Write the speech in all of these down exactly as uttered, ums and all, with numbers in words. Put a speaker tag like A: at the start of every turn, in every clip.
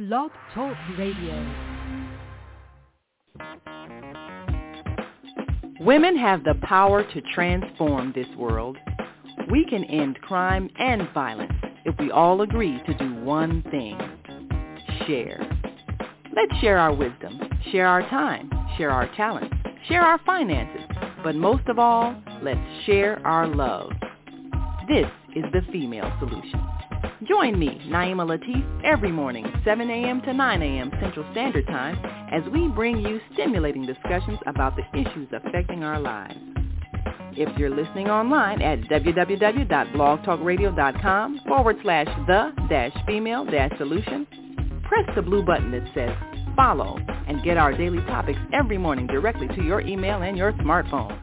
A: Blog Talk Radio.
B: Women have the power to transform this world. We can end crime and violence if we all agree to do one thing: share. Let's share our wisdom, share our time, share our talents, share our finances, but most of all, let's share our love. This is the Female Solution. Join me, Naima Latif, every morning, seven a.m. to nine a.m. Central Standard Time, as we bring you stimulating discussions about the issues affecting our lives. If you're listening online at www.blogtalkradio.com forward slash the dash female dash solution, press the blue button that says follow and get our daily topics every morning directly to your email and your smartphone.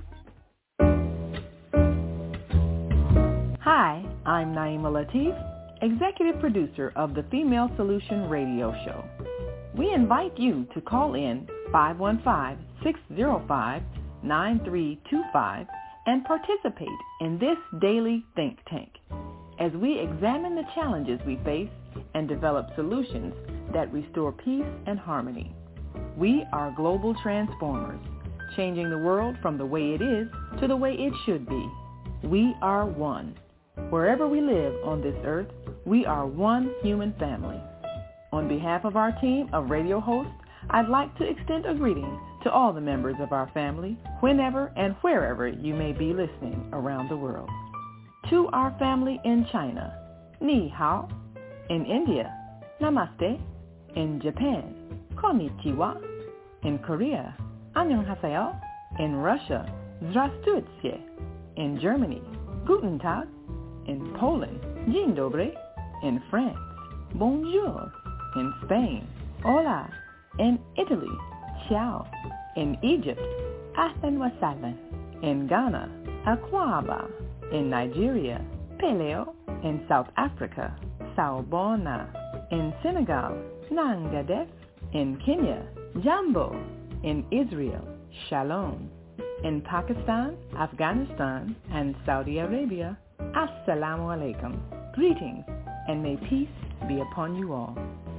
B: Hi, I'm Naima Latif, executive producer of the Female Solution radio show. We invite you to call in five one five, six zero five, nine three two five and participate in this daily think tank as we examine the challenges we face and develop solutions that restore peace and harmony. We are global transformers, changing the world from the way it is to the way it should be. We are one. Wherever we live on this earth, we are one human family. On behalf of our team of radio hosts, I'd like to extend a greeting to all the members of our family, whenever and wherever you may be listening around the world. To our family in China, Ni Hao. In India, Namaste. In Japan, Konnichiwa. In Korea, Annyeonghaseyo. In Russia, Здравствуйте. In Germany, Guten Tag. In Poland, Dzień dobry. In France, Bonjour. In Spain, Hola. In Italy, Ciao. In Egypt, Ahlan wa sahlan. In Ghana, Akwaba. In Nigeria, Peleo. In South Africa, Sawubona. In Senegal, Nangadef. In Kenya, Jambo. In Israel, Shalom. In Pakistan, Afghanistan, and Saudi Arabia, Assalamu alaikum. Greetings, and may peace be upon you all.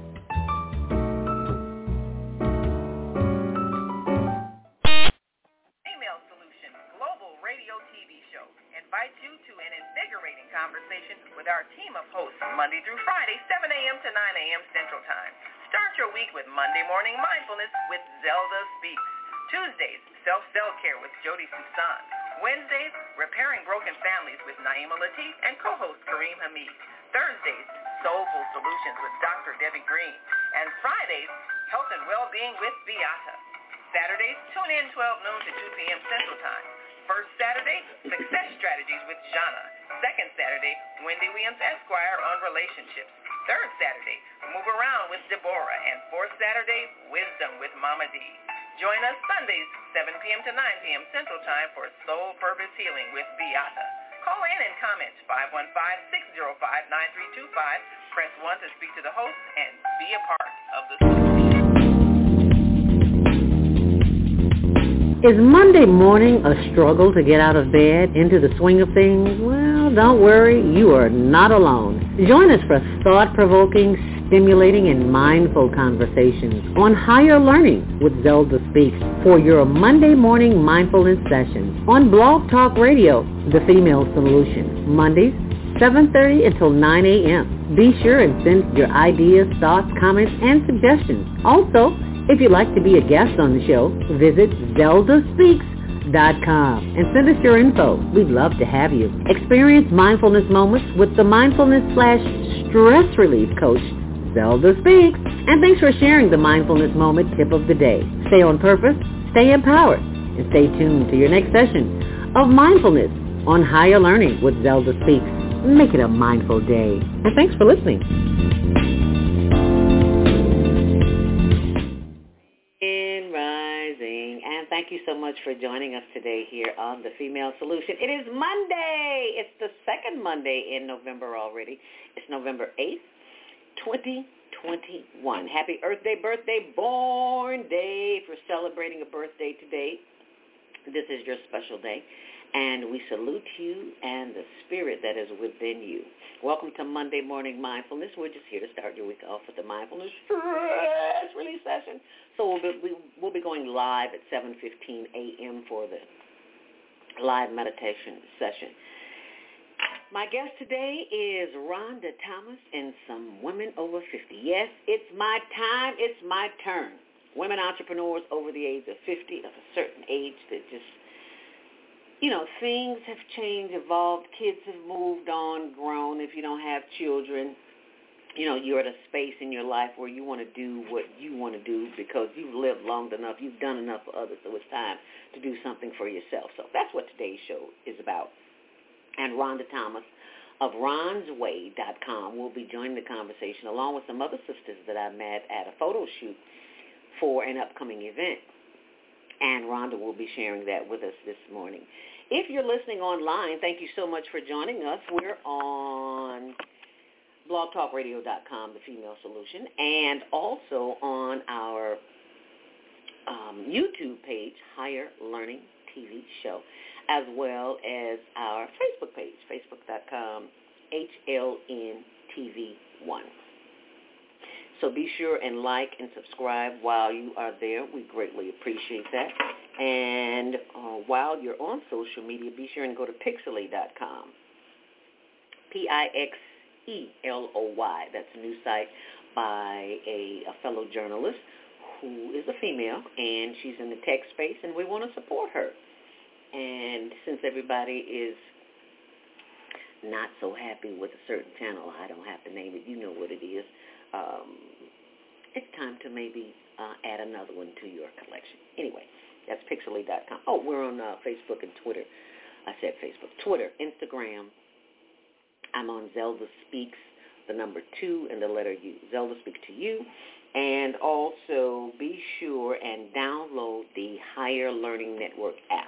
B: Female Solution Global Radio T V Show invites you to an invigorating conversation with our team of hosts Monday through Friday, seven a.m. to nine a.m. Central Time. Start your week with Monday Morning Mindfulness with Zelda Speaks. Tuesdays, Self-Cell Care with Jody Susan. Wednesdays, Repairing Broken Families with Naima Latif and co-host Kareem Hamid. Thursdays, Soulful Solutions with Doctor Debbie Green. And Fridays, Health and Wellbeing with Beata. Saturdays, tune in twelve noon to two p.m. Central Time. First Saturday, Success Strategies with Jana. Second Saturday, Wendy Williams Esquire on Relationships. Third Saturday, Move Around with Deborah. And fourth Saturday, Wisdom with Mama D. Join us Sundays, seven p.m. to nine p.m. Central Time for Soul Purpose Healing with Beata. Call in and comment five one five, six zero five, nine three two five. Press one to speak to the host and be a part of the solution.
C: Is Monday morning a struggle to get out of bed, into the swing of things? Well, don't worry, you are not alone. Join us for thought-provoking, stimulating, and mindful conversations on higher learning with Zelda Speaks for your Monday morning mindfulness sessions on Blog Talk Radio, The Female Solution, Mondays, seven thirty until nine a.m. Be sure and send your ideas, thoughts, comments, and suggestions. Also, if you'd like to be a guest on the show, visit zelda speaks dot com and send us your info. We'd love to have you. Experience mindfulness moments with the mindfulness slash stress relief coach, Zelda Speaks. And thanks for sharing the mindfulness moment tip of the day. Stay on purpose, stay empowered, and stay tuned to your next session of Mindfulness on Higher Learning with Zelda Speaks. Make it a mindful day. And thanks for listening. In Rising. And thank you so much for joining us today here on The Female Solution. It is Monday. It's the second Monday in November already. It's November eighth. twenty twenty-one. Happy Earth Day, birthday, born day. If you're celebrating a birthday today, this is your special day. and we salute you and the spirit that is within you. Welcome to Monday Morning Mindfulness. We're just here to start your week off with the mindfulness stress release session. So we'll be, we, we'll be going live at seven fifteen a.m. for the live meditation session. My guest today is Rhonda Thomas and some women over fifty. Yes, it's my time. It's my turn. Women entrepreneurs over the age of fifty, of a certain age that just, you know, things have changed, evolved. Kids have moved on, grown. If you don't have children, you know, you're at a space in your life where you want to do what you want to do because you've lived long enough. You've done enough for others, so it's time to do something for yourself. So that's what today's show is about. And Rhonda Thomas of Rons Way dot com will be joining the conversation along with some other sisters that I met at a photo shoot for an upcoming event. And Rhonda will be sharing that with us this morning. If you're listening online, thank you so much for joining us. We're on blog talk radio dot com, The Female Solution, and also on our um, YouTube page, Higher Learning T V Show, as well as our Facebook page, facebook dot com, H L N T V one. So be sure and like and subscribe while you are there. We greatly appreciate that. And uh, while you're on social media, be sure and go to pixely dot com, P I X E L O Y. That's a new site by a, a fellow journalist who is a female, and she's in the tech space, and we want to support her. And since everybody is not so happy with a certain channel, I don't have to name it, you know what it is, um, it's time to maybe uh, add another one to your collection. Anyway, that's pixely dot com. Oh, we're on uh, Facebook and Twitter. I said Facebook. Twitter, Instagram. I'm on Zelda Speaks, the number two and the letter U. Zelda Speaks to You. And also be sure and download the Higher Learning Network app.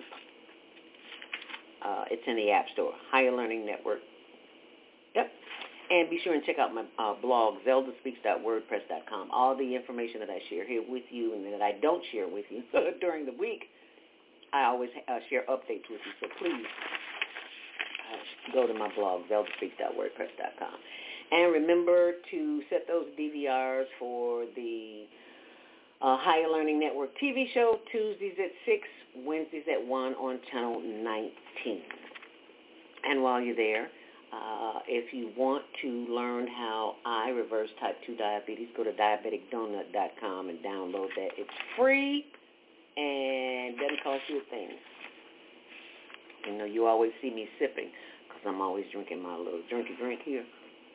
C: Uh, it's in the App Store, Higher Learning Network. Yep. And be sure and check out my uh, blog, zelda speaks dot wordpress dot com. All the information that I share here with you and that I don't share with you during the week, I always uh, share updates with you. So please uh, go to my blog, zelda speaks dot wordpress dot com. And remember to set those D V Rs for the uh, Higher Learning Network T V show, Tuesdays at six, Wednesdays at one on Channel nineteen. And while you're there, uh, if you want to learn how I reverse type two diabetes, go to diabetic donut dot com and download that. It's free and doesn't cost you a thing. You know, you always see me sipping because I'm always drinking my little drinky drink here.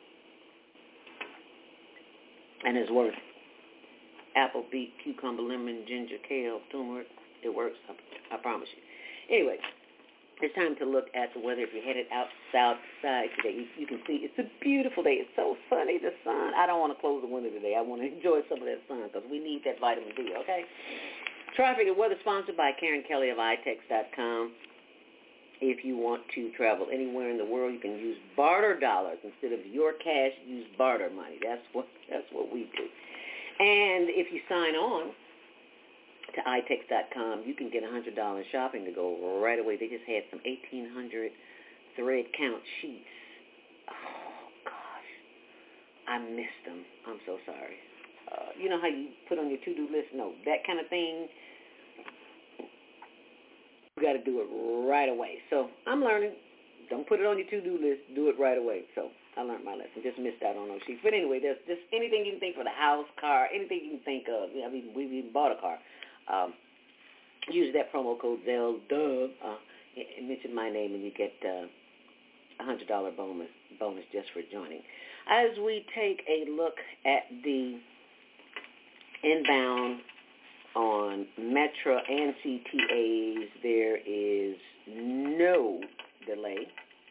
C: And it's worth apple, beet, cucumber, lemon, ginger, kale, turmeric. It works, I, I promise you. Anyway, it's time to look at the weather. If you're headed outside today, you, you can see it's a beautiful day. It's so sunny, the sun. I don't want to close the window today. I want to enjoy some of that sun because we need that vitamin D, okay? Traffic and weather sponsored by Karen Kelly of i tex dot com. If you want to travel anywhere in the world, you can use barter dollars instead of your cash. Use barter money. That's what that's what we do. And if you sign on to i tex dot com, you can get one hundred dollars shopping to go right away. They just had some eighteen hundred thread count sheets. Oh, gosh. I missed them. I'm so sorry. Uh, you know how you put on your to-do list? No, that kind of thing. You got to do it right away. So I'm learning. Don't put it on your to-do list. Do it right away. So I learned my lesson. Just missed out on those sheets. But anyway, there's just anything you can think for the house, car, anything you can think of. I mean, we've even bought a car. Um, use that promo code ZELDA. Uh, mention my name and you get uh, a one hundred dollars bonus, bonus just for joining. As we take a look at the inbound on Metra and C T As, there is no delay.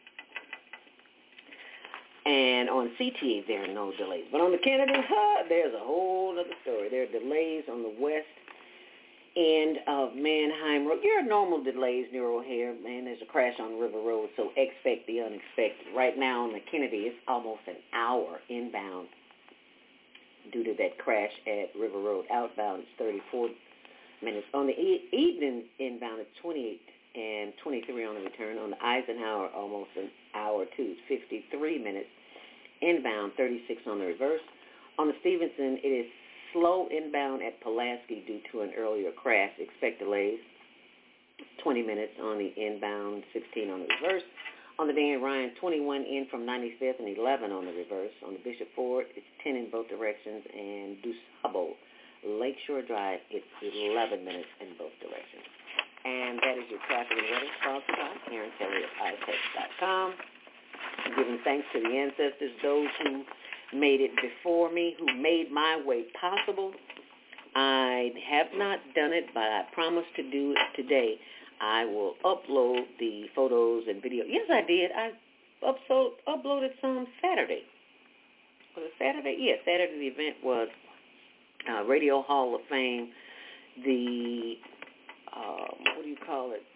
C: And on C T A, there are no delays. But on the Kennedy, huh, there's a whole other story. There are delays on the west end of Manheim Road. There are normal delays near O'Hare. Man, there's a crash on River Road, so expect the unexpected. Right now on the Kennedy, it's almost an hour inbound due to that crash at River Road. Outbound, it's thirty-four minutes. On the e- evening inbound, it's twenty-eight and twenty-three on the return. On the Eisenhower, almost an hour, too, fifty-three minutes. Inbound, thirty-six on the reverse. On the Stevenson, it is slow inbound at Pulaski due to an earlier crash. Expect delays, twenty minutes on the inbound, sixteen on the reverse. On the Dan Ryan, twenty-one in from ninety-fifth and eleven on the reverse. On the Bishop Ford, it's ten in both directions. And DuSable, Lakeshore Drive, it's eleven minutes in both directions. And that is your traffic and weather sponsored by Karen Kelly at i text dot com. Giving thanks to the ancestors, those who made it before me, who made my way possible. I have not done it, but I promise to do it today. I will upload the photos and video. Yes, I did. I upload, uploaded some Saturday. Was it Saturday? Yes, Saturday the event was uh, Radio Hall of Fame. The, um, what do you call it?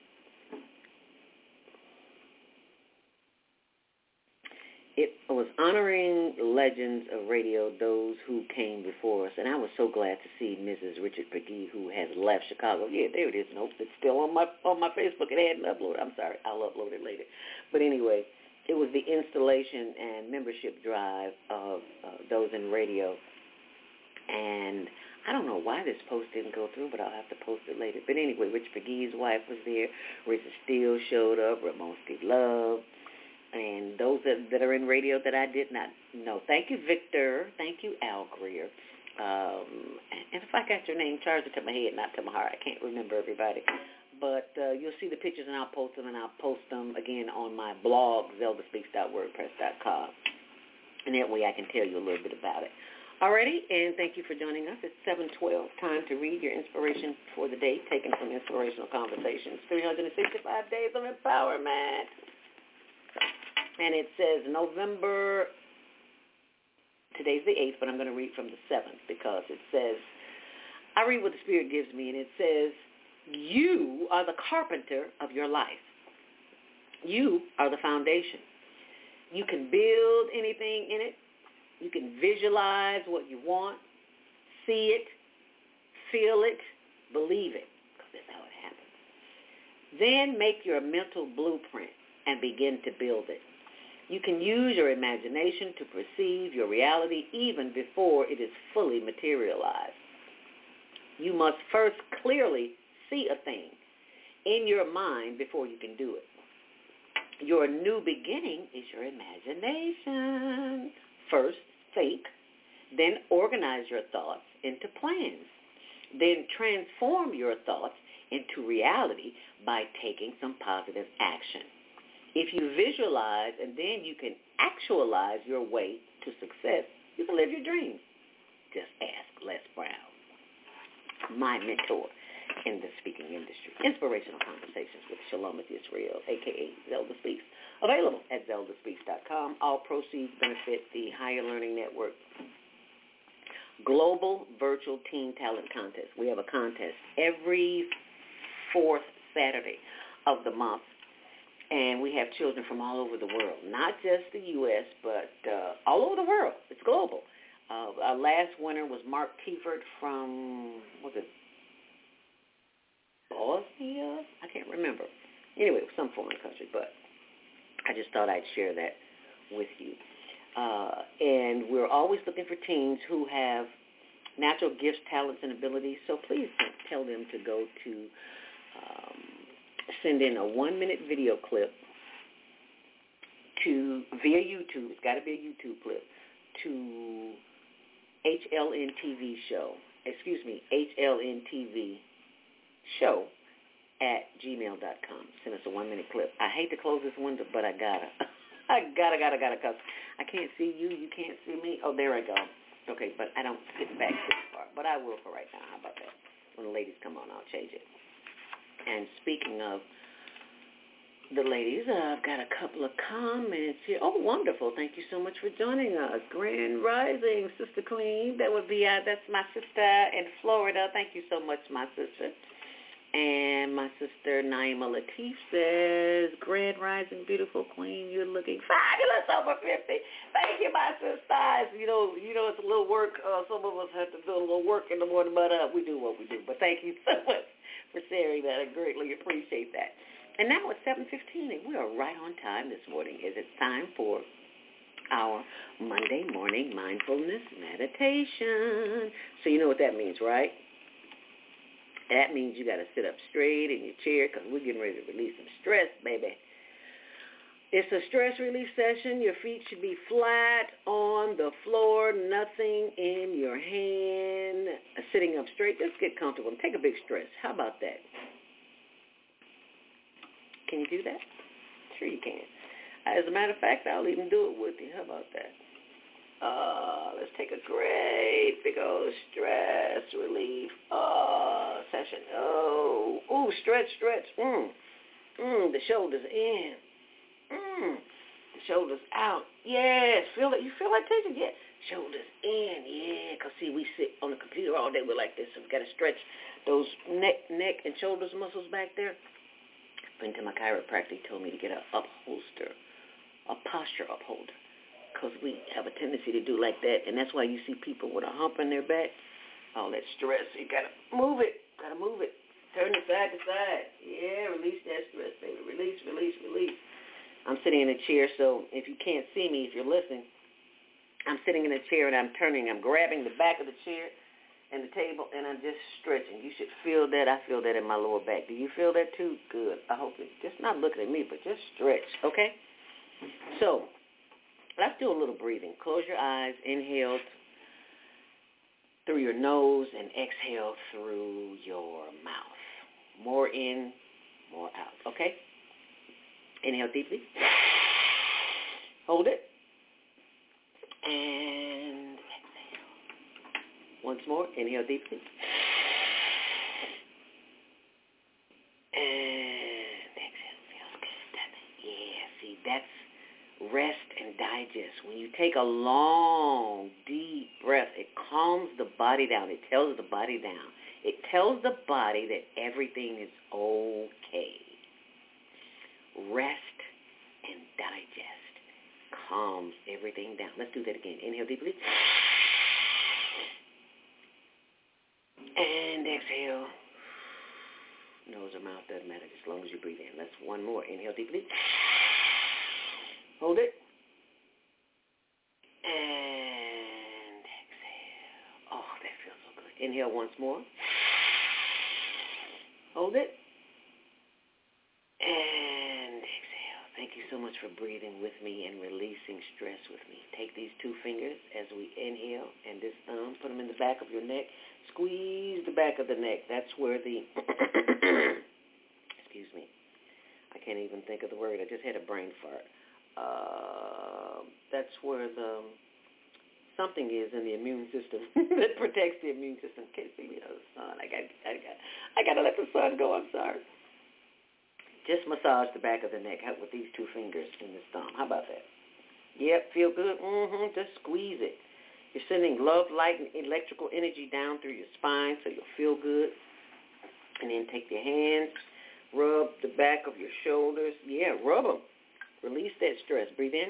C: It was honoring legends of radio, those who came before us, and I was so glad to see Missus Richard McGee, who has left Chicago. Yeah, there it is. Nope, it's still on my on my Facebook. It hadn't uploaded. I'm sorry, I'll upload it later. But anyway, it was the installation and membership drive of uh, those in radio, and I don't know why this post didn't go through, but I'll have to post it later. But anyway, Richard McGee's wife was there. Richard Steele showed up. Ramon Steve Love. And those that, that are in radio that I did not know. Thank you, Victor. Thank you, Al Greer. Um, and if I got your name, charge it to my head, not to my heart. I can't remember everybody. But uh, you'll see the pictures, and I'll post them, and I'll post them again on my blog, zelda speaks dot wordpress dot com. And that way I can tell you a little bit about it. Alrighty, and thank you for joining us. It's seven twelve, time to read your inspiration for the day, taken from Inspirational Conversations, three hundred sixty-five days of empowerment. And it says November, today's the eighth, but I'm going to read from the seventh because it says, I read what the Spirit gives me, and it says, you are the carpenter of your life. You are the foundation. You can build anything in it. You can visualize what you want, see it, feel it, believe it, because that's how it happens. Then make your mental blueprint and begin to build it. You can use your imagination to perceive your reality even before it is fully materialized. You must first clearly see a thing in your mind before you can do it. Your new beginning is your imagination. First, think, then organize your thoughts into plans. Then transform your thoughts into reality by taking some positive action. If you visualize and then you can actualize your way to success, you can live your dreams. Just ask Les Brown, my mentor in the speaking industry. Inspirational Conversations with Shalomis Israel, a k a. Zelda Speaks. Available at zelda speaks dot com. All proceeds benefit the Higher Learning Network Global Virtual Teen Talent Contest. We have a contest every fourth Saturday of the month. And we have children from all over the world, not just the U S, but uh, all over the world. It's global. Uh, our last winner was Mark Kiefert from, what was it, Bosnia? I can't remember. Anyway, it was some foreign country, but I just thought I'd share that with you. Uh, and we're always looking for teens who have natural gifts, talents, and abilities, so please tell them to go to um, send in a one-minute video clip to via YouTube. It's got to be a YouTube clip to H L N T V show. Excuse me, H L N T V show at gmail dot com. Send us a one-minute clip. I hate to close this window, but I gotta. I gotta, gotta, gotta, cause I can't see you. You can't see me. Oh, there I go. Okay, but I don't sit back this far. But I will for right now. How about that? When the ladies come on, I'll change it. And speaking of the ladies, uh, I've got a couple of comments here. Oh, wonderful. Thank you so much for joining us. Grand Rising, Sister Queen. That would be, uh, that's my sister in Florida. Thank you so much, my sister. And my sister Naima Latif says, Grand Rising, beautiful queen. You're looking fabulous over fifty. Thank you, my sisters. You know, you know, it's a little work. Uh, some of us have to do a little work in the morning, but uh, we do what we do. But thank you so much for sharing that. I greatly appreciate that. And now it's seven fifteen, and we are right on time this morning. Is it time for our Monday morning mindfulness meditation? So you know what that means, right? That means you got to sit up straight in your chair because we're getting ready to release some stress, baby. It's a stress relief session. Your feet should be flat on the floor, nothing in your hand. Sitting up straight, just get comfortable and take a big stretch. How about that? Can you do that? Sure you can. As a matter of fact, I'll even do it with you. How about that? Uh, let's take a great big old stress relief uh, session. Oh, ooh, stretch, stretch. Mm. Mm, the shoulders in. Mm. The shoulders out. Yes. Feel it. You feel that tension? Yeah. Shoulders in. Yeah. Because, see, we sit on the computer all day. We're like this. So we've got to stretch those neck, neck and shoulders muscles back there. Went to my chiropractor. He told me to get an upholster, a posture upholder, because we have a tendency to do like that, and that's why you see people with a hump in their back, all that stress. You got to move it. Got to move it. Turn it side to side. Yeah, release that stress, baby. Release, release, release. I'm sitting in a chair, so if you can't see me, if you're listening, I'm sitting in a chair, and I'm turning. I'm grabbing the back of the chair and the table, and I'm just stretching. You should feel that. I feel that in my lower back. Do you feel that too? Good. I hope it's just not looking at me, but just stretch, okay? So let's do a little breathing. Close your eyes. Inhale through your nose and exhale through your mouth. More in, more out, okay? Inhale deeply. Hold it. And once more, inhale deeply. And exhale. Feels good, doesn't it? Yeah, see, that's rest and digest. When you take a long, deep breath, it calms the body down. It tells the body down. It tells the body that everything is okay. Rest and digest calms everything down. Let's do that again. Inhale deeply. And exhale. Nose or mouth, doesn't matter, as long as you breathe in. Let's one more. Inhale deeply. Hold it. And exhale. Oh, that feels so good. Inhale once more. Hold it. And exhale. Thank you so much for breathing with me and releasing stress with me. Take these two fingers as we inhale and this thumb, put them in the back of your neck. Squeeze the back of the neck. That's where the, excuse me, I can't even think of the word. I just had a brain fart. Uh, that's where the something is in the immune system that protects the immune system. Can't see me, the sun. I got, I got, I got to let the sun go. I'm sorry. Just massage the back of the neck with these two fingers in this thumb. How about that? Yep, feel good? Mm-hmm. Just squeeze it. You're sending love, light, and electrical energy down through your spine so you'll feel good. And then take your hands, rub the back of your shoulders. Yeah, rub them. Release that stress. Breathe in.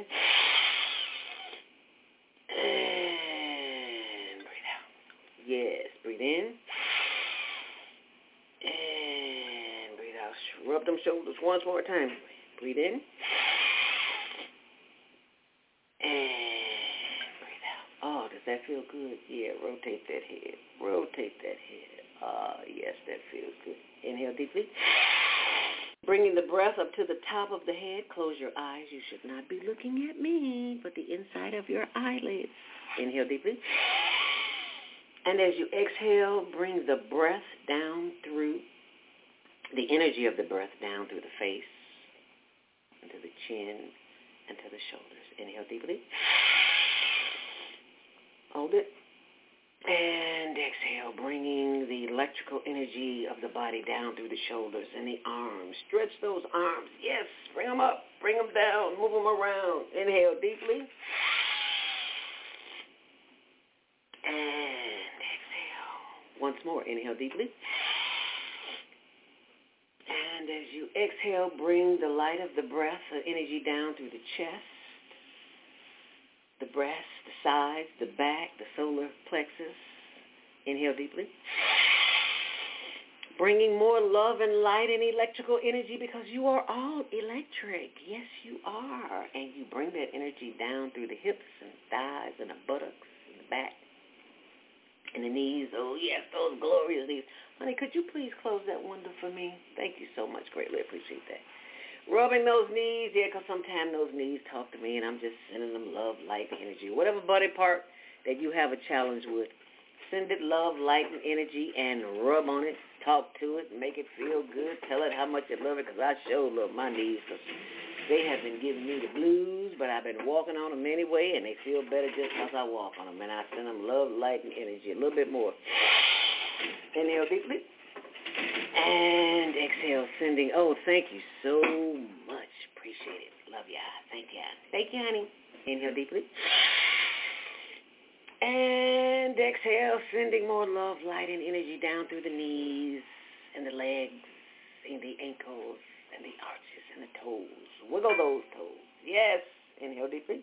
C: And breathe out. Yes, breathe in. And breathe out. Rub them shoulders once more time. Breathe in. And breathe out. Oh, does that feel good? Yeah, rotate that head. Rotate that head. Ah, uh, yes, that feels good. Inhale deeply. Bringing the breath up to the top of the head. Close your eyes. You should not be looking at me, but the inside of your eyelids. Inhale deeply. And as you exhale, bring the breath down through, the energy of the breath down through the face, into the chin, and to the shoulders. Inhale deeply. Hold it. And exhale, bringing the electrical energy of the body down through the shoulders and the arms. Stretch those arms. Yes, bring them up. Bring them down. Move them around. Inhale deeply. And exhale. Once more. Inhale deeply. And as you exhale, bring the light of the breath, the energy down through the chest, the breast, the sides, the back, the solar plexus. Inhale deeply. bringing more love and light and electrical energy because you are all electric. Yes, you are. And you bring that energy down through the hips and thighs and the buttocks and the back and the knees. Oh, yes, those glorious knees. Honey, could you please close that window for me? Thank you so much. Greatly appreciate that. Rubbing those knees, yeah, because sometimes those knees talk to me, and I'm just sending them love, light, and energy. Whatever body part that you have a challenge with, send it love, light, and energy, and rub on it, talk to it, make it feel good, tell it how much you love it, because I sure love my knees, because they have been giving me the blues, but I've been walking on them anyway, and they feel better just because I walk on them, and I send them love, light, and energy, a little bit more. Inhale deeply. And exhale, sending, oh, thank you so much. Appreciate it. Love ya. Thank ya. Thank you, honey. Inhale deeply. And exhale, sending more love, light, and energy down through the knees and the legs and the ankles and the arches and the toes. Wiggle those toes. Yes. Inhale deeply.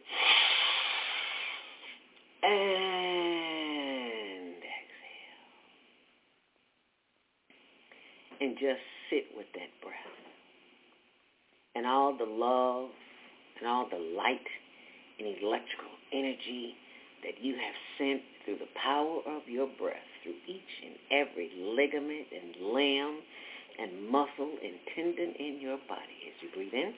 C: And and just sit with that breath and all the love and all the light and electrical energy that you have sent through the power of your breath, through each and every ligament and limb and muscle and tendon in your body as you breathe in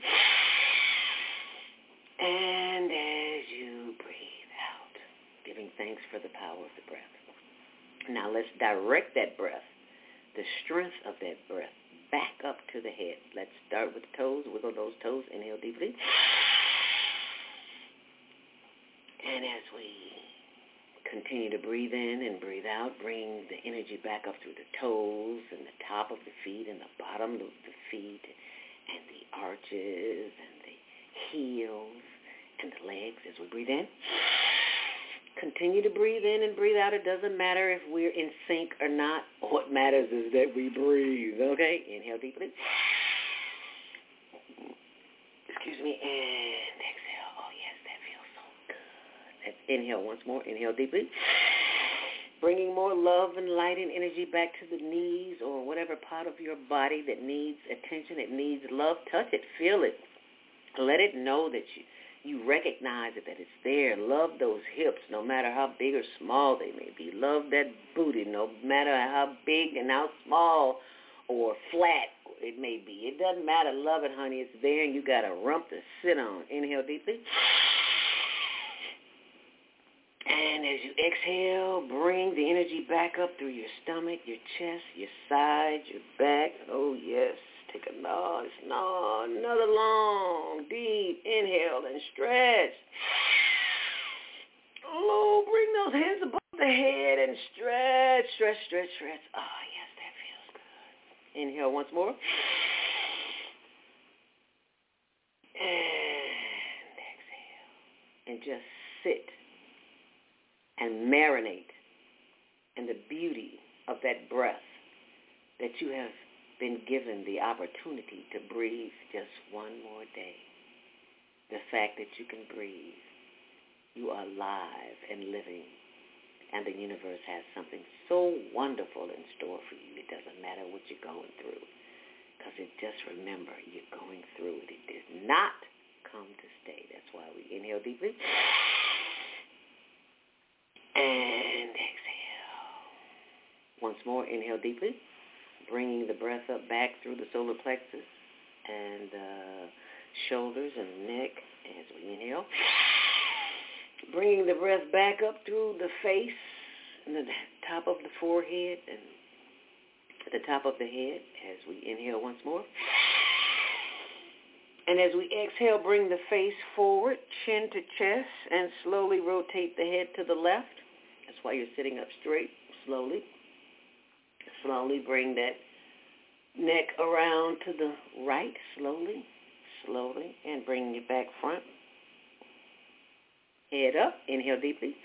C: and as you breathe out, giving thanks for the power of the breath. Now let's direct that breath, the strength of that breath, back up to the head. Let's start with the toes. Wiggle those toes. Inhale deeply. And as we continue to breathe in and breathe out, bring the energy back up through the toes and the top of the feet and the bottom of the feet and the arches and the heels and the legs as we breathe in. Continue to breathe in and breathe out. It doesn't matter if we're in sync or not. What matters is that we breathe, okay? Inhale deeply. Excuse me. And exhale. Oh, yes, that feels so good. Let's inhale once more. Inhale deeply. Bringing more love and light and energy back to the knees or whatever part of your body that needs attention, it needs love. Touch it. Feel it. Let it know that you You recognize it, that it's there. Love those hips, no matter how big or small they may be. Love that booty, no matter how big and how small or flat it may be. It doesn't matter. Love it, honey. It's there, and you got a rump to sit on. Inhale deeply. And as you exhale, bring the energy back up through your stomach, your chest, your sides, your back. Oh, yes. Take a nice, no, another long, deep inhale and stretch. Oh, bring those hands above the head and stretch, stretch, stretch, stretch. Oh, yes, that feels good. Inhale once more. And exhale. And just sit and marinate in the beauty of that breath that you have been given the opportunity to breathe just one more day. The fact that you can breathe, you are alive and living, and the universe has something so wonderful in store for you. It doesn't matter what you're going through, because it just remember, you're going through it. It did not come to stay. That's why we inhale deeply. And exhale. Once more, inhale deeply. Bringing the breath up back through the solar plexus and uh, shoulders and neck as we inhale. Bringing the breath back up through the face and the top of the forehead and the top of the head as we inhale once more. And as we exhale, bring the face forward, chin to chest, and slowly rotate the head to the left. That's why you're sitting up straight, slowly. Slowly bring that neck around to the right, slowly, slowly, and bring it back front. Head up, inhale deeply.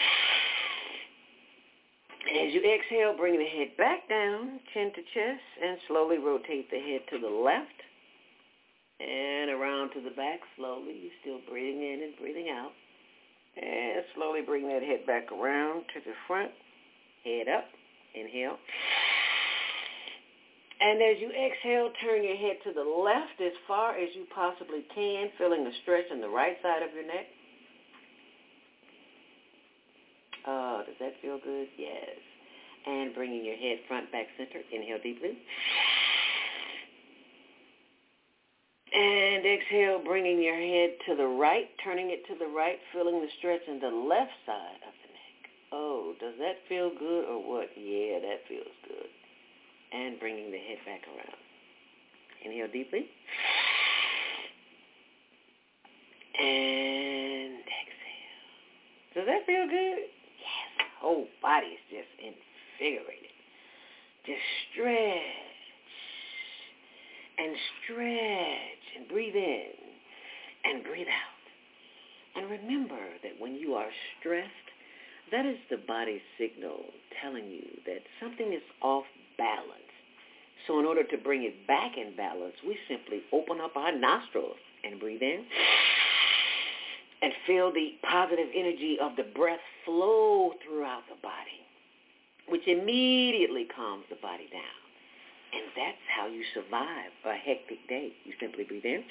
C: As you exhale, bring the head back down, chin to chest, and slowly rotate the head to the left and around to the back slowly. You're still breathing in and breathing out. And slowly bring that head back around to the front. Head up, inhale. And as you exhale, turn your head to the left as far as you possibly can, feeling a stretch in the right side of your neck. Oh, does that feel good? Yes. And bringing your head front, back, center. Inhale deeply. And exhale, bringing your head to the right, turning it to the right, feeling the stretch in the left side of the neck. Oh, does that feel good or what? Yeah, that feels good. And bringing the head back around. Inhale deeply. And exhale. Does that feel good? Yes. Whole body is just invigorated. Just stretch. And stretch. And breathe in. And breathe out. And remember that when you are stressed, that is the body's signal telling you that something is off balance. So in order to bring it back in balance, we simply open up our nostrils and breathe in and feel the positive energy of the breath flow throughout the body, which immediately calms the body down. And that's how you survive a hectic day. You simply breathe in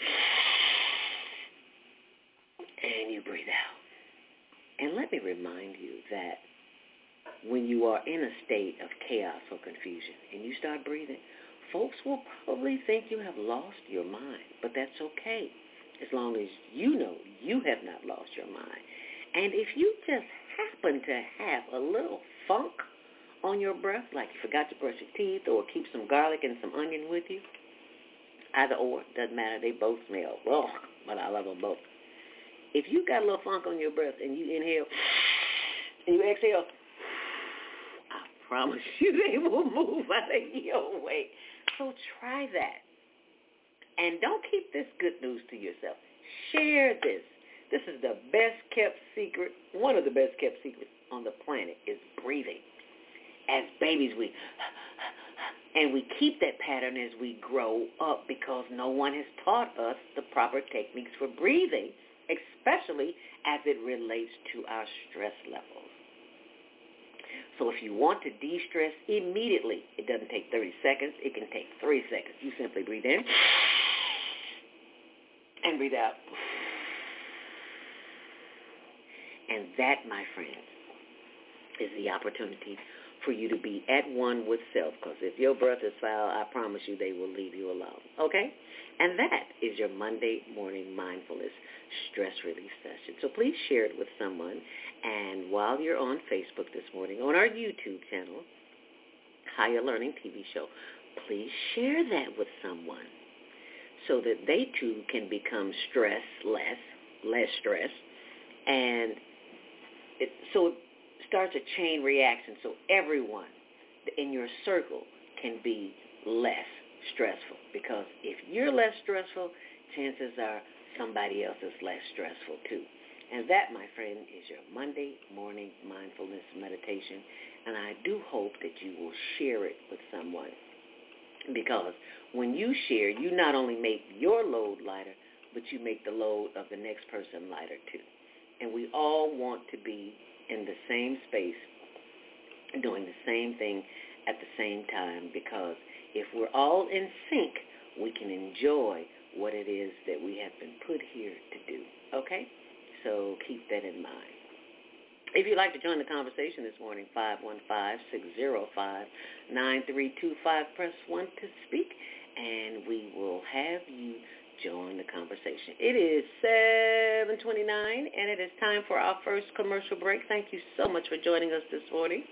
C: and you breathe out. And let me remind you that when you are in a state of chaos or confusion and you start breathing, folks will probably think you have lost your mind, but that's okay as long as you know you have not lost your mind. And if you just happen to have a little funk on your breath, like you forgot to brush your teeth or keep some garlic and some onion with you, either or, doesn't matter, they both smell wrong, but I love them both. If you got a little funk on your breath and you inhale and you exhale, I promise you they will move out of your way. So try that. And don't keep this good news to yourself. Share this. This is the best kept secret, one of the best kept secrets on the planet is breathing. As babies, we, and we keep that pattern as we grow up because no one has taught us the proper techniques for breathing, especially as it relates to our stress levels. So if you want to de-stress immediately, it doesn't take thirty seconds. It can take three seconds. You simply breathe in and breathe out. And that, my friends, is the opportunity for you to be at one with self. Because if your breath is foul, I promise you they will leave you alone. Okay? And that is your Monday morning mindfulness stress release session. So please share it with someone. And while you're on Facebook this morning, on our YouTube channel, Higher Learning T V show, please share that with someone so that they too can become stress less, less stress. And it, so it starts a chain reaction so everyone in your circle can be less stressful. Because if you're less stressful, chances are somebody else is less stressful too. And that, my friend, is your Monday morning mindfulness meditation. And I do hope that you will share it with someone. Because when you share, you not only make your load lighter, but you make the load of the next person lighter too. And we all want to be in the same space, doing the same thing at the same time. Because if we're all in sync, we can enjoy what it is that we have been put here to do. Okay? So keep that in mind. If you'd like to join the conversation this morning, five one five, six zero five, nine three two five, press one to speak, and we will have you join the conversation. It is seven twenty-nine, and it is time for our first commercial break. Thank you so much for joining us this morning.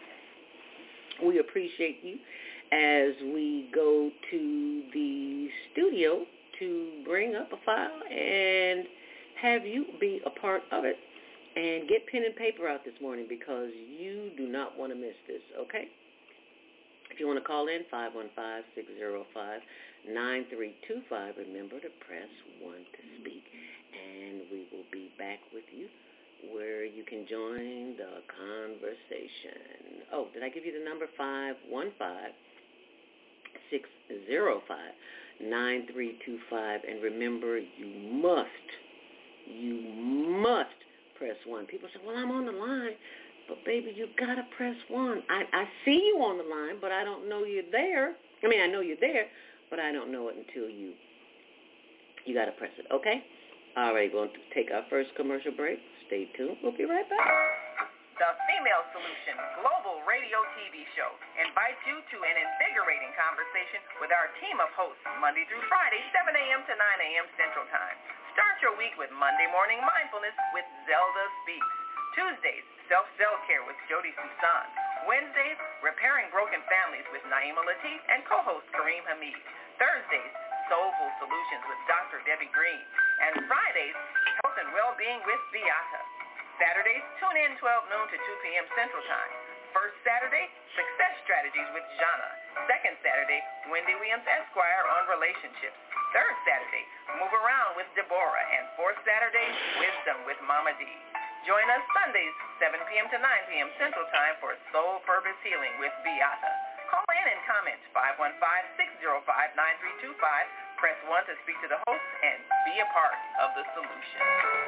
C: We appreciate you as we go to the studio to bring up a file and have you be a part of it. And get pen and paper out this morning because you do not want to miss this, okay? If you want to call in, five one five, six zero five, nine three two five, remember to press one to speak. And we will be back with you where you can join the conversation. Oh, did I give you the number? five one five, six zero five, nine three two five. And remember, you must, you must press one. People say, well, I'm on the line. But, baby, you got to press one. I, I see you on the line, but I don't know you're there. I mean, I know you're there, but I don't know it until you, you got to press it, okay? All right, we're going to take our first commercial break. Stay tuned. We'll be right back.
B: The Female Solution Global Radio T V Show invites you to an invigorating conversation with our team of hosts Monday through Friday, seven a.m. to nine a.m. Central Time. Start your week with Monday Morning Mindfulness with Zelda Speaks. Tuesdays, Self-Self-Care with Jody Susan. Wednesdays, Repairing Broken Families with Naima Latif and co-host Kareem Hamid. Thursdays, Soulful Solutions with Doctor Debbie Green. And Fridays, Health and Wellbeing with Beata. Saturdays, tune in twelve noon to two p.m. Central Time. First Saturday, Success Strategies with Jana. Second Saturday, Wendy Williams Esquire on relationships. Third Saturday, Move Around with Deborah. And fourth Saturday, Wisdom with Mama D. Join us Sundays, seven p.m. to nine p.m. Central Time for Soul Purpose Healing with Beata. Call in and comment five one five, six zero five, nine three two five. Press one to speak to the host and be a part of the solution.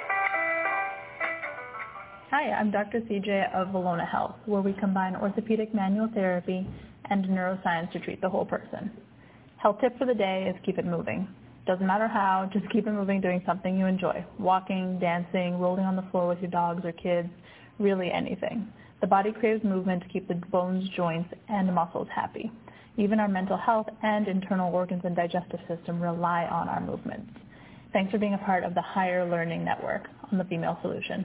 D: Hi, I'm Doctor C J of Valona Health, where we combine orthopedic manual therapy and neuroscience to treat the whole person. Health tip for the day is keep it moving. Doesn't matter how, just keep it moving doing something you enjoy. Walking, dancing, rolling on the floor with your dogs or kids, really anything. The body craves movement to keep the bones, joints, and muscles happy. Even our mental health and internal organs and digestive system rely on our movements. Thanks for being a part of the Higher Learning Network on the Female Solution.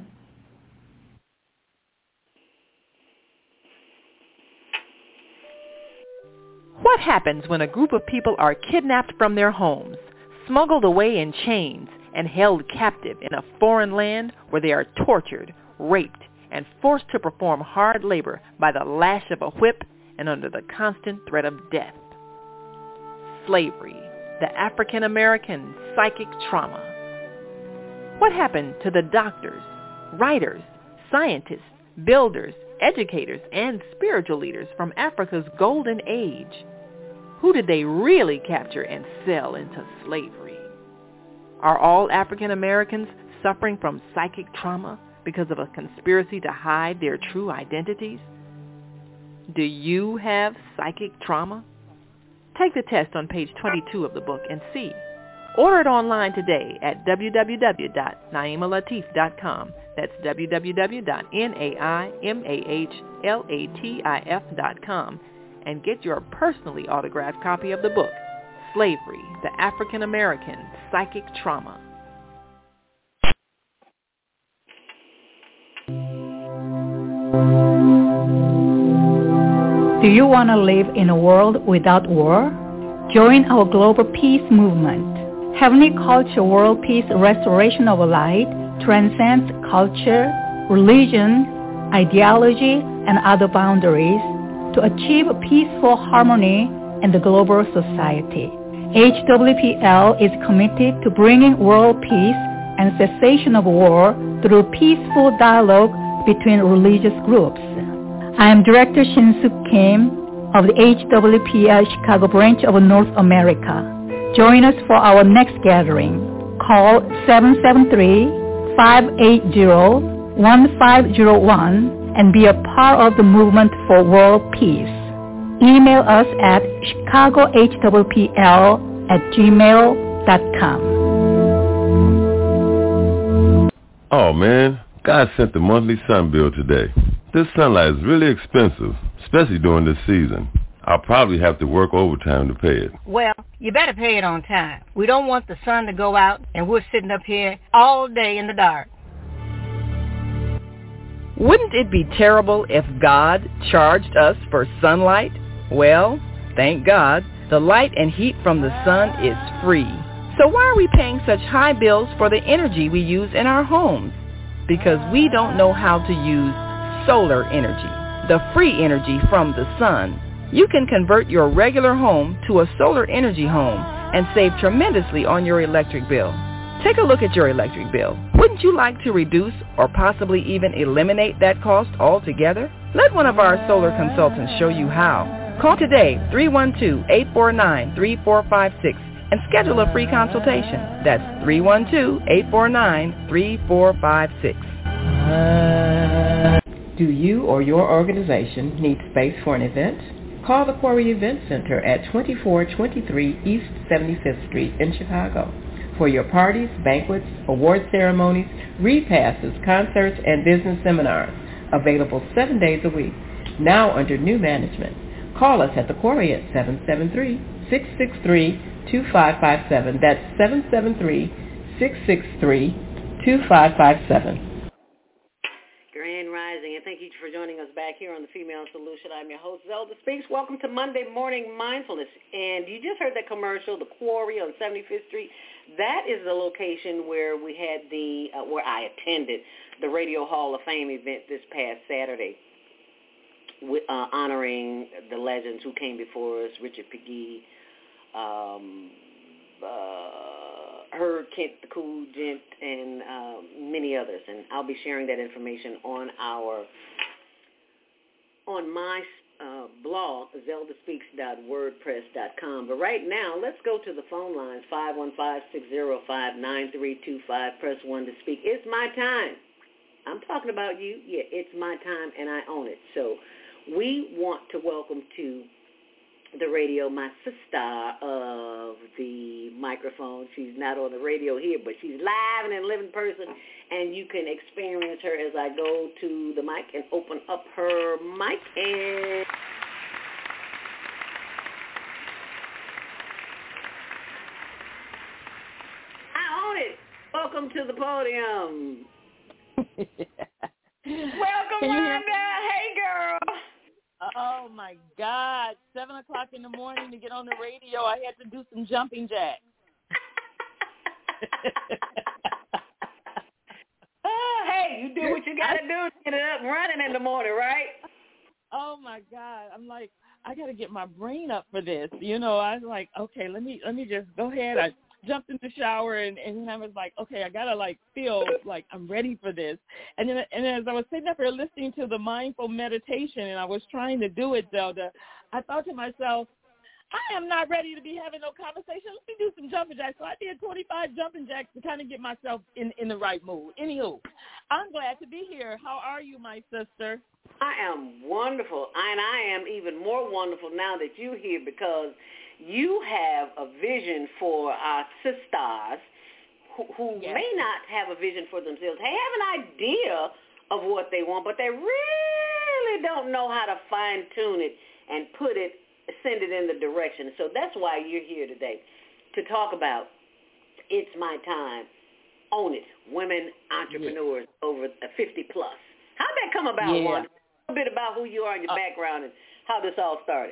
B: What happens when a group of people are kidnapped from their homes, smuggled away in chains, and held captive in a foreign land where they are tortured, raped, and forced to perform hard labor by the lash of a whip and under the constant threat of death? Slavery, the African-American psychic trauma. What happened to the doctors, writers, scientists, builders, educators, and spiritual leaders from Africa's golden age? Who did they really capture and sell into slavery? Are all African Americans suffering from psychic trauma because of a conspiracy to hide their true identities? Do you have psychic trauma? Take the test on page twenty-two of the book and see. Order it online today at w w w dot naima latif dot com. That's w w w dot naima latif dot com. And get your personally autographed copy of the book, Slavery, the African American Psychic Trauma.
E: Do you want to live in a world without war? Join our global peace movement. Heavenly Culture World Peace Restoration of Light transcends culture, religion, ideology, and other boundaries to achieve peaceful harmony in the global society. H W P L is committed to bringing world peace and cessation of war through peaceful dialogue between religious groups. I am Director Shin-Suk Kim of the H W P L Chicago branch of North America. Join us for our next gathering. Call seven seven three, five eight zero, one five zero one and be a part of the movement for world peace. Email us at chicago h w p l at gmail dot com.
F: Oh man, God sent the monthly sun bill today. This sunlight is really expensive, especially during this season. I'll probably have to work overtime to pay it.
G: Well, you better pay it on time. We don't want the sun to go out and we're sitting up here all day in the dark.
B: Wouldn't it be terrible if God charged us for sunlight? Well, thank God, the light and heat from the sun is free. So why are we paying such high bills for the energy we use in our homes? Because we don't know how to use solar energy, the free energy from the sun. You can convert your regular home to a solar energy home and save tremendously on your electric bill. Take a look at your electric bill. Wouldn't you like to reduce or possibly even eliminate that cost altogether? Let one of our solar consultants show you how. Call today, three one two, eight four nine, three four five six, and schedule a free consultation. That's three one two, eight four nine, three four five six. Do you or your organization need space for an event? Call the Quarry Event Center at twenty-four twenty-three East seventy-fifth Street in Chicago for your parties, banquets, award ceremonies, repasses, concerts, and business seminars. Available seven days a week. Now under new management. Call us at the Quarry at seven seven three, six six three, two five five seven. That's seven seven three, six six three, two five five seven.
C: Grand Rising, and thank you for joining us back here on The Female Solution. I'm your host, Zelda Speaks. Welcome to Monday Morning Mindfulness. And you just heard that commercial, The Quarry on seventy-fifth Street. That is the location where we had the, uh, where I attended the Radio Hall of Fame event this past Saturday, with, uh, honoring the legends who came before us, Richard Pegues, um, uh, Herb Kent, the Cool Gent, and uh, many others. And I'll be sharing that information on our, on my uh, blog, zelda speaks dot wordpress dot com. But right now, let's go to the phone lines, five one five, six zero five, nine three two five. Press one to speak. It's my time. I'm talking about you. Yeah, it's my time, and I own it. So we want to welcome to the radio my sister of the microphone. She's not on the radio here, but she's live and in living person, and you can experience her as I go to the mic and open up her mic. And I own it. Welcome to the podium. Welcome, Wanda. Hey, girl.
H: Oh, my God. Seven o'clock in the morning to get on the radio. I had to do some jumping jacks.
C: Oh, hey, you do what you got to do to get it up running in the morning, right?
H: Oh, my God. I'm like, I got to get my brain up for this. You know, I was like, okay, let me let me just go ahead. I jumped in the shower, and, and I was like, okay, I got to, like, feel like I'm ready for this. And then and as I was sitting up here listening to the mindful meditation, and I was trying to do it, Zelda, I thought to myself, I am not ready to be having no conversation. Let me do some jumping jacks. So I did twenty-five jumping jacks to kind of get myself in, in the right mood. Anywho, I'm glad to be here. How are you, my sister?
C: I am wonderful, and I am even more wonderful now that you're here because you have a vision for our sisters who, who
H: yes.
C: may not have a vision for themselves. They have an idea of what they want, but they really don't know how to fine-tune it and put it, send it in the direction. So that's why you're here today, to talk about It's My Time, Own It, Women Entrepreneurs yes. over fifty plus. How'd that come about,
H: yeah.
C: Wanda? A little bit about who you are and your uh, background and how this all started.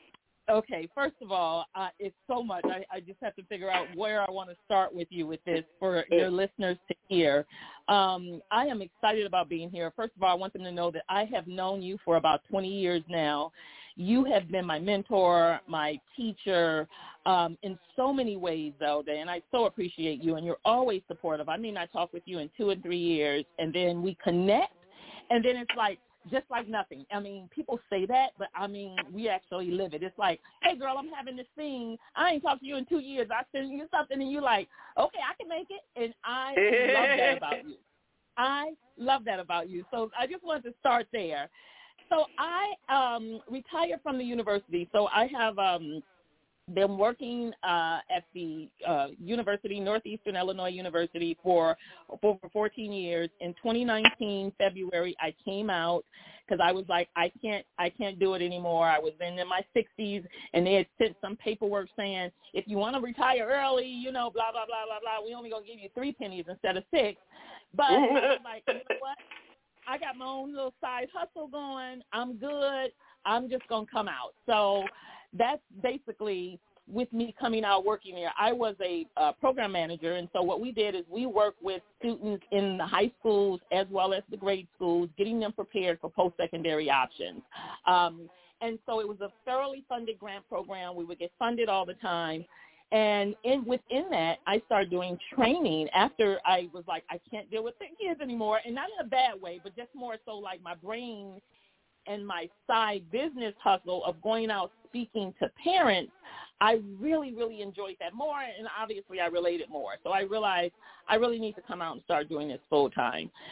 H: Okay, first of all, uh, it's so much. I, I just have to figure out where I want to start with you with this for your listeners to hear. Um, I am excited about being here. First of all, I want them to know that I have known you for about twenty years now. You have been my mentor, my teacher, um, in so many ways, Zelda, and I so appreciate you, and you're always supportive. I mean, I talk with you in two and three years, and then we connect, and then it's like, just like nothing. I mean, people say that, but, I mean, we actually live it. It's like, hey, girl, I'm having this thing. I ain't talked to you in two years. I send you something, and you're like, okay, I can make it. And I love that about you. I love that about you. So I just wanted to start there. So I um, retired from the university. So I have um, been working uh, at the uh, university, Northeastern Illinois University, for, for for fourteen years. In twenty nineteen, February, I came out because I was like, I can't, I can't do it anymore. I was in, in my sixties, and they had sent some paperwork saying, if you want to retire early, you know, blah, blah, blah, blah, blah, we only going to give you three pennies instead of six. But I was like, you know what? I got my own little side hustle going. I'm good. I'm just going to come out. So that's basically with me coming out working there. I was a uh, program manager, and so what we did is we worked with students in the high schools as well as the grade schools, getting them prepared for post-secondary options. Um, and so it was a thoroughly funded grant program. We would get funded all the time. And in, within that, I started doing training after I was like, I can't deal with the kids anymore, and not in a bad way, but just more so like my brain and my side business hustle of going out speaking to parents, I really, really enjoyed that more, and obviously I related more. So I realized I really need to come out and start doing this full time.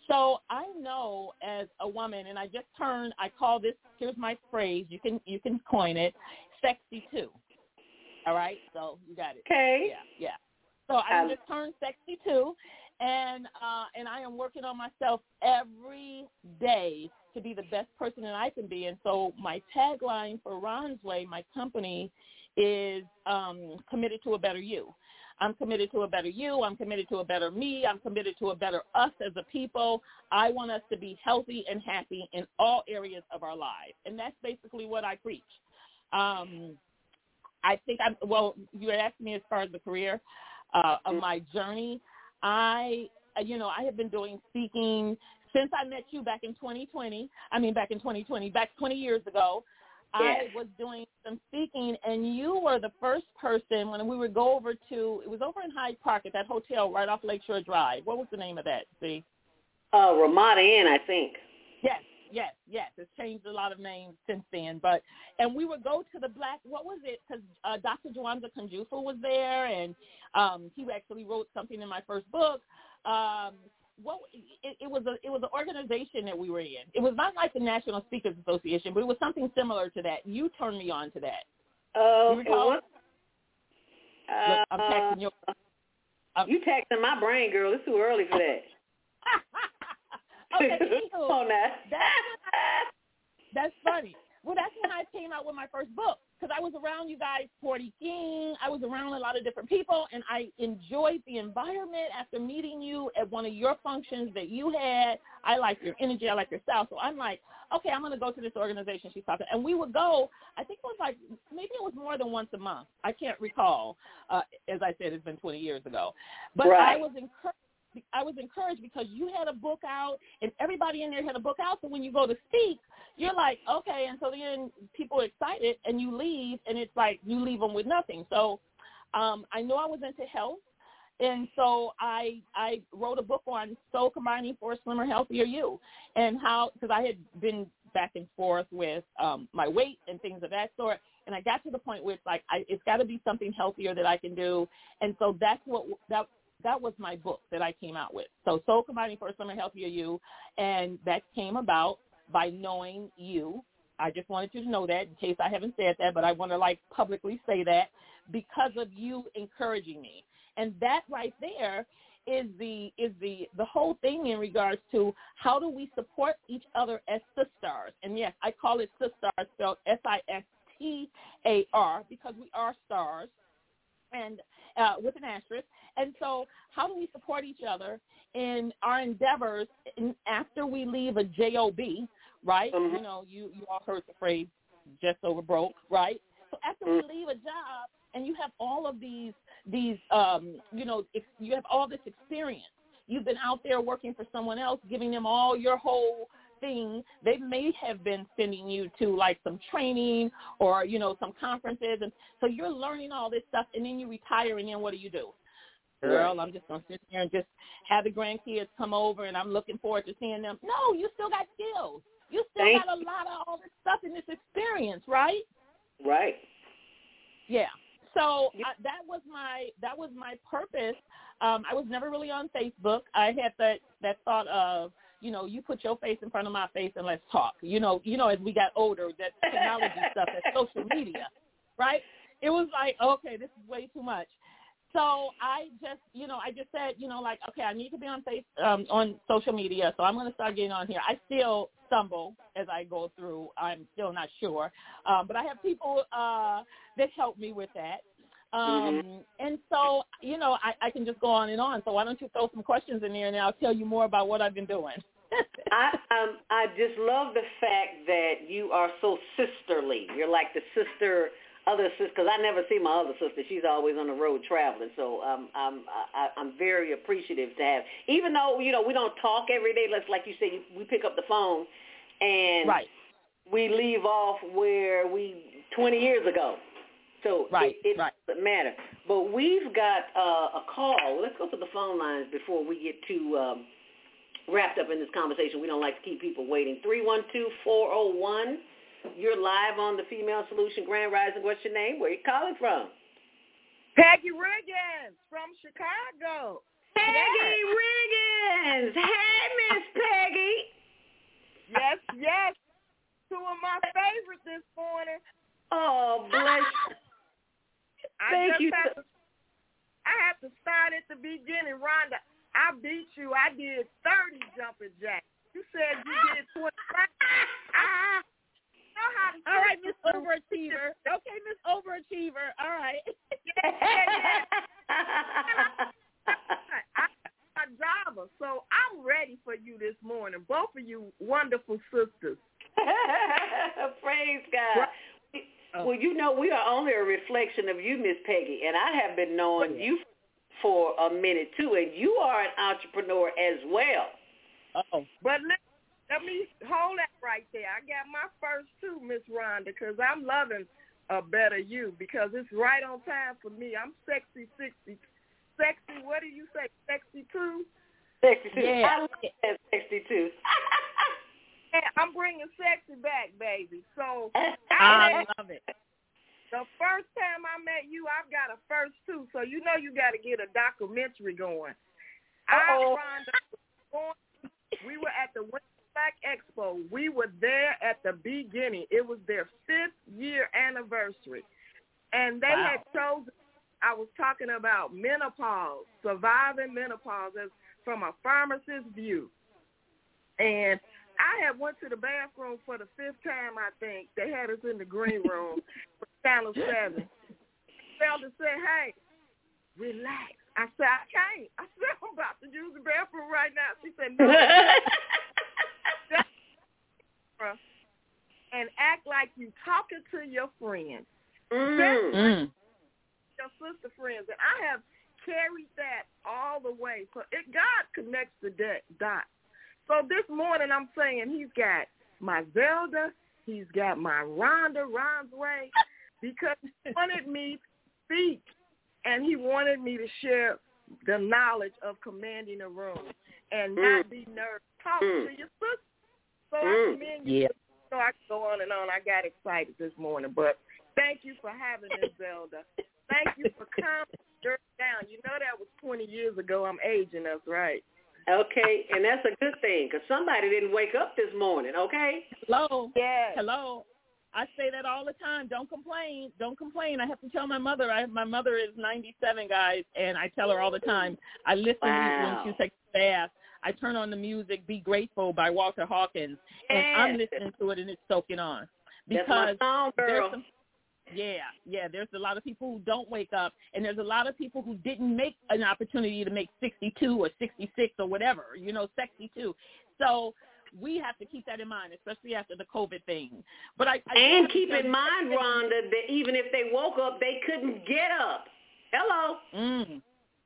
H: So I know as a woman, and I just turned, I call this, here's my phrase, you can you can coin it, sixty-two. All right? So you got it.
C: Okay.
H: Yeah, yeah. So I um, just turned sixty-two, and uh, and I am working on myself every day to be the best person that I can be. And so my tagline for Ron's Way, my company, is um, committed to a better you. I'm committed to a better you. I'm committed to a better me. I'm committed to a better us as a people. I want us to be healthy and happy in all areas of our lives. And that's basically what I preach. Um, I think I'm, well, you had asked me as far as the career uh, of my journey. I, you know, I have been doing speaking since I met you back in twenty twenty. I mean, back in twenty twenty, back twenty years ago. Yes. I was doing some speaking, and you were the first person when we would go over to, it was over in Hyde Park at that hotel right off Lakeshore Drive. What was the name of that, see?
C: Uh, Ramada Inn, I think.
H: Yes, yes, yes. It's changed a lot of names since then. But, and we would go to the black, what was it? Because uh, Doctor Jawanza Kunjufu was there, and um, he actually wrote something in my first book. Um Well, it, it was a it was an organization that we were in. It was not like the National Speakers Association, but it was something similar to that. You turned me on to that.
C: Oh,
H: you recall?
C: Look,
H: I'm texting you. I'm,
C: you texting my brain, girl. It's too early for that.
H: Okay, anywho,
C: Come on now.
H: That's, that's funny. Well, that's when I came out with my first book, because I was around you guys, Forty King. I was around a lot of different people, and I enjoyed the environment after meeting you at one of your functions that you had. I like your energy. I like your style. So I'm like, okay, I'm going to go to this organization she's talking. And we would go, I think it was like, maybe it was more than once a month. I can't recall. Uh, as I said, it's been twenty years ago. But
C: right.
H: I was encouraged. I was encouraged because you had a book out, and everybody in there had a book out. So when you go to speak, you're like, okay. And so then people are excited, and you leave, and it's like you leave them with nothing. So um, I know I was into health, and so I I wrote a book on Soul Combining for a Slimmer, Healthier You, and how, because I had been back and forth with um, my weight and things of that sort, and I got to the point where it's like I, it's got to be something healthier that I can do, and so that's what that. That was my book that I came out with. So Soul Combining for a Slimmer, Healthier You, and that came about by knowing you. I just wanted you to know that in case I haven't said that, but I want to, like, publicly say that because of you encouraging me. And that right there is the is the, the whole thing in regards to how do we support each other as sisters. And, yes, I call it sisters, spelled S I S T A R, because we are stars. And uh, with an asterisk. And so how do we support each other in our endeavors in, after we leave a job, right? Mm-hmm. You know, you, you all heard the phrase just over broke, right? So after mm-hmm. we leave a job and you have all of these, these um, you know, if you have all this experience. You've been out there working for someone else, giving them all your whole thing. They may have been sending you to like some training or, you know, some conferences. And so you're learning all this stuff, and then you retire, and then what do you do? Girl, I'm just going to sit there and just have the grandkids come over, and I'm looking forward to seeing them. No, you still got skills. You still Thanks. got a lot of all this stuff in this experience, right?
C: Right.
H: Yeah. So uh, that was my that was my purpose. Um, I was never really on Facebook. I had that, that thought of, you know, you put your face in front of my face and let's talk. You know, you know, as we got older, that technology stuff, that social media, right? It was like, okay, this is way too much. So I just, you know, I just said, you know, like, okay, I need to be on face, um, on social media, so I'm going to start getting on here. I still stumble as I go through. I'm still not sure. Um, but I have people uh, that help me with that. Um, mm-hmm. And so, you know, I, I can just go on and on. So why don't you throw some questions in there, and I'll tell you more about what I've been doing.
C: I um, I just love the fact that you are so sisterly. You're like the sister, other sister, because I never see my other sister. She's always on the road traveling. So um, I'm I, I'm very appreciative to have, even though, you know, we don't talk every day. Let's, like you said, we pick up the phone and
H: right.
C: we leave off where we twenty years ago. So
H: right,
C: it, it
H: right.
C: doesn't matter. But we've got uh, a call. Let's go to the phone lines before we get too um, wrapped up in this conversation. We don't like to keep people waiting. three one two, four oh one. You're live on the Female Solution Grand Rising. What's your name? Where are you calling from?
I: Peggy Riggins from Chicago.
C: Peggy Riggins. Hey, Miss Peggy.
I: Yes, yes. Two of my favorites this morning.
C: Oh, bless you.
I: I
C: Thank
I: just
C: you.
I: Had to, I have to start at the beginning, Rhonda. I beat you. I did thirty jumping jacks. You said you did twenty-five. I know how to.
H: All right, Miss Overachiever. Okay, Miss Overachiever. All right.
I: Yeah, yeah, yeah. I'm a driver, so I'm ready for you this morning. Both of you wonderful sisters.
C: Praise God.
H: Oh.
C: Well, you know, we are only a reflection of you, Miss Peggy, and I have been knowing yeah. you for a minute, too, and you are an entrepreneur as well.
H: Oh.
I: But let, let me hold that right there. I got my first two, Miss Rhonda, because I'm loving a better you, because it's right on time for me. I'm sexy, sixty, sexy, what do you say, sixty-two?
C: sixty-two.
H: Yeah.
C: I love that sixty-two.
I: I'm bringing sexy back, baby. So
H: I love it.
I: The first time I met you, I've got a first two, so you know you got to get a documentary going.
C: Uh-oh.
I: I, we were at the Winter Black Expo. We were there at the beginning. It was their fifth year anniversary, and they
H: wow.
I: had chosen. I was talking about menopause, surviving menopause, as from a pharmacist's view, and I had went to the bathroom for the fifth time, I think. They had us in the green room for Channel seven. Felder said, hey, relax. I said, I can't. I said, I'm about to use the bathroom right now. She said, no. And act like you talking to your friends.
C: Mm.
I: Your sister friends. And I have carried that all the way. So it God connects the dots. So this morning I'm saying he's got my Zelda, he's got my Rhonda Ronsway, because he wanted me to speak, and he wanted me to share the knowledge of commanding a room and not mm. be nervous. Talk mm. to your sister. So mm. I commend you.
H: Yeah.
I: So I can go on and on. I got excited this morning, but thank you for having this, Zelda. Thank you for calming down. You know that was twenty years ago. I'm aging us, right?
C: Okay, and that's a good thing, because somebody didn't wake up this morning, okay?
H: Hello.
I: Yes.
H: Hello. I say that all the time. Don't complain. Don't complain. I have to tell my mother. I, my mother is ninety-seven, guys, and I tell her all the time. I listen
C: wow.
H: when she takes a bath. I turn on the music, Be Grateful by Walter Hawkins, and
C: yes.
H: I'm listening to it, and it's soaking on. Because
C: that's my song, girl.
H: There's some, Yeah, yeah. There's a lot of people who don't wake up, and there's a lot of people who didn't make an opportunity to make sixty-two or sixty-six or whatever, you know, sixty-two. So we have to keep that in mind, especially after the COVID thing. But I, I
C: and keep in mind, Rhonda, that even if they woke up, they couldn't get up. Hello.
H: Mm.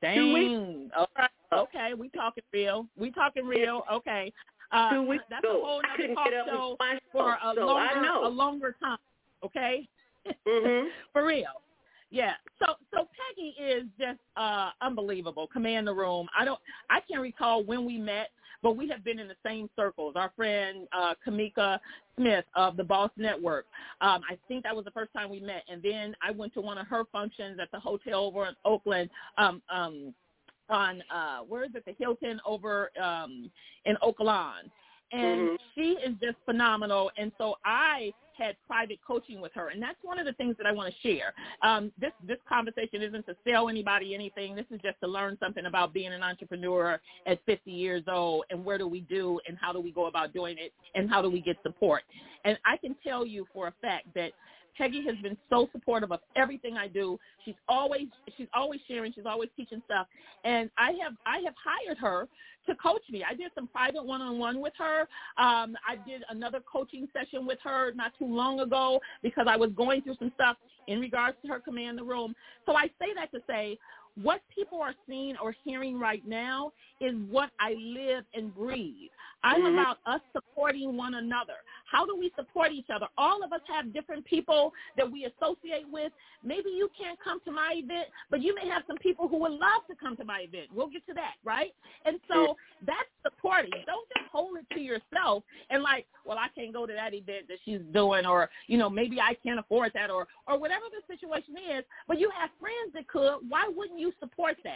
H: Dang. All right. Okay, we talking real. We talking real. Okay. Uh,
C: Two weeks
H: that's
C: ago,
H: a whole
C: I couldn't
H: talk
C: get up
H: show
C: and
H: for a
C: so
H: longer,
C: I know.
H: a longer time. Okay.
C: Mm-hmm.
H: For real. Yeah. So so Peggy is just uh, unbelievable. Command the room. I don't. I can't recall when we met, but we have been in the same circles. Our friend uh, Kamika Smith of the Boss Network. Um, I think that was the first time we met, and then I went to one of her functions at the hotel over in Oakland. Um, um, on uh, where is it? The Hilton over um, in Oakland. And
C: mm-hmm.
H: she is just phenomenal. And so I had private coaching with her. And that's one of the things that I want to share. Um, this, this conversation isn't to sell anybody anything. This is just to learn something about being an entrepreneur at fifty years old, and where do we do and how do we go about doing it and how do we get support. And I can tell you for a fact that Peggy has been so supportive of everything I do. She's always she's always sharing. She's always teaching stuff. And I have I have hired her to coach me. I did some private one-on-one with her. Um, I did another coaching session with her not too long ago because I was going through some stuff in regards to her Command the Room. So I say that to say what people are seeing or hearing right now is what I live and breathe. I'm mm-hmm. about us supporting one another. How do we support each other? All of us have different people that we associate with. Maybe you can't come to my event, but you may have some people who would love to come to my event. We'll get to that, right? And so that's supporting. Don't just hold it to yourself and like, well, I can't go to that event that she's doing, or, you know, maybe I can't afford that, or, or whatever the situation is, but you have friends that could. Why wouldn't you support that?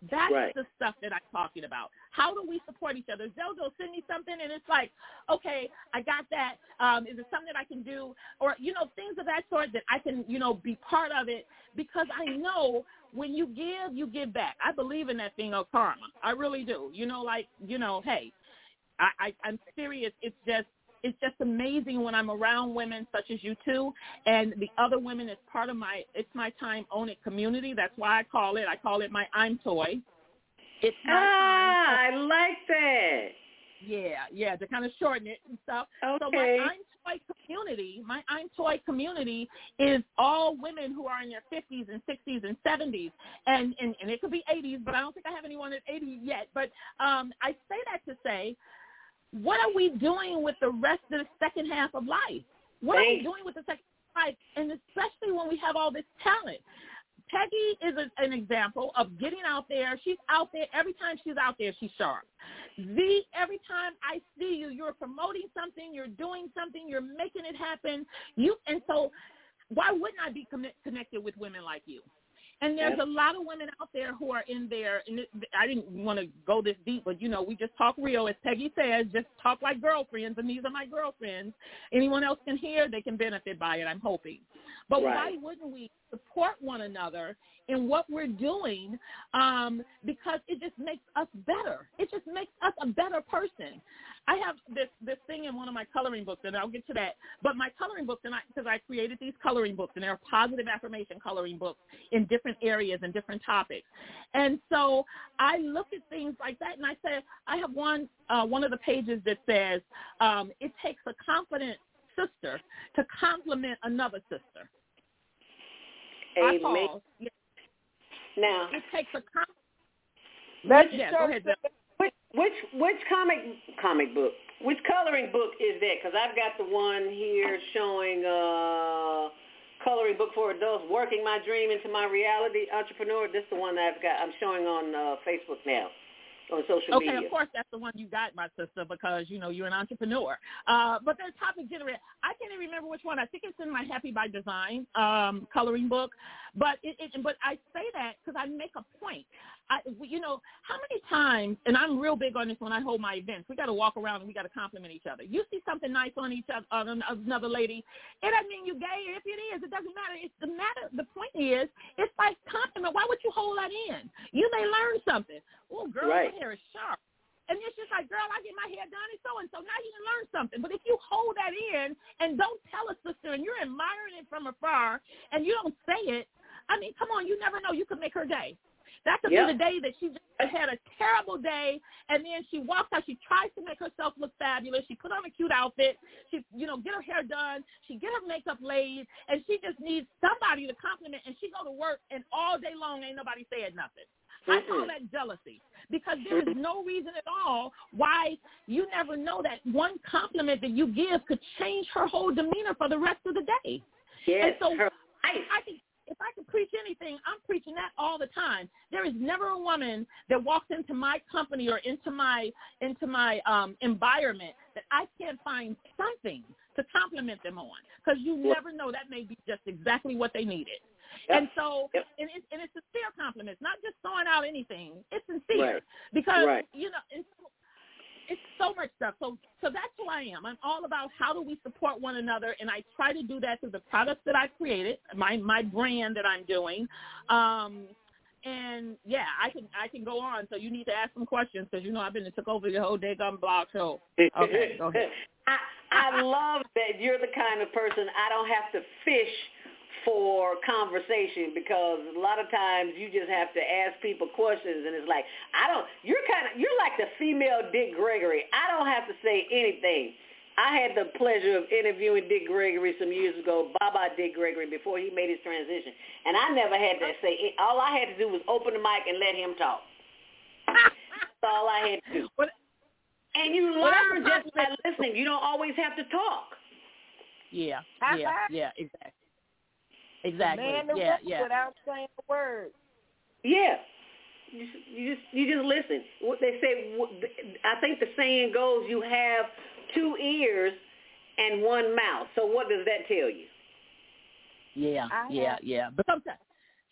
H: That's
J: right.
H: the stuff that I'm talking about. How do we support each other? Zozo send me something, and it's like, okay, I got that. Um, is it something that I can do? Or, you know, things of that sort that I can, you know, be part of it, because I know when you give, you give back. I believe in that thing of karma. I really do. You know, like, you know, hey, I, I, I'm serious. It's just, It's just amazing when I'm around women such as you two, and the other women is part of my, it's my time, own it community. That's why I call it, I call it my I'm Toy. It's my
J: ah,
H: time.
J: I like that.
H: Yeah, yeah, to kind of shorten it and stuff.
J: Okay.
H: So my I'm Toy community, my I'm Toy community is all women who are in their fifties and sixties and seventies, and, and, and it could be eighties, but I don't think I have anyone at eighty yet. But um, I say that to say, what are we doing with the rest of the second half of life? What Thanks. are we doing with the second half of life? And especially when we have all this talent. Peggy is a, an example of getting out there. She's out there. Every time she's out there, she's sharp. V, every time I see you, you're promoting something, you're doing something, you're making it happen. You And so why wouldn't I be con- connected with women like you? And there's a lot of women out there who are in there, and it, I didn't want to go this deep, but, you know, we just talk real. As Peggy says, just talk like girlfriends, and these are my girlfriends. Anyone else can hear, they can benefit by it, I'm hoping. But right. why wouldn't we support one another in what we're doing, um, because it just makes us better. It just makes us a better person. I have this, this thing in one of my coloring books, and I'll get to that. But my coloring books, and I, because I created these coloring books, and they're positive affirmation coloring books in different areas and different topics. And so I look at things like that, and I say, I have one, uh, one of the pages that says, um, it takes a confident sister to compliment another sister.
J: Amen.
H: I pause. Yeah.
J: Now,
H: it takes a confident.
I: Let's
H: yeah,
I: start.
H: Go ahead, Bill.
J: Which which which comic comic book? Which coloring book is that? Because I've got the one here showing uh, coloring book for adults, working my dream into my reality, entrepreneur. This is the one that I've got. I'm showing on uh, Facebook now, on social
H: okay,
J: media.
H: Okay, of course that's the one you got, my sister, because you know you're an entrepreneur. Uh, but there's topic generator. I can't even remember which one. I think it's in my Happy by Design um, coloring book. But it, it but I say that because I make a point. I, you know, how many times, and I'm real big on this when I hold my events, we got to walk around and we got to compliment each other. You see something nice on each other, on another lady, it doesn't mean you're gay. If it is, it doesn't matter. It's the matter. The point is, it's like compliment. Why would you hold that in? You may learn something. Oh, girl,
J: right.
H: your hair is sharp. And it's just like, girl, I get my hair done and so-and-so. Now you can learn something. But if you hold that in and don't tell a sister and you're admiring it from afar and you don't say it, I mean, come on, you never know. You could make her day. That could yep. be the day that she just had a terrible day, and then she walks out. She tries to make herself look fabulous. She put on a cute outfit. She, you know, get her hair done. She get her makeup laid, and she just needs somebody to compliment, and she go to work, and all day long ain't nobody saying nothing. I call that jealousy, because there is no reason at all why you never know that one compliment that you give could change her whole demeanor for the rest of the day.
J: Yes,
H: and so
J: her
H: I, I can, if I can preach anything, I'm preaching that all the time. There is never a woman that walks into my company or into my into my um, environment that I can't find something to compliment them on, because you never know, that may be just exactly what they needed. Yep. And so, yep. and, it, and it's sincere compliments, not just throwing out anything. It's sincere,
J: right.
H: because,
J: right.
H: you know, it's, it's so much stuff. So, so that's who I am. I'm all about how do we support one another, and I try to do that through the products that I created, my my brand that I'm doing. Um, and yeah, I can I can go on. So you need to ask some questions, because you know I've been took over the whole daggone blog show. Okay, go ahead.
J: I I love that you're the kind of person I don't have to fish for conversation, because a lot of times you just have to ask people questions, and it's like, I don't, you're kind of, you're like the female Dick Gregory. I don't have to say anything. I had the pleasure of interviewing Dick Gregory some years ago, Baba Dick Gregory, before he made his transition, and I never had to say, all I had to do was open the mic and let him talk. That's all I had to do. And you learn just by listening. You don't always have to talk.
H: Yeah, yeah, yeah, exactly. Exactly.
I: Man,
H: yeah, yeah.
I: Without saying a word.
J: Yeah. You just, you just you just listen. What they say, I think the saying goes, you have two ears and one mouth. So what does that tell you?
H: Yeah, I yeah, have. yeah. But sometimes,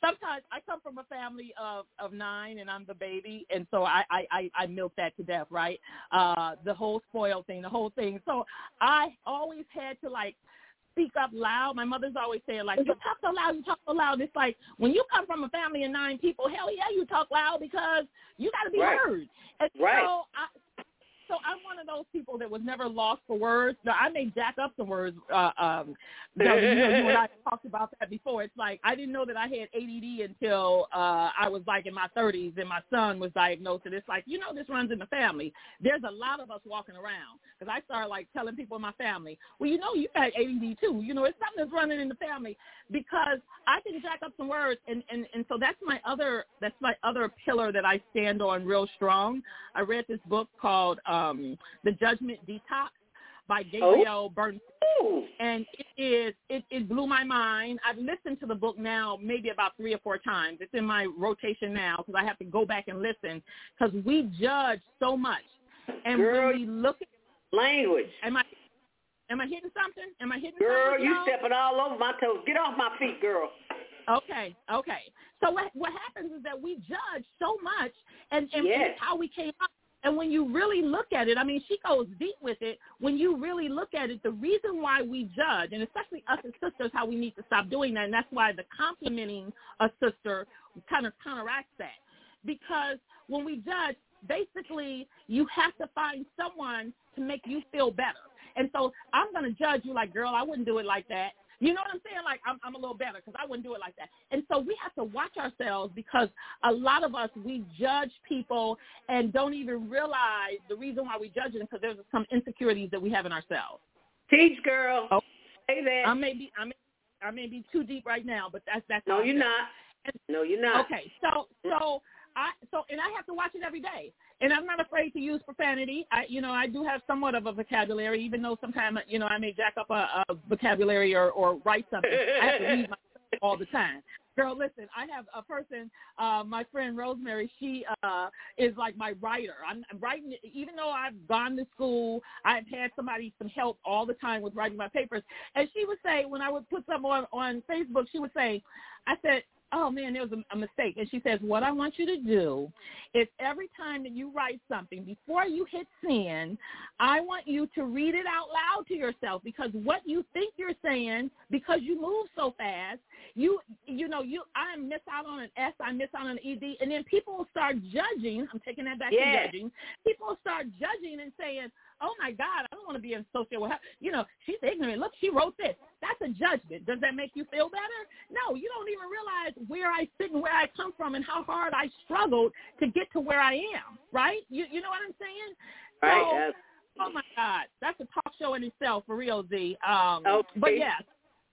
H: sometimes I come from a family of, of nine, and I'm the baby, and so I, I, I, I milk that to death, right? Uh, the whole spoiled thing, the whole thing. So I always had to, like, speak up loud. My mother's always saying, like, you talk so loud, you talk so loud. It's like, when you come from a family of nine people, hell yeah, you talk loud because you got to be
J: right.
H: heard. And
J: right.
H: so I, So I'm one of those people that was never lost for words. Now, I may jack up some words. Uh, um, you know, you and I talked about that before. It's like I didn't know that I had A D D until uh, I was like in my thirties, and my son was diagnosed. And it's like, you know, this runs in the family. There's a lot of us walking around because I started like telling people in my family, well, you know, you got A D D too. You know, it's something that's running in the family because I can jack up some words, and, and, and so that's my other that's my other pillar that I stand on real strong. I read this book called um, The Judgment Detox by Gabrielle oh. Bernstein, and it is it, it blew my mind. I've listened to the book now maybe about three or four times. It's in my rotation now because I have to go back and listen because we judge so much, and
J: Girl,
H: when we look at
J: language,
H: am I am I hitting something? Am I hitting
J: girl,
H: something?
J: Girl, you
H: y'all?
J: stepping all over my toes. Get off my feet, girl.
H: Okay, okay. So what what happens is that we judge so much, and, and,
J: yes.
H: and it's how we came up. And when you really look at it, I mean, she goes deep with it. When you really look at it, the reason why we judge, and especially us as sisters, how we need to stop doing that, and that's why the complimenting a sister kind of counteracts that. Because when we judge, basically, you have to find someone to make you feel better. And so I'm going to judge you like, girl, I wouldn't do it like that. You know what I'm saying? Like, I'm, I'm a little better because I wouldn't do it like that. And so we have to watch ourselves because a lot of us, we judge people and don't even realize the reason why we judge them because there's some insecurities that we have in ourselves.
J: Teach, girl.
H: Oh,
J: say that.
H: I may be, I may, I may be too deep right now, but that's that's.
J: No, you're not.
H: And,
J: no, you're not.
H: Okay, so so I so and I have to watch it every day. And I'm not afraid to use profanity. I, you know, I do have somewhat of a vocabulary, even though sometimes, you know, I may jack up a, a vocabulary or, or write something. I have to read myself all the time. Girl, listen, I have a person, uh, my friend Rosemary, she uh, is like my writer. I'm, I'm writing, even though I've gone to school, I've had somebody, some help all the time with writing my papers. And she would say, when I would put something on, on Facebook, she would say, I said, oh, man, there was a, a mistake. And she says, what I want you to do is every time that you write something, before you hit send, I want you to read it out loud to yourself because what you think you're saying, because you move so fast, you you know, you I miss out on an S, I miss out on an E D, and then people will start judging. I'm taking that back
J: yes.
H: to judging. People will start judging and saying, oh, my God, I don't want to be associated with her. You know, she's ignorant. Look, she wrote this. That's a judgment. Does that make you feel better? No, you don't even realize where I sit and where I come from and how hard I struggled to get to where I am, right? You you know what I'm saying?
J: Right.
H: So, oh, my God, that's a talk show in itself, for real, Z. Um,
J: okay.
H: But, yes.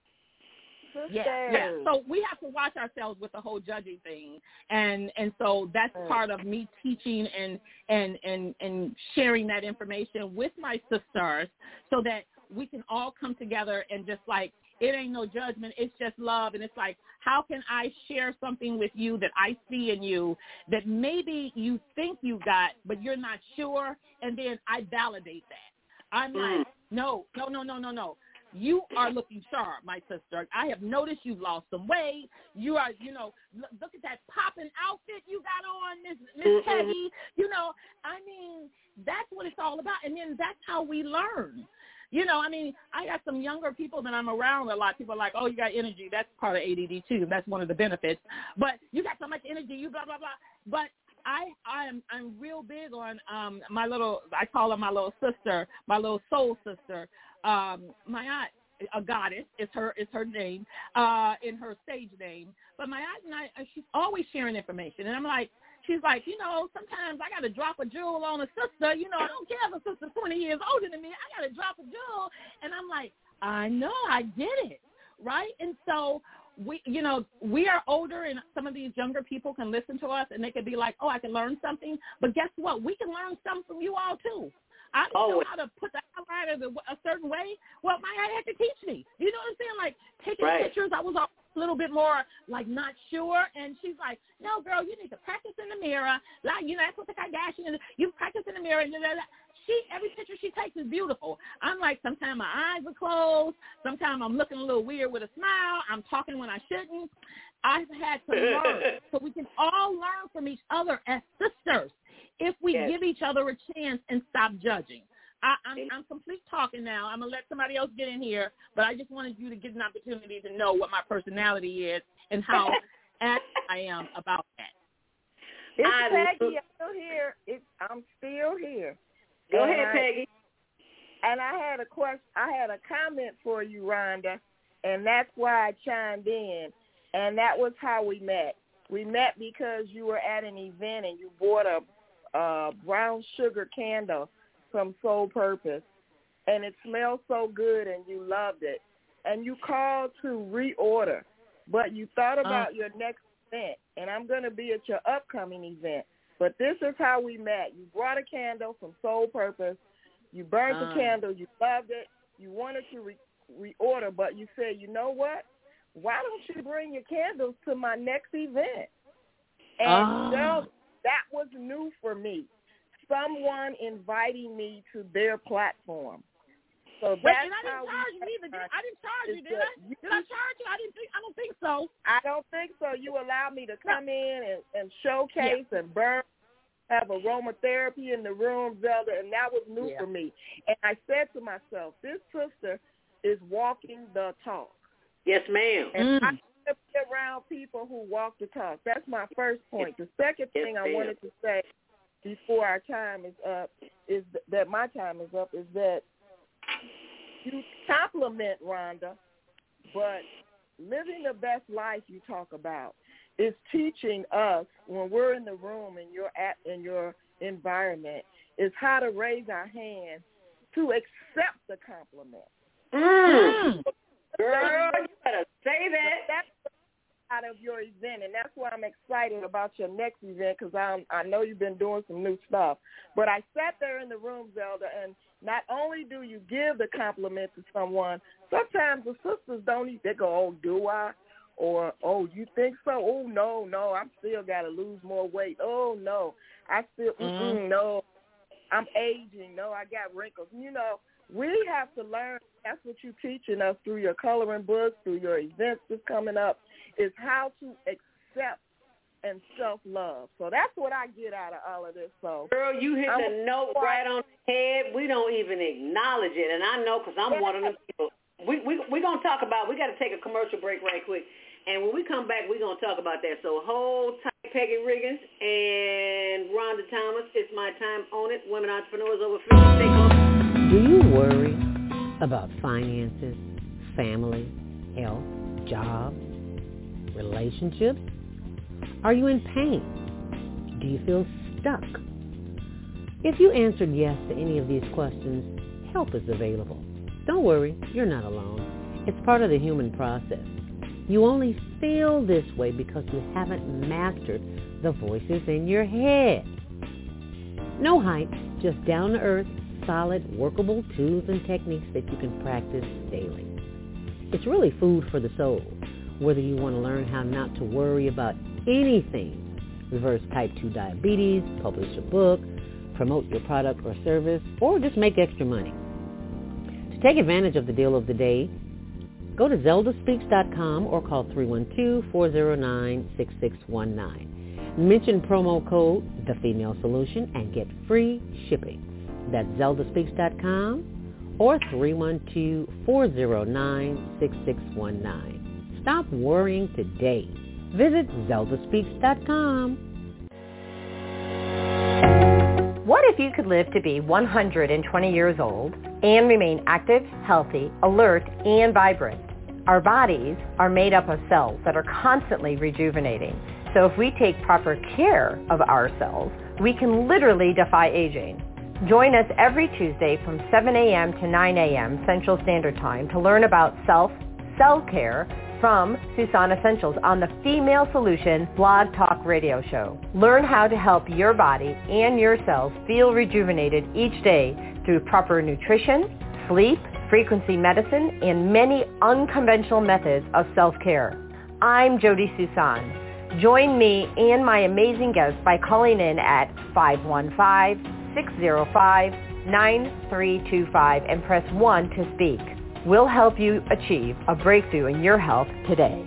H: Yeah, yeah. So we have to watch ourselves with the whole judging thing, and and so that's part of me teaching and and and and sharing that information with my sisters, so that we can all come together and just like it ain't no judgment, it's just love, and it's like how can I share something with you that I see in you that maybe you think you got but you're not sure, and then I validate that. I'm mm. like, no, no, no, no, no, no. You are looking sharp, my sister. I have noticed you've lost some weight. You are, you know, look, look at that popping outfit you got on, Miss Miss Peggy. You know, I mean, that's what it's all about. And then that's how we learn. You know, I mean, I got some younger people that I'm around a lot. People are like, oh, you got energy. That's part of A D D too. That's one of the benefits. But you got so much energy, you blah, blah, blah. But I I am I'm real big on um my little, I call her my little sister, my little soul sister. Um, my aunt, a goddess, is her is her name, uh, in her stage name. But my aunt and I, she's always sharing information, and I'm like, she's like, you know, sometimes I got to drop a jewel on a sister. You know, I don't care if a sister's twenty years older than me. I got to drop a jewel, and I'm like, I know, I get it, right? And so we, you know, we are older, and some of these younger people can listen to us, and they can be like, oh, I can learn something. But guess what? We can learn something from you all too. I didn't oh. know how to put the highlighter a certain way. Well, my aunt had to teach me. You know what I'm saying? Like taking
J: right.
H: pictures, I was a little bit more like not sure, and she's like, no, girl, you need to practice in the mirror. Like, you know, that's what the Kardashians, you practice in the mirror. And blah, blah, blah. She, every picture she takes is beautiful. I'm like, sometimes my eyes are closed. Sometimes I'm looking a little weird with a smile. I'm talking when I shouldn't. I've had to learn. So we can all learn from each other as sisters if we yes. give each other a chance and stop judging. I, I'm, I'm complete talking now. I'm going to let somebody else get in here, but I just wanted you to get an opportunity to know what my personality is and how active I am about that.
I: It's I Peggy. I'm still here. It's, I'm still here.
J: Go
I: and
J: ahead,
I: I,
J: Peggy.
I: And I had a question. I had a comment for you, Rhonda, and that's why I chimed in. And that was how we met. We met because you were at an event and you bought a uh, brown sugar candle from Soul Purpose, and it smelled so good and you loved it. And you called to reorder, but you thought about uh. your next event, and I'm going to be at your upcoming event. But this is how we met. You brought a candle from Soul Purpose. You burned uh. the candle. You loved it. You wanted to re- reorder, but you said, you know what? Why don't you bring your candles to my next event? And uh. so that was new for me. Someone inviting me to their platform. So
H: Wait,
I: that's
H: and I didn't
I: how
H: charge you either. Did I? I didn't charge you, did I?
I: You,
H: did I charge you? I didn't think. I don't think so.
I: I don't think so. You allowed me to come no. in and, and showcase yeah. and burn, have aromatherapy in the room, Zelda, and that was new yeah. for me. And I said to myself, this sister is walking the talk.
J: Yes, ma'am.
I: And
J: mm.
I: I want to be around people who walk the talk. That's my first point. The second thing
J: yes,
I: I wanted to say before our time is up, is that my time is up, is that you compliment Rhonda, but living the best life you talk about is teaching us when we're in the room and you're at in your environment is how to raise our hand to accept the compliment.
J: Mm. Girl, you better say that.
I: That's out of your event, and that's why I'm excited about your next event because I I know you've been doing some new stuff. But I sat there in the room, Zelda, and not only do you give the compliment to someone, sometimes the sisters don't even, they go, oh, do I? Or, oh, you think so? Oh, no, no, I'm still got to lose more weight. Oh, no, I still, mm-hmm. mm-mm, no, I'm aging. No, I got wrinkles. You know, we have to learn. That's what you're teaching us through your coloring books, through your events that's coming up, is how to accept and self-love. So that's what I get out of all of this. So,
J: girl, you hit I'm the note right on the head. We don't even acknowledge it, and I know because I'm yeah. one of them people. We we we're gonna talk about. We got to take a commercial break right quick, and when we come back, we're gonna talk about that. So hold tight, Peggy Riggins and Rhonda Thomas. It's my time on it. Women entrepreneurs over fifty. Take on.
C: Do you worry about finances, family, health, job, relationships? Are you in pain? Do you feel stuck? If you answered yes to any of these questions, help is available. Don't worry, you're not alone. It's part of the human process. You only feel this way because you haven't mastered the voices in your head. No hype, just down-to-earth, solid, workable tools and techniques that you can practice daily. It's really food for the soul, whether you want to learn how not to worry about anything, reverse type two diabetes, publish a book, promote your product or service, or just make extra money. To take advantage of the deal of the day, go to zelda speaks dot com or call three one two, four zero nine, six six one nine. Mention promo code The Female Solution and get free shipping. That's zelda speaks dot com or three one two, four zero nine, six six one nine. Stop worrying today. Visit zelda speaks dot com.
K: What if you could live to be one hundred twenty years old and remain active, healthy, alert, and vibrant? Our bodies are made up of cells that are constantly rejuvenating. So if we take proper care of our cells, we can literally defy aging. Join us every Tuesday from seven a.m. to nine a.m. Central Standard Time to learn about self, cell care from Susan Essentials on the Female Solution Blog Talk Radio Show. Learn how to help your body and your cells feel rejuvenated each day through proper nutrition, sleep, frequency medicine, and many unconventional methods of self-care. I'm Jody Susan. Join me and my amazing guests by calling in at five one five, six zero five, nine three two five and press one to speak. We'll help you achieve a breakthrough in your health today.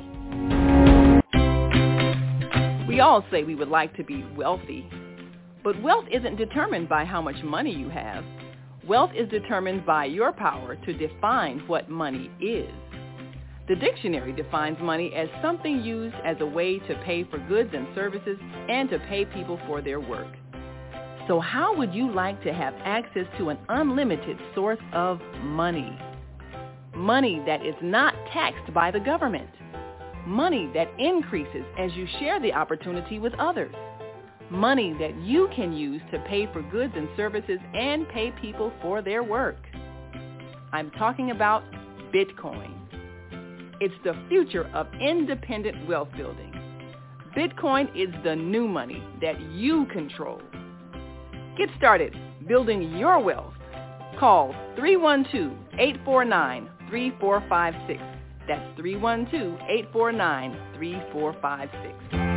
B: We all say we would like to be wealthy, but wealth isn't determined by how much money you have. Wealth is determined by your power to define what money is. The dictionary defines money as something used as a way to pay for goods and services and to pay people for their work. So how would you like to have access to an unlimited source of money? Money that is not taxed by the government. Money that increases as you share the opportunity with others. Money that you can use to pay for goods and services and pay people for their work. I'm talking about Bitcoin. It's the future of independent wealth building. Bitcoin is the new money that you control. Get started building your wealth. Call three one two, eight four nine, three four five six. That's three one two, eight four nine, three four five six.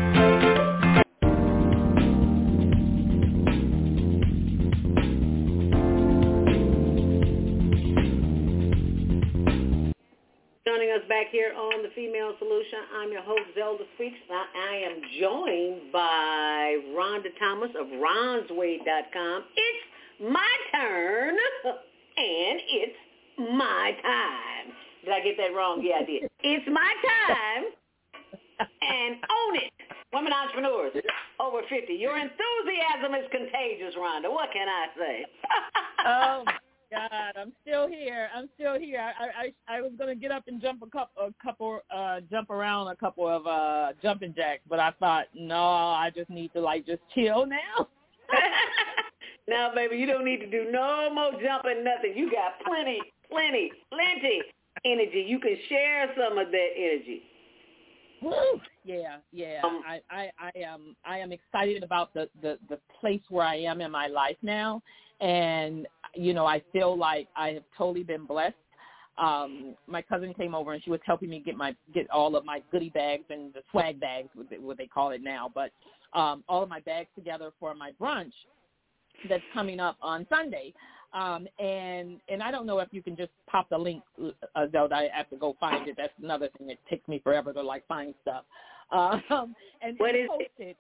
J: Joining us back here on The Female Solution, I'm your host, Zelda Speaks. I, I am joined by Rhonda Thomas of Rons Wade dot com. It's my turn, and it's my time. Did I get that wrong? Yeah, I did. It's my time, and own it. Women entrepreneurs over fifty. Your enthusiasm is contagious, Rhonda. What can I say?
H: Oh, my God, I'm still here. I'm still here. I I, I was going to get up and jump a couple, a couple, uh, jump around a couple of uh, jumping jacks, but I thought, no, I just need to, like, just chill now.
J: Now, baby, you don't need to do no more jumping, nothing. You got plenty, plenty, plenty energy. You can share some of that energy.
H: Woo. Yeah, yeah.
J: Um,
H: I, I, I am I am excited about the, the, the place where I am in my life now. And, you know, I feel like I have totally been blessed. Um, my cousin came over and she was helping me get my get all of my goodie bags and the swag bags, what they call it now, but um, all of my bags together for my brunch that's coming up on Sunday. Um, and and I don't know if you can just pop the link, uh, though. I have to go find it. That's another thing that takes me forever to, like, find stuff. Um, and
J: what
H: and
J: is
H: posted
J: it?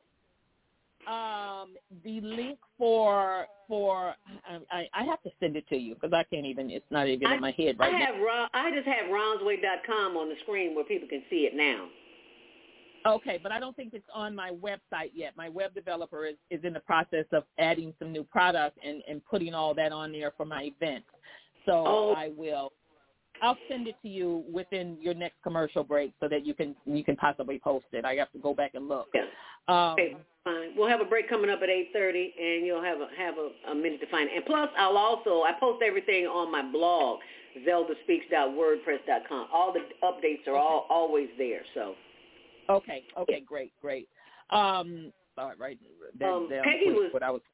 H: Um, the link for for I, I have to send it to you because I can't even. It's not even
J: I,
H: in my head right
J: I
H: now.
J: have Ron, I just have Rons Wade dot com on the screen where people can see it now.
H: Okay, but I don't think it's on my website yet. My web developer is, is in the process of adding some new product and, and putting all that on there for my event. So
J: oh.
H: I will. I'll send it to you within your next commercial break so that you can you can possibly post it. I have to go back and look.
J: Yeah.
H: Um,
J: okay, fine. We'll have a break coming up at eight thirty, and you'll have a have a, a minute to find it. And plus, I'll also I post everything on my blog, zelda speaks dot wordpress dot com. All the updates are all always there. So.
H: Okay. Okay. Great. Great. Um. All right. Right. That,
J: Um,
H: that
J: Peggy was.
H: What I was.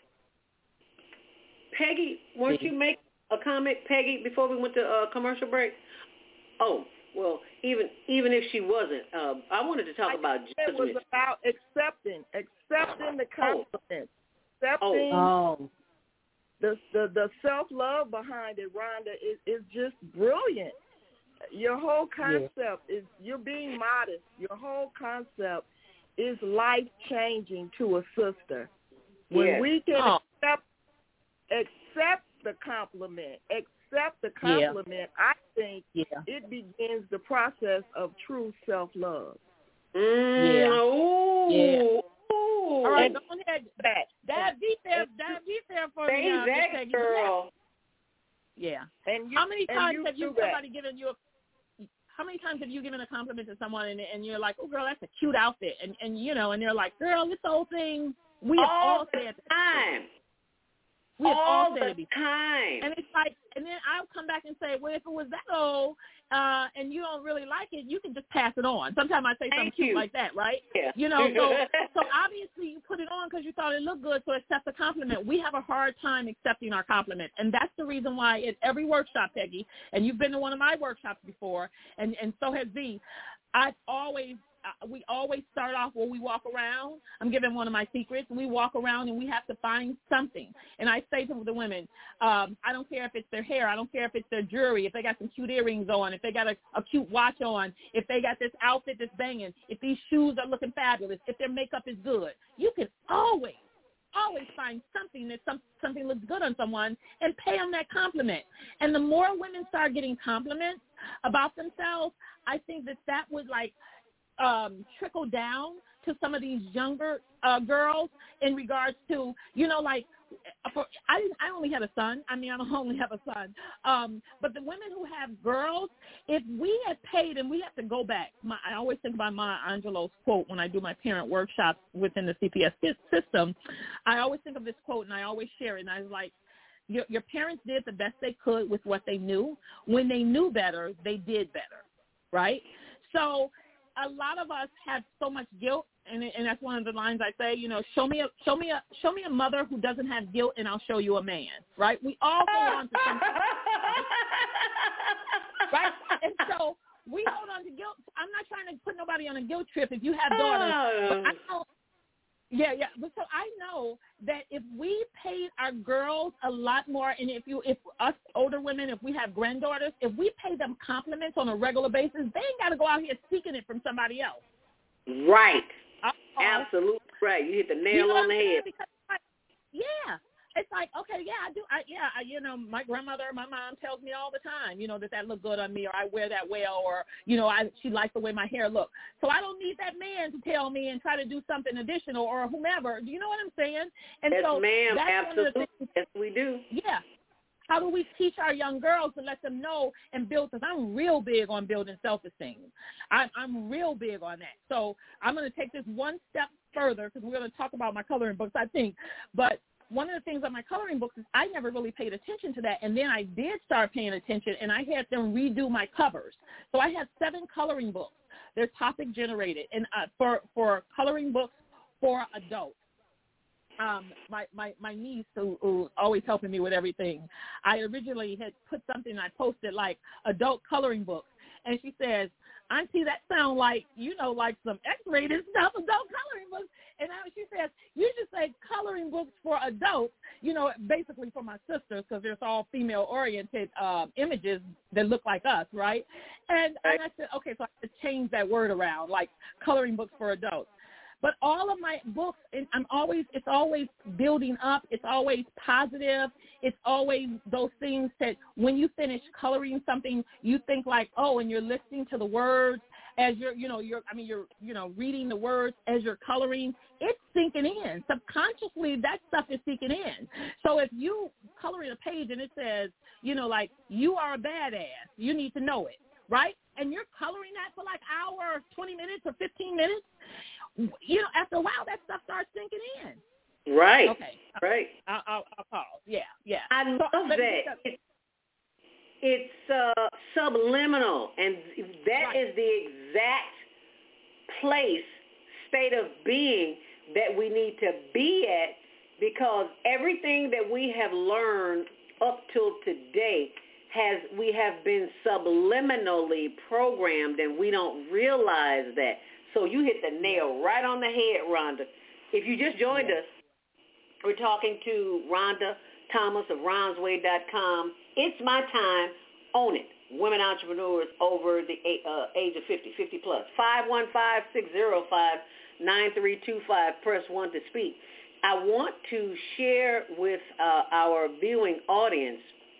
J: Peggy, weren't
H: Peggy.
J: you make a comment, Peggy, before we went to uh, commercial break? Oh, well, even even if she wasn't, uh, I wanted to talk
I: I
J: about
I: it
J: judgment.
I: was about accepting, accepting the compliment, accepting
H: Oh.
I: the the, the self love behind it. Rhonda is is just brilliant. Your whole concept yeah. is you're being modest. Your whole concept is life changing to a sister. When
J: yes.
I: we can
H: oh.
I: accept accept the compliment, accept the compliment, yeah. I think
H: yeah.
I: it begins the process of true self-love.
J: Mm,
H: yeah.
J: Ooh.
H: Yeah.
J: Ooh.
H: All right,
I: And
H: go ahead.
I: that.
H: Dive deep there. Dive deep there for me.
J: Say
H: now,
J: that,
H: Peggy.
J: girl.
H: Yeah.
I: And you,
H: how many times
I: you
H: have you
I: do that.
H: somebody given you a how many times have you given a compliment to someone and, and you're like, oh, girl, that's a cute outfit. And, and you know, and they're like, girl, this whole thing, we have
J: all
H: all
J: the
H: said
J: time.
H: We have
J: all
H: all said
J: the
H: it before.
J: time.
H: And it's like, and then I'll come back and say, well, if it was that old uh, and you don't really like it, you can just pass it on. Sometimes I say
J: Thank
H: something cute
J: you.
H: like that, right?
J: Yeah.
H: You know, so so obviously you put it on because you thought it looked good, so accept the compliment. We have a hard time accepting our compliment, and that's the reason why at every workshop, Peggy, and you've been to one of my workshops before, and, and so has Z, I've always we always start off where we walk around. I'm giving one of my secrets. We walk around and we have to find something. And I say to the women, um, I don't care if it's their hair. I don't care if it's their jewelry, if they got some cute earrings on, if they got a, a cute watch on, if they got this outfit that's banging, if these shoes are looking fabulous, if their makeup is good. You can always, always find something that some, something looks good on someone and pay them that compliment. And the more women start getting compliments about themselves, I think that that would like um, trickle down to some of these younger uh, girls in regards to, you know, like, for, I didn't, I only had a son. I mean, I don't only have a son. Um, but the women who have girls, if we had paid, and we have to go back. My, I always think about Maya Angelou's quote when I do my parent workshops within the C P S system. I always think of this quote, and I always share it. And I was like, your, your parents did the best they could with what they knew. When they knew better, they did better, right? So a lot of us have so much guilt, and and that's one of the lines I say. You know, show me a show me a show me a mother who doesn't have guilt, and I'll show you a man. Right? We all hold on to something, right? And so we hold on to guilt. I'm not trying to put nobody on a guilt trip if you have daughters, but I know. Yeah, yeah. But so I know that if we paid our girls a lot more, and if you, if us older women, if we have granddaughters, if we pay them compliments on a regular basis, they ain't got to go out here seeking it from somebody else.
J: Right.
H: Uh-oh.
J: Absolutely right. You hit the nail
H: you know
J: on the head.
H: Because, like, yeah. It's like, okay, yeah, I do. I, yeah, I, you know, my grandmother, my mom tells me all the time, you know, that that look good on me, or I wear that well, or, you know, I she likes the way my hair looks. So I don't need that man to tell me and try to do something additional or whomever. Do you know what I'm saying? And
J: yes,
H: so
J: ma'am,
H: that's
J: absolutely.
H: One of the things,
J: yes, we do.
H: Yeah. How do we teach our young girls to let them know and build? Because I'm real big on building self-esteem. I, I'm real big on that. So I'm going to take this one step further, because we're going to talk about my coloring books, I think. But one of the things on my coloring books is I never really paid attention to that. And then I did start paying attention, and I had them redo my covers. So I have seven coloring books. They're topic generated, and uh, for, for coloring books for adults. Um, my, my, my niece, who, who always helping me with everything, I originally had put something, I posted like adult coloring books. And she says, Auntie, that sounds like, you know, like some X-rated stuff, adult coloring books. And I, she says, you should say coloring books for adults, you know, basically for my sisters, because there's all female-oriented uh, images that look like us, right? And, and I said, okay, so I have to change that word around, like coloring books for adults. But all of my books, I'm always, it's always building up. It's always positive. It's always those things that when you finish coloring something, you think like, oh, and you're listening to the words as you're, you know, you're, I mean, you're, you know, reading the words as you're coloring. It's sinking in. Subconsciously, that stuff is sinking in. So if you coloring a page and it says, you know, like, you are a badass, you need to know it, right? And you're coloring that for like an hour or twenty minutes or fifteen minutes, you know, after a while, that stuff starts sinking in.
J: Right.
H: Okay.
J: Right.
H: I'll, I'll, I'll pause. Yeah, yeah.
J: I
H: so,
J: love that. It, it's uh, subliminal, and that
H: right.
J: is the exact place, state of being that we need to be at, because everything that we have learned up till today has we have been subliminally programmed, and we don't realize that. So you hit the nail right on the head, Rhonda. If you just joined yeah. us, we're talking to Rhonda Thomas of Rons Way dot com. It's my time. Own it. Women entrepreneurs over the uh, age of fifty, fifty plus. five one five, six zero five, nine three two five. Press one to speak. I want to share with uh, our viewing audience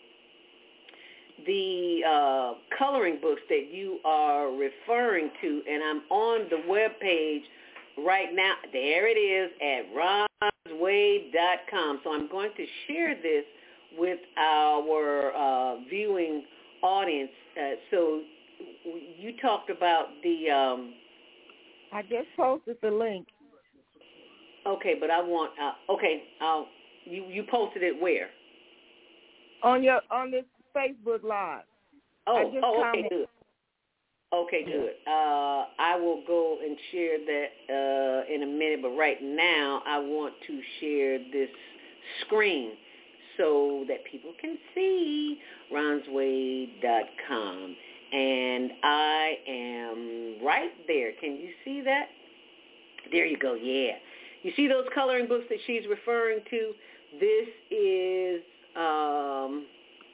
J: the uh, coloring books that you are referring to, and I'm on the web page right now. There it is at Rons Way dot com. So I'm going to share this with our uh, viewing audience. Uh, so you talked about the... Um,
I: I just posted the link.
J: Okay, but I want... Uh, okay, I'll, you, you posted it where?
I: On your on this Facebook Live.
J: Oh,
I: just
J: oh okay,
I: commented.
J: good. Okay, good. Uh, I will go and share that uh, in a minute, but right now I want to share this screen so that people can see Rons Way dot com. And I am right there. Can you see that? There you go, yeah. You see those coloring books that she's referring to? This is, um,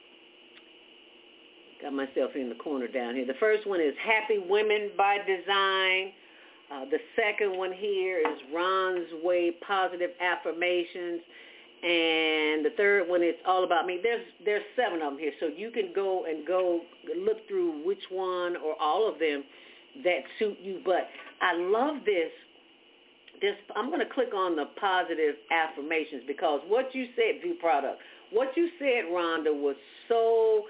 J: got myself in the corner down here. The first one is Happy Women by Design. Uh, the second one here is Ron's Way Positive Affirmations. And the third one is All About Me. There's there's seven of them here, so you can go and go look through which one or all of them that suit you. But I love this. This I'm going to click on the positive affirmations because what you said, View Product, what you said, Rhonda, was so,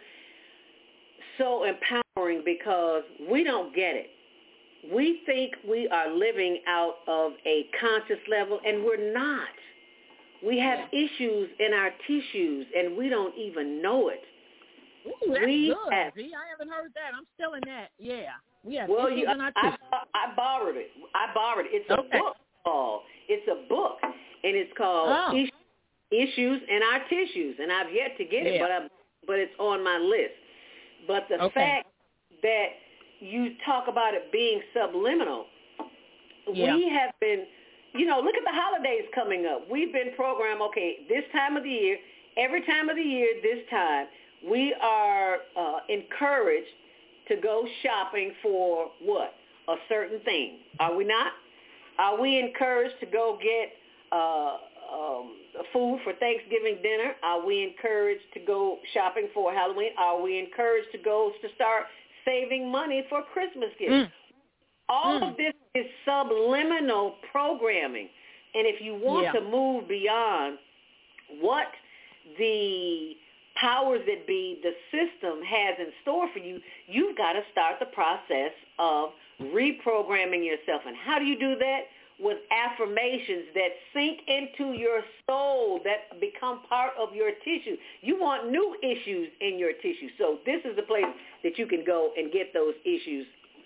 J: so empowering because we don't get it. We think we are living out of a conscious level, and we're not. We have yeah. issues in our tissues, and we don't even know it.
H: Ooh, that's
J: we
H: good,
J: have,
H: V. I haven't heard that. I'm still in that. Yeah. We have
J: well,
H: issues
J: you,
H: in our
J: I,
H: tissues.
J: I, I borrowed it. I borrowed it. It's a
H: okay.
J: book called, it's a book, and it's called
H: oh.
J: Is- Issues in Our Tissues, and I've yet to get
H: yeah.
J: it, but I, but it's on my list. But the
H: okay.
J: fact that you talk about it being subliminal,
H: yeah.
J: we have been... You know, look at the holidays coming up. We've been programmed, okay, this time of the year, every time of the year, this time, we are uh, encouraged to go shopping for what? A certain thing. Are we not? Are we encouraged to go get uh, um, food for Thanksgiving dinner? Are we encouraged to go shopping for Halloween? Are we encouraged to go to start saving money for Christmas gifts? Mm. All mm. of this is subliminal programming. And if you want
H: yeah.
J: to move beyond what the powers that be, the system has in store for you, you've got to start the process of reprogramming yourself. And how do you do that? With affirmations that sink into your soul, that become part of your tissue. You want new issues in your tissue. So this is the place that you can go and get those issues.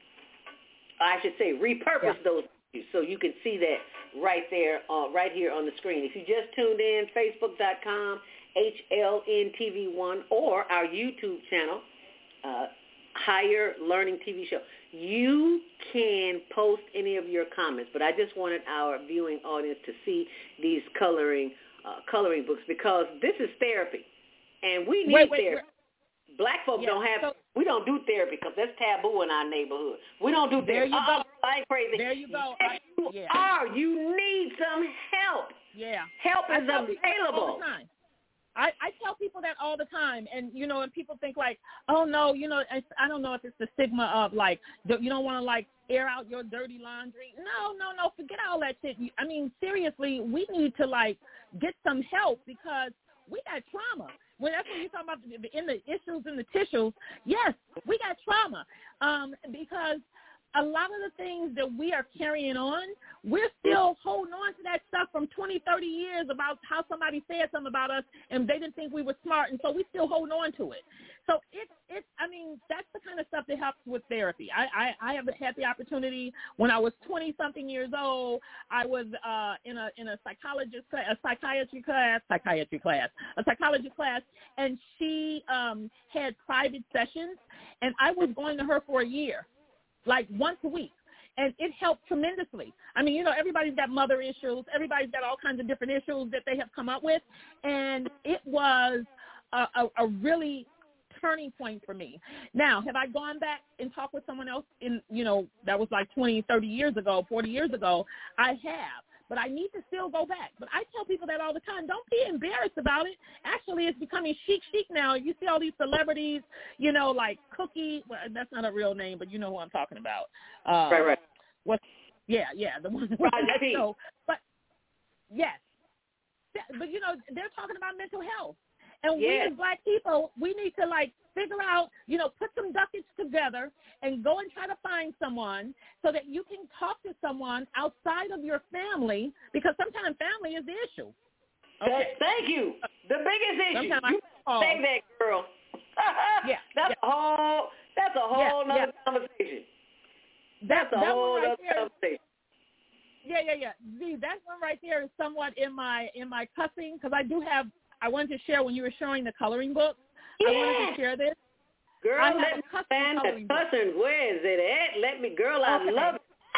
J: I should say repurpose yeah. those issues. So you can see that right there, uh, right here on the screen. If you just tuned in, facebook dot com, H L N T V one, or our YouTube channel, uh, Higher Learning T V Show. You can post any of your comments, but I just wanted our viewing audience to see these coloring uh, coloring books because this is therapy, and we need
H: wait, wait,
J: therapy. Wait. Black folks
H: yeah,
J: don't have,
H: so,
J: we don't do therapy because that's taboo in our neighborhood. We don't do
H: there
J: therapy.
H: You
J: oh,
H: go.
J: I ain't crazy.
H: There you go.
J: Yes, you
H: yeah.
J: are. You need some help.
H: Yeah.
J: Help is
H: available. All the time. I, I tell people that all the time, and, you know, and people think like, oh, no, you know, I, I don't know if it's the stigma of, like, you don't want to, like, air out your dirty laundry. No, no, no, forget all that shit. I mean, seriously, we need to, like, get some help because we got trauma. Well, that's what you're talking about in the issues in the tissues. Yes, we got trauma um, because a lot of the things that we are carrying on, we're still holding on to that stuff from twenty, thirty years about how somebody said something about us and they didn't think we were smart, and so we still holding on to it. So it's, it's, I mean, that's the kind of stuff that helps with therapy. I, I, I have had the opportunity when I was twenty-something years old. I was uh, in a in a psychologist class, a psychiatry class, psychiatry class, a psychology class, and she um, had private sessions, and I was going to her for a year, like once a week. And it helped tremendously. I mean, you know, everybody's got mother issues. Everybody's got all kinds of different issues that they have come up with. And it was a, a, a really turning point for me. Now, have I gone back and talked with someone else in, you know, that was like twenty, thirty years ago, forty years ago? I have. But I need to still go back. But I tell people that all the time. Don't be embarrassed about it. Actually, it's becoming chic chic now. You see all these celebrities, you know, like Cookie. Well, that's not a real name, but you know who I'm talking about. Uh,
J: right, right.
H: What? Yeah, yeah, the one on that show. But, yes. But, you know, they're talking about mental health. And
J: yes.
H: we as black people, we need to, like, figure out, you know, put some ducats together and go and try to find someone so that you can talk to someone outside of your family, because sometimes family is the issue.
J: Okay. Thank you. The biggest issue.
H: Sometimes
J: you
H: I,
J: say that, girl.
H: yeah.
J: That's
H: yeah.
J: a whole, that's a whole
H: yeah,
J: nother
H: yeah.
J: conversation.
H: That,
J: that's a
H: that
J: whole
H: right
J: other
H: there,
J: conversation.
H: Yeah, yeah, yeah. Z, that one right there is somewhat in my in my cussing, because I do have, I wanted to share when you were showing the coloring book.
J: Yeah.
H: I wanted to share this.
J: Girl,
G: I have
J: let
G: a
J: me
G: custom
J: find the
G: coloring book.
J: cousin. Where is it at? Let me, girl, I
G: Okay.
J: love it.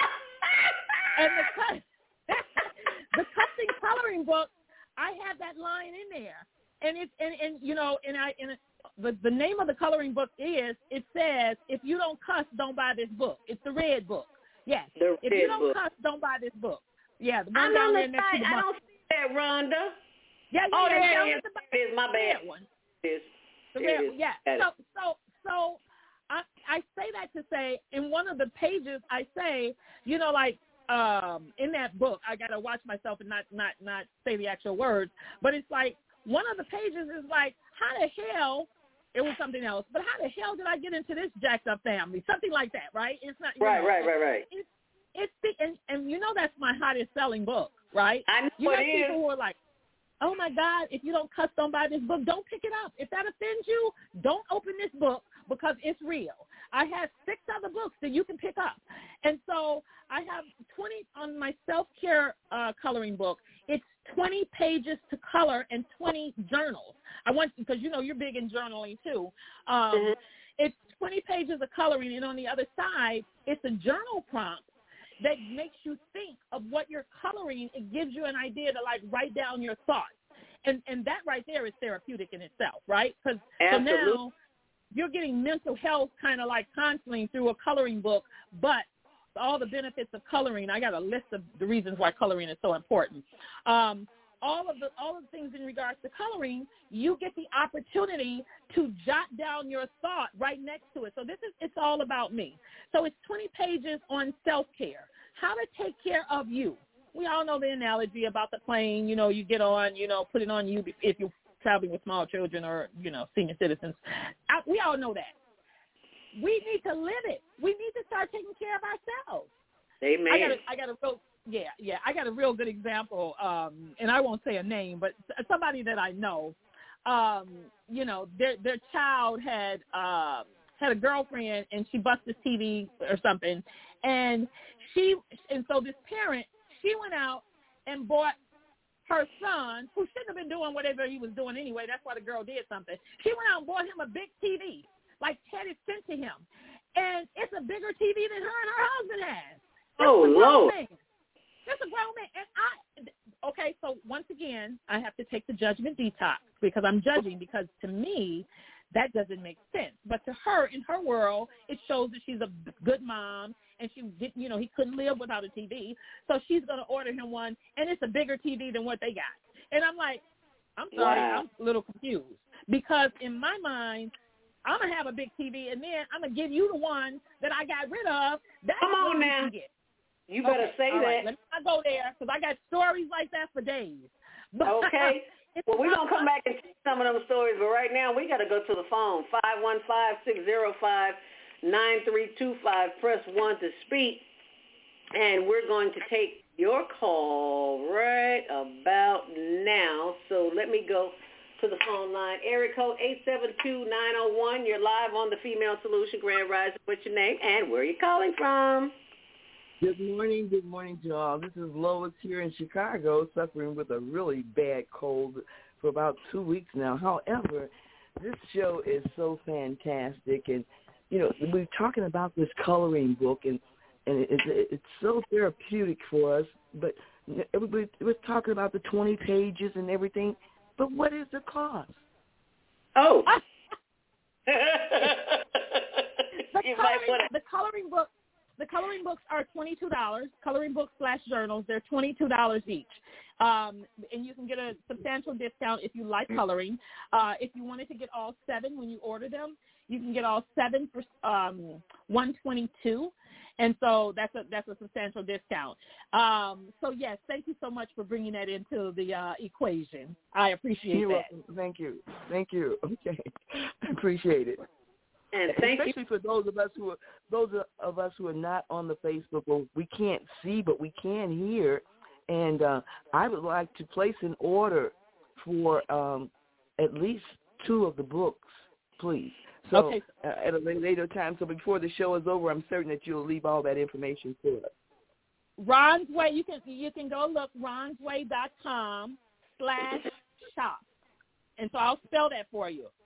G: And the cu- the custom coloring book, I have that line in there, and it's and, and you know, and I and the the name of the coloring book is it says if you don't cuss, don't buy this book. It's the red book. Yes.
J: The
G: if
J: red
G: you don't
J: book.
G: cuss, don't buy this book. Yeah, the one
J: I'm
G: down
J: on
G: there
J: the
G: next to
J: side.
G: the
J: I
G: month.
J: don't see that, Rhonda.
G: Yeah, yeah,
J: Oh,
G: yeah.
J: there
G: down
J: it
G: at
J: is.
G: the bottom.
J: It is. My bad.
G: Red one.
J: It is.
G: The
J: There
G: red,
J: it is.
G: yeah.
J: Got it.
G: So so so I I say that to say in one of the pages I say, you know, like um in that book, I gotta watch myself and not not not say the actual words, but it's like one of the pages is like, how the hell it was something else, but how the hell did I get into this jacked up family? Something like that, right? It's not you
J: Right,
G: know,
J: right, right, right.
G: It's it's the, and and you know that's my hottest selling book, right?
J: I know
G: you
J: it
G: got
J: is.
G: people who are like, oh my God, if you don't cuss, don't buy this book. Don't pick it up. If that offends you, don't open this book because it's real. I have six other books that you can pick up. And so I have twenty on my self-care uh, coloring book. It's twenty pages to color and twenty journals. I want, because you know you're big in journaling too. Um,
J: Mm-hmm.
G: It's twenty pages of coloring, and on the other side, it's a journal prompt that makes you think of what you're coloring. It gives you an idea to like write down your thoughts. And and that right there is therapeutic in itself, right? Because so now you're getting mental health kind of like counseling through a coloring book, but all the benefits of coloring, I got a list of the reasons why coloring is so important. Um, all of the all of the things in regards to coloring, you get the opportunity to jot down your thought right next to it. So this is, it's all about me. So it's twenty pages on self-care, how to take care of you. We all know the analogy about the plane, you know, you get on, you know, put it on you if you're traveling with small children or, you know, senior citizens. I, we all know that. We need to live it. We need to start taking care of ourselves.
J: Amen.
G: I got a, I got a real, yeah, yeah, I got a real good example, um, and I won't say a name, but somebody that I know, um, you know, their their child had uh, had a girlfriend, and she busted T V or something, and she, and so this parent, she went out and bought her son, who shouldn't have been doing whatever he was doing anyway. That's why the girl did something. She went out and bought him a big T V, like had it sent to him, and it's a bigger T V than her and her husband has. That's
J: oh,
G: a grown
J: Lord.
G: man. That's a grown man. And I, okay, so once again, I have to take the judgment detox because I'm judging because to me, that doesn't make sense. But to her, in her world, it shows that she's a good mom and she didn't, you know, he couldn't live without a T V. So she's going to order him one, and it's a bigger T V than what they got. And I'm like, I'm sorry,
J: Wow.
G: I'm a little confused because in my mind, I'm going to have a big T V, and then I'm going to give you the one that I got rid of. That's
J: Come on
G: what
J: now.
G: you can get.
J: You better
G: okay,
J: say
G: all
J: that.
G: right, let me not go there because I got stories like that for days. But
J: Okay. Well, we're going to come back and see some of them stories, but right now we got to go to the phone, five one five, six zero five, nine three two five. Press one to speak, and we're going to take your call right about now. So let me go to the phone line. Area code eight seven two, nine oh one. You're live on the Female Solution Grand Rising. What's your name and where are you calling from?
L: Good morning, good morning to all. This is Lois here in Chicago, suffering with a really bad cold for about two weeks now. However, this show is so fantastic, and you know we're talking about this coloring book, and and it, it, it's so therapeutic for us. But everybody was talking about the twenty pages and everything. But what is the cost?
J: Oh,
G: the,
J: you
G: coloring,
J: might wanna...
G: the coloring book. The coloring books are twenty-two dollars. Coloring books slash journals, they're twenty-two dollars each. Um, and you can get a substantial discount if you like coloring. Uh, if you wanted to get all seven when you order them, you can get all seven for um, one hundred twenty-two dollars. And so that's a that's a substantial discount. Um, so, yes, thank you so much for bringing that into the uh, equation. I appreciate
L: You're
G: that.
L: welcome. Thank you. Thank you. Okay. I appreciate it.
J: And thank
L: Especially
J: you.
L: for those of us who are those of us who are not on the Facebook, well, we can't see, but we can hear. And uh, I would like to place an order for um, at least two of the books, please. So
G: okay.
L: uh, at a later time, so before the show is over, I'm certain that you'll leave all that information for us.
G: Ron's Way, you can you can go look ronsway dot com slash shop. And so I'll spell that for you.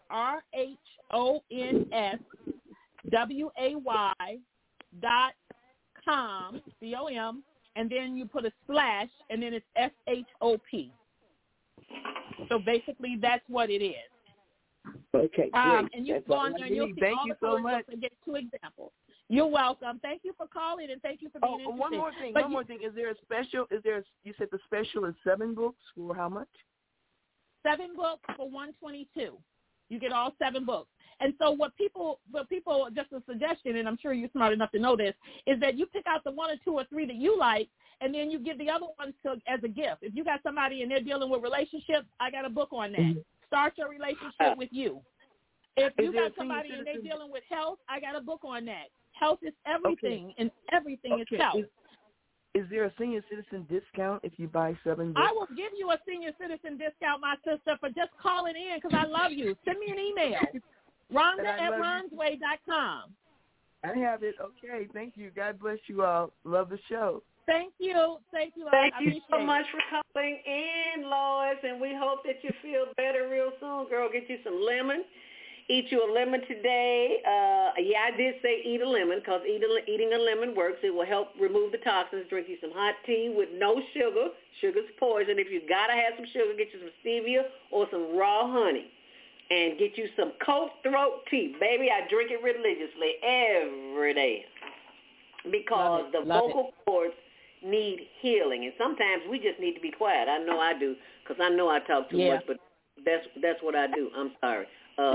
G: R H O N S W A Y dot com, C O M, and then you put a slash, and then it's S H O P. So basically, that's what it is.
L: Okay, great.
G: Um, and you
L: That's
G: go
L: all
G: on
L: I
G: there and you'll
L: need.
G: see
L: Thank
G: all
L: you
G: the
L: so
G: colored
L: much.
G: books and get two examples. You're welcome. Thank you for calling, and thank you for being
L: Oh,
G: interested.
L: one more thing.
G: But
L: one
G: you,
L: more thing. Is there a special? Is there? A, you said the special is seven books for how much?
G: Seven books for one twenty-two. You get all seven books. And so what people, what people, just a suggestion, and I'm sure you're smart enough to know this, is that you pick out the one or two or three that you like, and then you give the other ones to, as a gift. If you got somebody and they're dealing with relationships, I got a book on that. Mm-hmm. Start your relationship with you. If you got somebody and they're dealing with health, I got a book on that. Health is everything, okay. and everything
L: okay.
G: is health.
L: Is, is there a senior citizen discount if you buy seven books?
G: I will give you a senior citizen discount, my sister, for just calling in because I love you. Send me an email. Rhonda at Ronsway dot com.
L: I have it. Okay. Thank you. God bless you all. Love the show.
G: Thank you. Thank you.
J: Thank
G: I
J: you so
G: it.
J: much for calling in, Lois, and we hope that you feel better real soon. Girl, get you some lemon. Eat you a lemon today. Uh, yeah, I did say eat a lemon because eat a, eating a lemon works. It will help remove the toxins. Drink you some hot tea with no sugar. Sugar's poison. If you got to have some sugar, get you some stevia or some raw honey. And get you some cold throat tea. Baby, I drink it religiously every day because
G: Love
J: the
G: it. Love
J: vocal
G: it.
J: cords need healing. And sometimes we just need to be quiet. I know I do because I know I talk too
G: yeah.
J: much, but that's that's what I do. I'm sorry. Uh,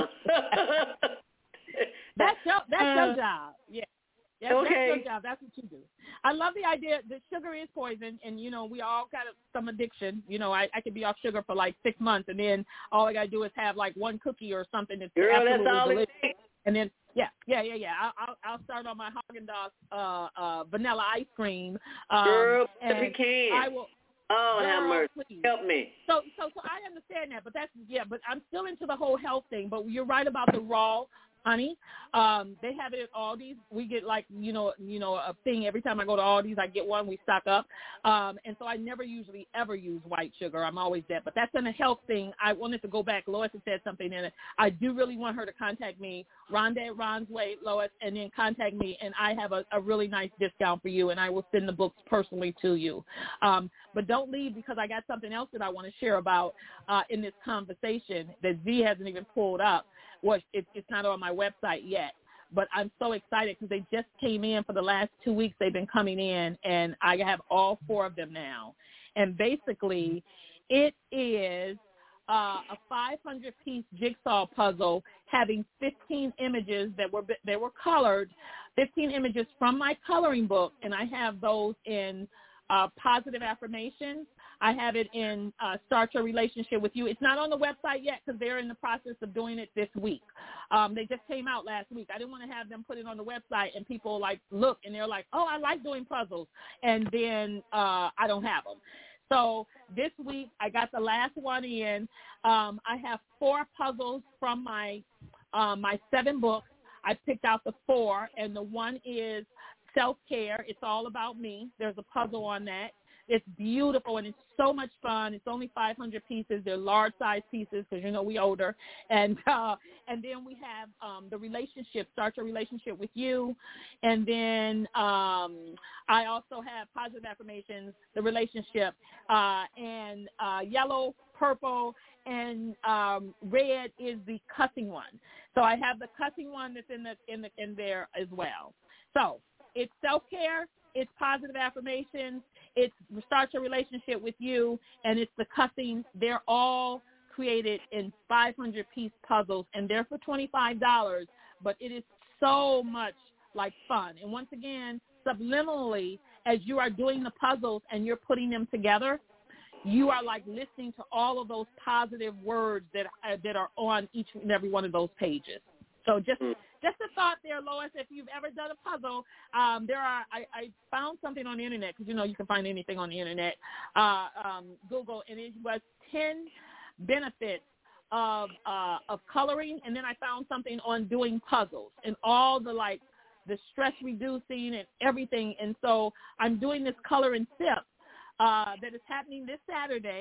G: that's your, that's
J: uh,
G: your job. Yeah. That's,
J: okay.
G: that's your job. That's what you do. I love the idea that sugar is poison, and, you know, we all got some addiction. You know, I, I could be off sugar for like six months, and then all I got to do is have like one cookie or something that's
J: Girl,
G: absolutely
J: that's all
G: delicious.
J: it takes.
G: And then, yeah, yeah, yeah, yeah. I'll, I'll, I'll start on my Haagen-Dazs uh, uh, vanilla ice cream. Um,
J: Girl,
G: and
J: if you can.
G: I will.
J: Oh,
G: Girl,
J: have mercy.
G: please.
J: Help me.
G: So, so, so I understand that, but that's yeah. But I'm still into the whole health thing. But you're right about the raw honey. Um, they have it at Aldi's. We get like you know, you know, a thing every time I go to Aldi's. I get one. We stock up. Um, and so I never usually ever use white sugar. I'm always that. But that's in a health thing. I wanted to go back. Lois had said something in it. I do really want her to contact me, Rhonda at Ron's Way, Lois, and then contact me, and I have a, a really nice discount for you, and I will send the books personally to you. Um, but don't leave because I got something else that I want to share about uh, in this conversation that Z hasn't even pulled up. Well, it, it's not on my website yet, but I'm so excited because they just came in for the last two weeks. They've been coming in, and I have all four of them now. And basically, it is uh, a five hundred piece jigsaw puzzle having fifteen images that were they were colored, fifteen images from my coloring book, and I have those in uh, positive affirmations. I have it in uh, Start Your Relationship with You. It's not on the website yet because they're in the process of doing it this week. Um, they just came out last week. I didn't want to have them put it on the website and people like look and they're like, oh, I like doing puzzles, and then uh, I don't have them. So this week I got the last one in. Um, I have four puzzles from my uh, my seven books. I picked out the four, and the one is self-care. It's all about me. There's a puzzle on that. It's beautiful, and it's so much fun. It's only five hundred pieces. They're large-size pieces because, you know, we older. And uh, and then we have um, the relationship, Start Your Relationship with You. And then um, I also have positive affirmations, the relationship, uh, and uh, yellow, purple, and um, red is the cussing one. So I have the cussing one that's in the in the in there as well. So it's self-care, it's positive affirmations, it's Start Your Relationship with You, and it's the cussing. They're all created in five hundred piece puzzles, and they're for twenty-five dollars, but it is so much like fun. And once again, subliminally, as you are doing the puzzles and you're putting them together, you are like listening to all of those positive words that uh, that are on each and every one of those pages. So just just a thought there, Lois. If you've ever done a puzzle, um, there are. I, I found something on the internet because you know you can find anything on the internet. Uh, um, Google, and it was ten benefits of uh, of coloring, and then I found something on doing puzzles and all the like the stress reducing and everything. And so I'm doing this color and sip uh, that is happening this Saturday.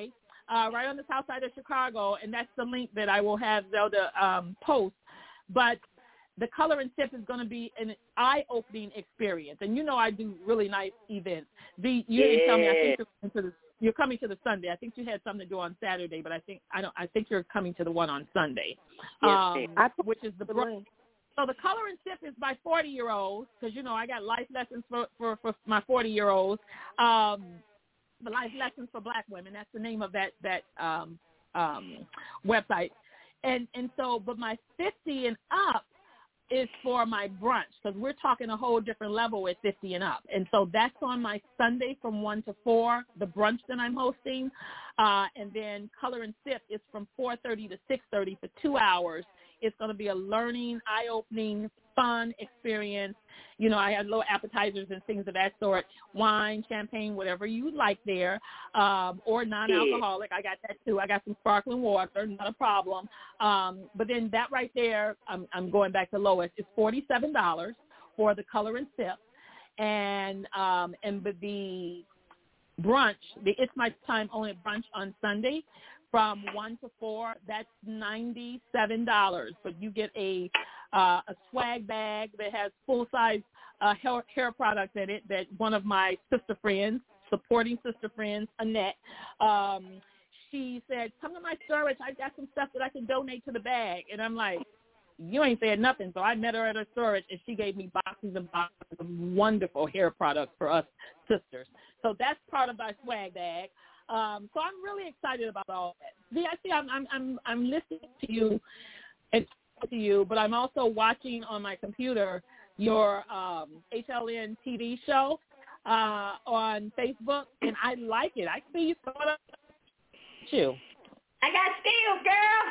G: uh, right on the south side of Chicago, and that's the link that I will have Zelda um, post. But the Color and Sip is going to be an eye-opening experience. And you know I do really nice events. The, you didn't tell me, I think you're coming, to the, you're coming to the Sunday. I think you had something to do on Saturday, but I think I don't. I think you're coming to the one on Sunday,
J: yes,
G: um, which is the brunch. So the Color and Sip is by forty-year-olds, because, you know, I got life lessons for, for, for my forty-year-olds. Um, the Life Lessons for Black Women, that's the name of that, that um, um, website. And, and so, but my fifty and up is for my brunch, because we're talking a whole different level with fifty and up. And so that's on my Sunday from one to four, the brunch that I'm hosting. Uh, and then Color and Sip is from four thirty to six thirty for two hours. It's going to be a learning, eye-opening, fun experience. You know, I had little appetizers and things of that sort, wine, champagne, whatever you like there, um, or non-alcoholic. I got that too. I got some sparkling water, not a problem. Um, but then that right there, I'm, I'm going back to Lois, is forty-seven dollars for the Color and Sip. And um, and the brunch, the It's My Time Only brunch on Sunday, from one to four, that's ninety-seven dollars. But you get a uh, a swag bag that has full-size uh, hair, hair products in it that one of my sister friends, supporting sister friends, Annette, um, she said, come to my storage. I got some stuff that I can donate to the bag. And I'm like, you ain't saying nothing. So I met her at her storage, and she gave me boxes and boxes of wonderful hair products for us sisters. So that's part of my swag bag. Um, so I'm really excited about all that. See, I see I'm I'm I'm, I'm listening to you and to you, but I'm also watching on my computer your um, H L N T V show uh, on Facebook, and I like it. I see you throw it up. You.
J: I got skills, girl.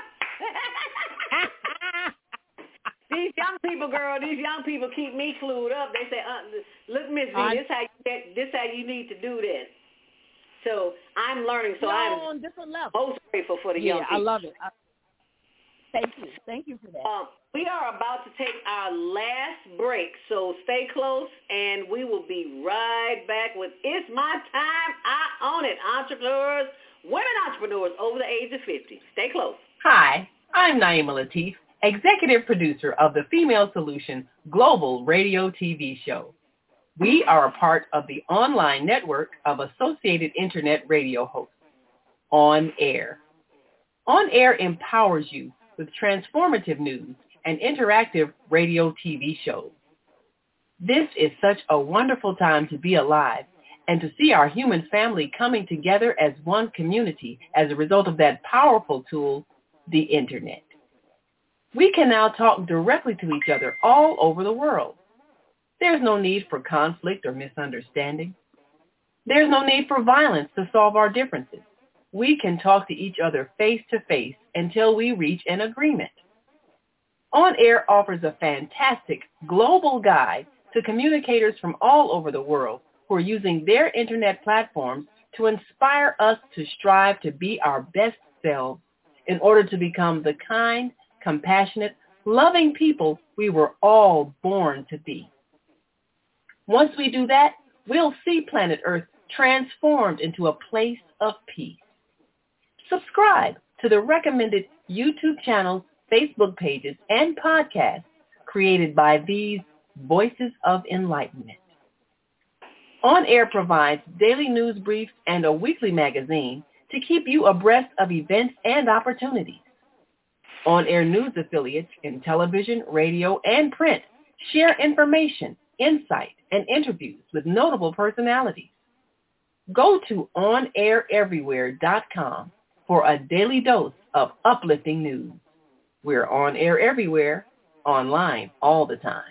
J: These young people, girl, these young people keep me clued up. They say, uh, "Look, Miss V, I, this how you get, this how you need to do this." So I'm learning. So
G: no,
J: I'm
G: on different levels.
J: Most grateful for the
G: yeah,
J: young people.
G: I love it. I, thank you. Thank you for that.
J: Um, we are about to take our last break, so stay close, and we will be right back with It's My Time, I Own It. Entrepreneurs, women entrepreneurs over the age of fifty. Stay close.
B: Hi, I'm Naima Latif, executive producer of the Female Solution Global Radio T V show. We are a part of the online network of Associated Internet radio hosts, On Air. On Air empowers you with transformative news and interactive radio T V shows. This is such a wonderful time to be alive and to see our human family coming together as one community as a result of that powerful tool, the Internet. We can now talk directly to each other all over the world. There's no need for conflict or misunderstanding. There's no need for violence to solve our differences. We can talk to each other face to face until we reach an agreement. On Air offers a fantastic global guide to communicators from all over the world who are using their internet platforms to inspire us to strive to be our best selves in order to become the kind, compassionate, loving people we were all born to be. Once we do that, we'll see planet Earth transformed into a place of peace. Subscribe to the recommended YouTube channels, Facebook pages, and podcasts created by these Voices of Enlightenment. On Air provides daily news briefs and a weekly magazine to keep you abreast of events and opportunities. On Air news affiliates in television, radio, and print share information, insight, and interviews with notable personalities. Go to on air everywhere dot com for a daily dose of uplifting news. We're on air everywhere, online all the time.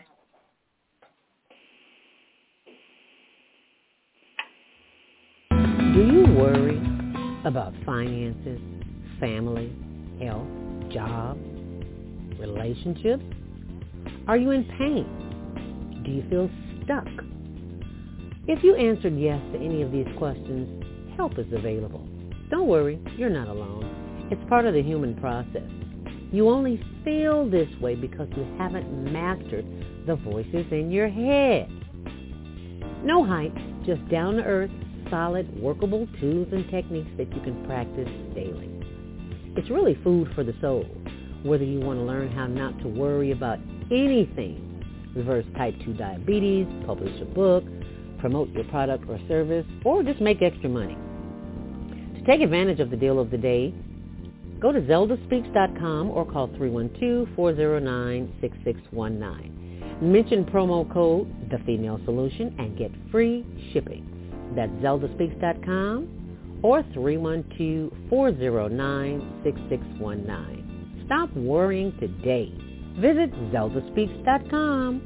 C: Do you worry about finances, family, health, jobs, relationships? Are you in pain? Do you feel stuck? If you answered yes to any of these questions, help is available. Don't worry, you're not alone. It's part of the human process. You only feel this way because you haven't mastered the voices in your head. No hype, just down-to-earth, solid, workable tools and techniques that you can practice daily. It's really food for the soul, whether you want to learn how not to worry about anything, reverse type two diabetes, publish a book, promote your product or service, or just make extra money. To take advantage of the deal of the day, go to zelda speaks dot com or call three one two, four zero nine, six six one nine. Mention promo code The Female Solution and get free shipping. That's zelda speaks dot com or three one two, four zero nine, six six one nine. Stop worrying today. Visit zelda speaks dot com.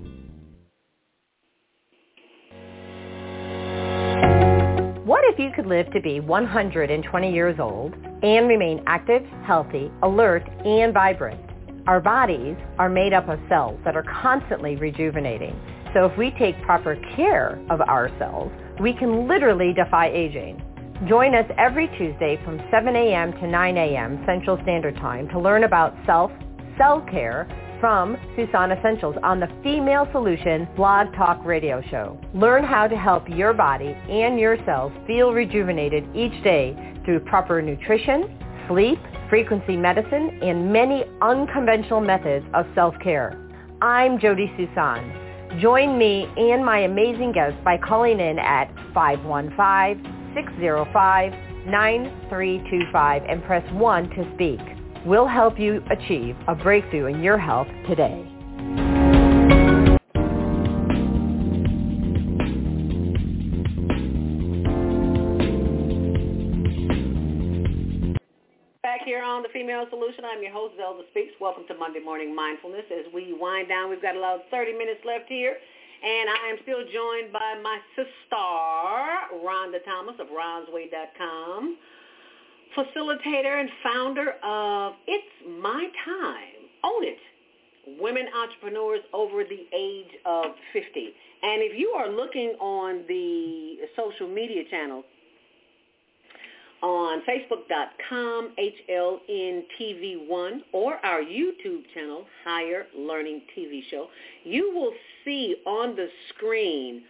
K: What if you could live to be one hundred twenty years old and remain active, healthy, alert, and vibrant? Our bodies are made up of cells that are constantly rejuvenating. So if we take proper care of our cells, we can literally defy aging. Join us every Tuesday from seven a.m. to nine a.m. Central Standard Time to learn about self, cell care from Susan Essentials on the Female Solution Blog Talk Radio Show. Learn how to help your body and your cells feel rejuvenated each day through proper nutrition, sleep, frequency medicine, and many unconventional methods of self-care. I'm Jody Susan. Join me and my amazing guests by calling in at five one five, six zero five, nine three two five and press one to speak. We'll help you achieve a breakthrough in your health today.
J: Back here on The Female Solution, I'm your host, Zelda Speaks. Welcome to Monday Morning Mindfulness. As we wind down, we've got about thirty minutes left here, and I am still joined by my sister, Rhonda Thomas of Ron's Way dot com, facilitator and founder of It's My Time, Own It, Women Entrepreneurs Over the Age of fifty. And if you are looking on the social media channels, on facebook dot com, H L N T V one, or our YouTube channel, Higher Learning T V Show, you will see on the screen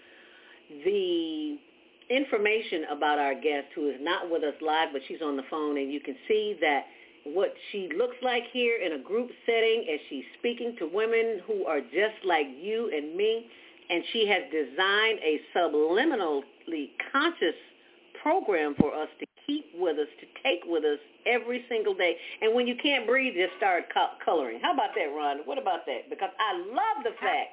J: the information about our guest who is not with us live, but she's on the phone, and you can see that what she looks like here in a group setting as she's speaking to women who are just like you and me, and she has designed a subliminally conscious program for us to keep with us, to take with us every single day. And when you can't breathe, just start co- coloring. How about that, Rhonda? What about that? Because I love the fact,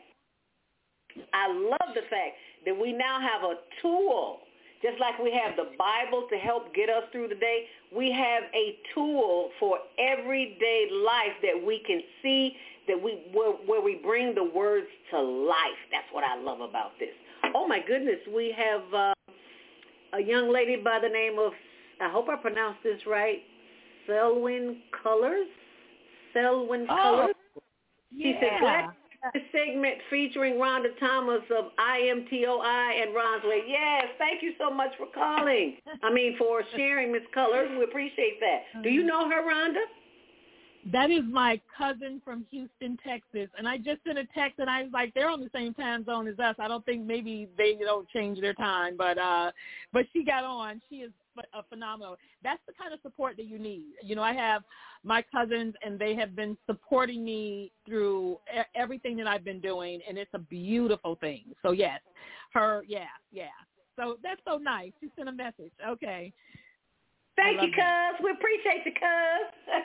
J: I love the fact that we now have a tool. Just like we have the Bible to help get us through the day, we have a tool for everyday life that we can see, that we where, where we bring the words to life. That's what I love about this. Oh, my goodness. We have uh, a young lady by the name of, I hope I pronounced this right, Selwyn Colors? Selwyn
G: oh,
J: Colors?
G: Yeah.
J: She said, glad this segment featuring Rhonda Thomas of I M T O I and Ron's Way. Yes, thank you so much for calling. I mean, for sharing, Miss Colors. We appreciate that. Do you know her, Rhonda?
G: That is my cousin from Houston, Texas. And I just sent a text, and I was like, they're on the same time zone as us. I don't think maybe they don't change their time. But uh, but she got on. She is a phenomenal. That's the kind of support that you need. You know, I have my cousins, and they have been supporting me through everything that I've been doing, and it's a beautiful thing. So, yes, her, yeah, yeah. So that's so nice. She sent a message. Okay.
J: Thank you, cuz. We appreciate you, cuz.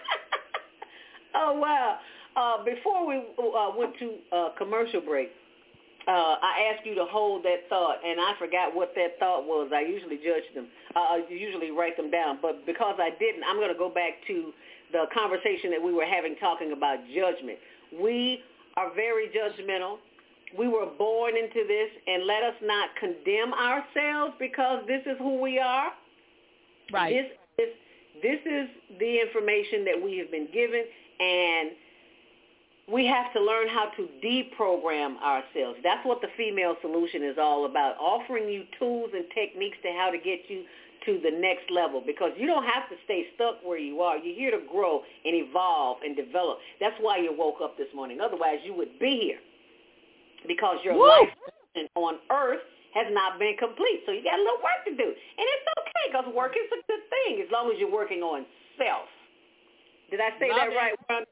J: Oh, wow. Uh, before we uh, went to uh, commercial break, uh, I asked you to hold that thought, and I forgot what that thought was. I usually judge them. Uh, I usually write them down. But because I didn't, I'm going to go back to the conversation that we were having talking about judgment. We are very judgmental. We were born into this, and let us not condemn ourselves because this is who we are.
G: Right.
J: This is, this is the information that we have been given, and we have to learn how to deprogram ourselves. That's what the Female Solution is all about, offering you tools and techniques to how to get you to the next level, because you don't have to stay stuck where you are. You're here to grow and evolve and develop. That's why you woke up this morning. Otherwise, you would be here, because your
G: Woo!
J: life on earth has not been complete. So you got a little work to do. And it's okay because work is a good thing as long as you're working on self. Did I say
H: love
J: that
H: it.
J: right, Ron?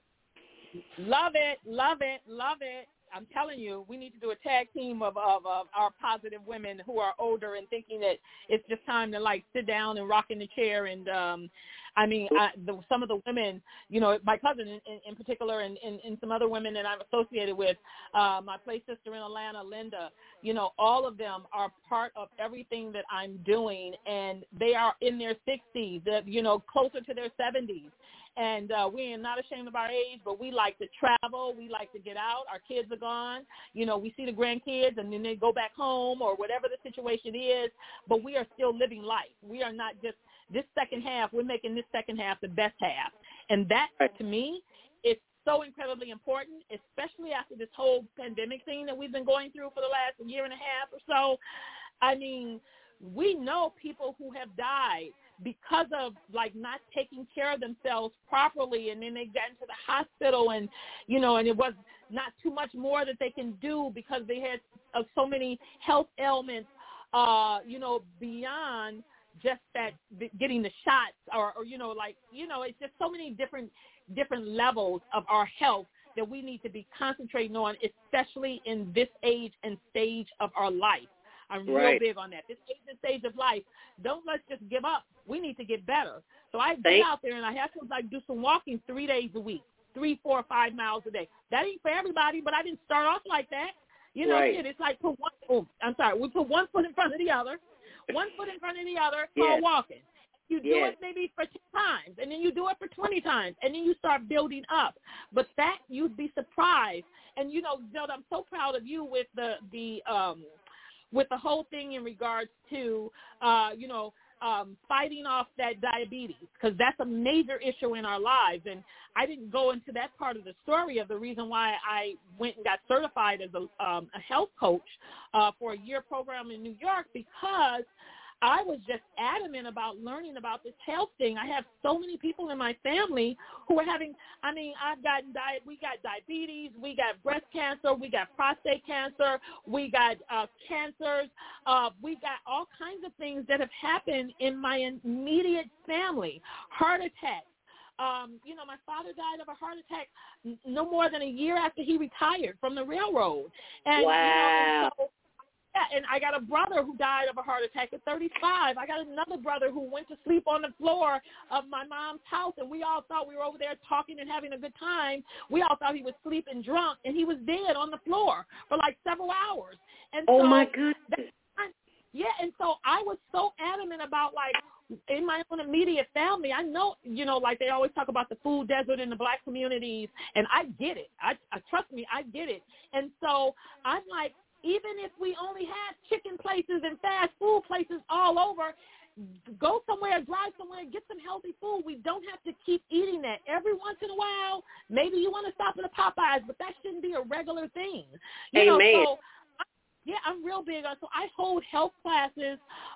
H: Love it, love it, love it. I'm telling you, we need to do a tag team of, of, of our positive women who are older and thinking that it's just time to, like, sit down and rock in the chair. And, um, I mean, I, the, some of the women, you know, my cousin in, in, in particular and, and, and some other women that I'm associated with, uh, my play sister in Atlanta, Linda, you know, all of them are part of everything that I'm doing, and they are in their sixties, that, you know, closer to their seventies. And uh, we are not ashamed of our age, but we like to travel. We like to get out. Our kids are gone. You know, we see the grandkids, and then they go back home or whatever the situation is, but we are still living life. We are not just this second half. We're making this second half the best half. And that, to me, is so incredibly important, especially after this whole pandemic thing that we've been going through for the last year and a half or so. I mean, we know people who have died because of, like, not taking care of themselves properly, and then they got into the hospital, and, you know, and it was not too much more that they can do because they had uh, so many health ailments, uh, you know, beyond just that getting the shots or, or, you know, like, you know, it's just so many different different levels of our health that we need to be concentrating on, especially in this age and stage of our life. I'm
J: right.
H: real big on that. This age and stage of life, don't let's just give up. We need to get better. So I
J: Thanks.
H: get out there and I have to, like, do some walking three days a week, three, four, five miles a day. That ain't for everybody, but I didn't start off like that. You know,
J: right.
H: shit, it's like put one. Oh, I'm sorry. We put one foot in front of the other, one foot in front of the other,
J: yes.
H: called walking. You do
J: yes.
H: it maybe for ten times, and then you do it for twenty times, and then you start building up. But that, you'd be surprised. And, you know, Zelda, I'm so proud of you with the the um. with the whole thing in regards to, uh, you know, um, fighting off that diabetes, because that's a major issue in our lives. And I didn't go into that part of the story of the reason why I went and got certified as a, um, a health coach uh, for a year program in New York, because I was just adamant about learning about this health thing. I have so many people in my family who are having, I mean, I've gotten diet, we got diabetes, we got breast cancer, we got prostate cancer, we got uh, cancers, uh, we got all kinds of things that have happened in my immediate family, heart attacks. Um, you know, my father died of a heart attack no more than a year after he retired from the railroad. And,
J: wow.
H: you know, and so, yeah, and I got a brother who died of a heart attack at thirty-five. I got another brother who went to sleep on the floor of my mom's house, and we all thought we were over there talking and having a good time. We all thought he was sleeping drunk, and he was dead on the floor for like several hours. And
J: oh,
H: so
J: my goodness.
H: That, yeah, and so I was so adamant about, like, in my own immediate family, I know, you know, like they always talk about the food desert in the black communities, and I get it. I, I trust me, I get it. And so I'm like, even if we only have chicken places and fast food places all over, go somewhere, drive somewhere, get some healthy food. We don't have to keep eating that. Every once in a while, maybe you want to stop at a Popeyes, but that shouldn't be a regular thing. You
J: Amen.
H: know, so, yeah, I'm real big on, so I hold health classes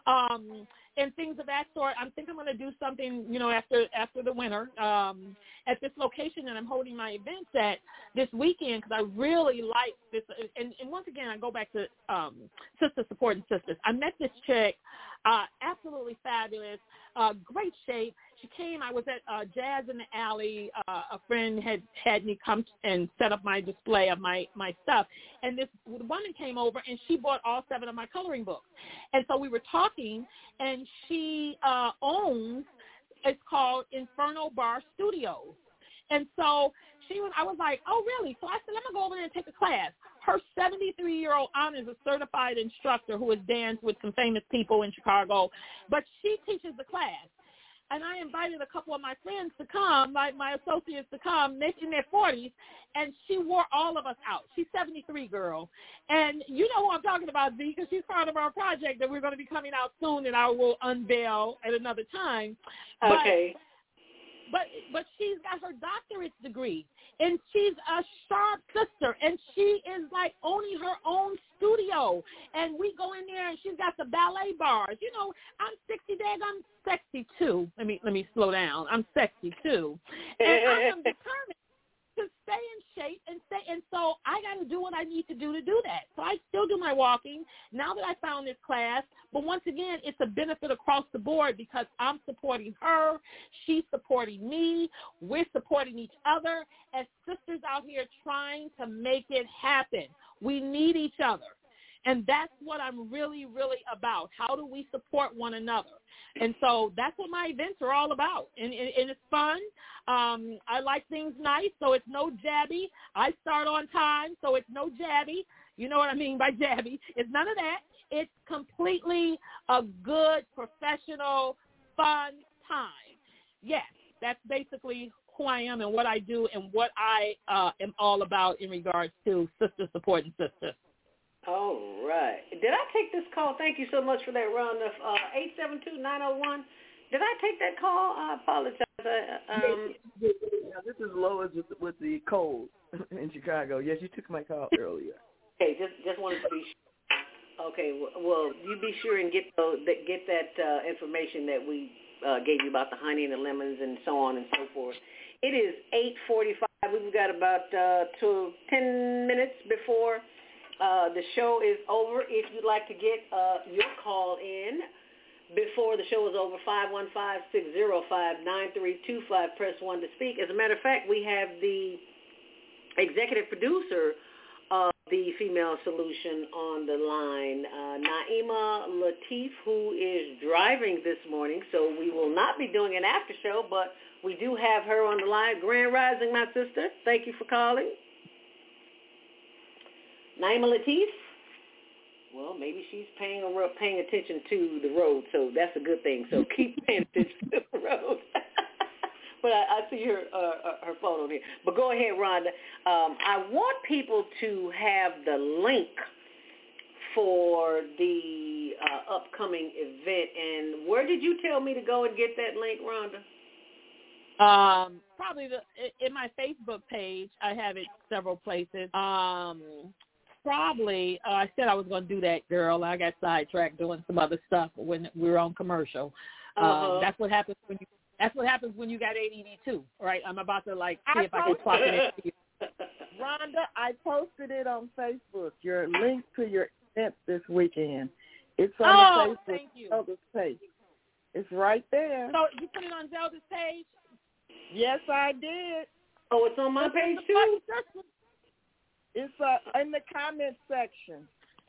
H: um, and things of that sort. I think I'm going to do something, you know, after after the winter um, at this location that I'm holding my events at this weekend, because I really like this. And, and once again, I go back to um, Sister Supporting Sisters. I met this chick, uh, absolutely fabulous, uh, great shape. She came, I was at uh, Jazz in the Alley. Uh, a friend had had me come and set up my display of my, my stuff. And this woman came over, and she bought all seven of my coloring books. And so we were talking, and she uh, owns, it's called Inferno Bar Studios. And so she was, I was like, oh, really? So I said, I'm going to go over there and take a class. Her seventy-three-year-old aunt is a certified instructor who has danced with some famous people in Chicago, but she teaches the class. And I invited a couple of my friends to come, my, my associates to come, they're in their forties, and she wore all of us out. She's seventy-three, girl. And you know who I'm talking about, Z, because she's part of our project that we're going to be coming out soon, and I will unveil at another time.
J: Okay.
H: But, but, but she's got her doctorate degree, and she's a sharp sister, and she is, like, owning her own studio. And we go in there, and she's got the ballet bars. You know, I'm sixty days, I'm sexy too. Let me let me slow down. I'm sexy too, and I am determined.
G: to stay in shape and stay. And so I got to do what I need to do to do that. So I still do my walking now that I found this class. But once again, it's a benefit across the board because I'm supporting her. She's supporting me. We're supporting each other as sisters out here trying to make it happen. We need each other. And that's what I'm really, really about. How do we support one another? And so that's what my events are all about. And, and, and it's fun. Um, I like things nice, so it's no jabby. I start on time, so it's no jabby. You know what I mean by jabby. It's none of that. It's completely a good, professional, fun time. Yes, that's basically who I am and what I do and what I uh, am all about in regards to sister supporting sisters.
J: All right. Did I take this call? Thank you so much for that, Rhonda. Uh, eight seven two, nine oh one. Did I take that call? I apologize. Uh, um,
L: yeah, this is Lois with, with the cold in Chicago. Yes, you took my call earlier.
J: Okay, just just wanted to be sure. Okay, well, you be sure and get those, get that uh, information that we uh, gave you about the honey and the lemons and so on and so forth. It is eight forty-five. We've got about uh, to ten minutes before Uh, the show is over. If you'd like to get uh, your call in before the show is over, five one five, six oh five, nine three two five, press one to speak. As a matter of fact, we have the executive producer of the Female Solution on the line, uh, Naima Latif, who is driving this morning, so we will not be doing an after show, but we do have her on the line. Grand Rising, my sister. Thank you for calling. Naima Latif? Well, maybe she's paying paying attention to the road, so that's a good thing. So keep paying attention to the road. But I, I see her uh, her phone on here. But go ahead, Rhonda. Um, I want people to have the link for the uh, upcoming event. And where did you tell me to go and get that link, Rhonda?
G: Um, probably the, in my Facebook page. I have it several places. Um, probably, uh, I said I was going to do that, girl. I got sidetracked doing some other stuff when we were on commercial. Uh-huh. Um, that's what happens when you. That's what happens when you got A D D too, right? I'm about to like see I if I can swap it in.
I: Rhonda, I posted it on Facebook. Your link to your event this weekend. It's on
G: oh,
I: the Facebook
G: thank you.
I: Zelda's page. It's right there.
G: So you put it on Zelda's page?
I: Yes, I did.
J: Oh, it's on my page too?
I: It's uh, in the comment section.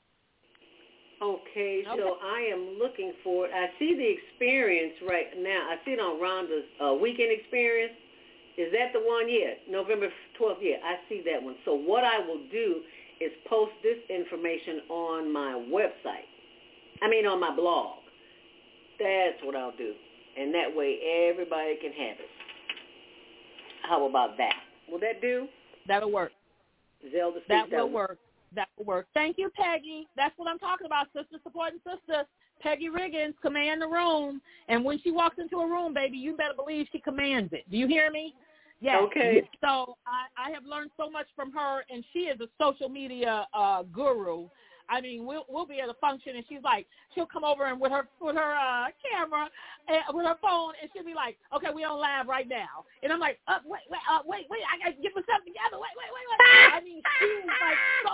J: Okay, so
G: okay.
J: I am looking for it. I see the experience right now. I see it on Rhonda's uh, weekend experience. Is that the one? Yeah, November twelfth. Yeah, I see that one. So what I will do is post this information on my website. I mean, on my blog. That's what I'll do. And that way everybody can have it. How about that? Will that do?
G: That'll work.
J: Zelda
G: that will work. That will work. Thank you, Peggy. That's what I'm talking about, sister supporting sisters. Peggy Riggins, command the room. And when she walks into a room, baby, you better believe she commands it. Do you hear me? Yes.
J: Okay.
G: So I, I have learned so much from her, and she is a social media uh, guru. I mean, we'll we'll be at a function, and she's like, she'll come over and with her with her uh, camera, and with her phone, and she'll be like, okay, we on live right now, and I'm like, uh, wait, wait, uh, wait, wait, I got to get myself together. Wait, wait, wait, wait. I mean, she's like so,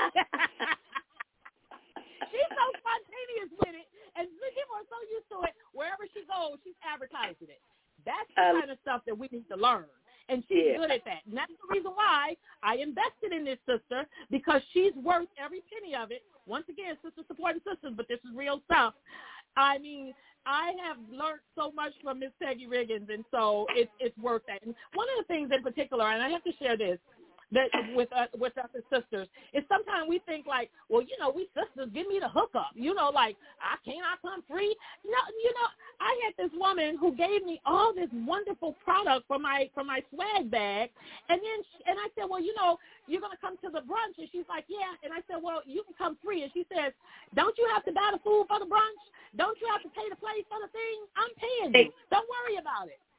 G: she's so spontaneous with it, and people are so used to it. Wherever she goes, she's advertising it. That's the um, kind of stuff that we need to learn. And she's yeah. good at that. And that's the reason why I invested in this sister, because she's worth every penny of it. Once again, sister supporting sisters, but this is real stuff. I mean, I have learned so much from Miss Peggy Riggins, and so it's it's worth that. And one of the things in particular, and I have to share this, that with us, with us as sisters, is sometimes we think like, well, you know, we sisters, give me the hookup. You know, like, I can't I come free? No, you know, I had this woman who gave me all this wonderful product for my for my swag bag, and then she, and I said, well, you know, you're gonna come to the brunch, and she's like, yeah, and I said, well, you can come free, and she says, don't you have to buy the food for the brunch? Don't you have to pay the place for the thing? I'm paying you. Don't worry about it.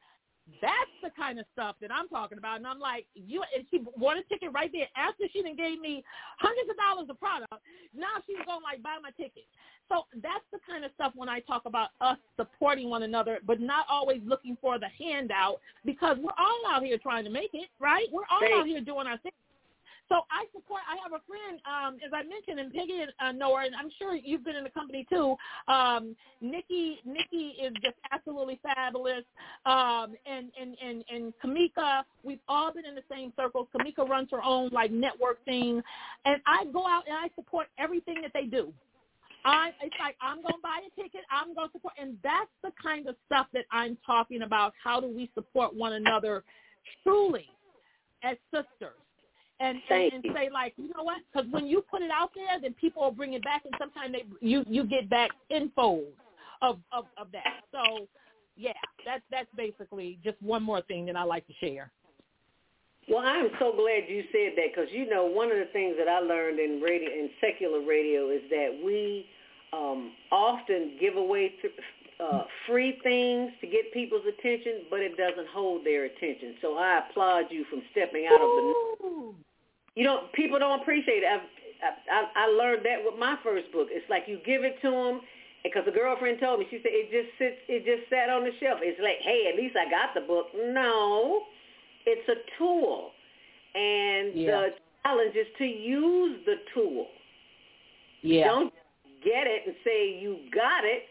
G: That's the kind of stuff that I'm talking about. And I'm like, you, and she bought a ticket right there after she done gave me hundreds of dollars of product. Now she's going to, like, buy my ticket. So that's the kind of stuff when I talk about us supporting one another, but not always looking for the handout, because we're all out here trying to make it, right? We're all
J: Right.
G: out here doing our thing. So I support, I have a friend, um, as I mentioned, and Peggy and uh, Noah, and I'm sure you've been in the company too. Um, Nikki, Nikki is just absolutely fabulous. Um, and, and, and, and Kamika, we've all been in the same circles. Kamika runs her own, like, network thing. And I go out and I support everything that they do. I, it's like, I'm going to buy a ticket, I'm going to support. And that's the kind of stuff that I'm talking about. How do we support one another truly as sisters? And, and, and say, like, you know what? Because when you put it out there, then people will bring it back, and sometimes they you, you get back info of, of, of that. So, yeah, that's that's basically just one more thing that I like to share.
J: Well, I'm so glad you said that, because, you know, one of the things that I learned in radio, in secular radio, is that we um, often give away th- uh, free things to get people's attention, but it doesn't hold their attention. So I applaud you from stepping out
G: Ooh.
J: of the... You know, people don't appreciate it. I've, I, I learned that with my first book. It's like you give it to them, because a girlfriend told me, she said, it just sits, it just sat on the shelf. It's like, hey, at least I got the book. No, it's a tool. And
G: yeah.
J: the challenge is to use the tool.
G: Yeah.
J: Don't get it and say you got it.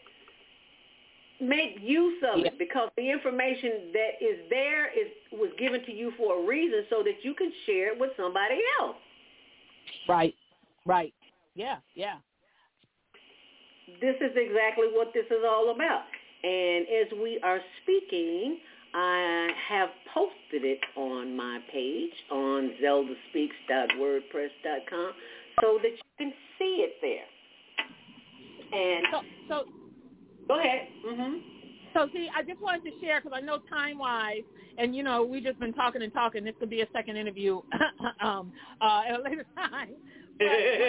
J: Make use of
G: yeah.
J: it, because the information that is there is was given to you for a reason, so that you can share it with somebody else.
G: Right, right. Yeah, yeah.
J: This is exactly what this is all about. And as we are speaking, I have posted it on my page on zelda speaks dot wordpress dot com so that you can see it there. And
G: so, so
J: go ahead. Mm-hmm.
G: So, see, I just wanted to share, because I know time-wise, and, you know, we've just been talking and talking. This could be a second interview um, uh, at a later time. But,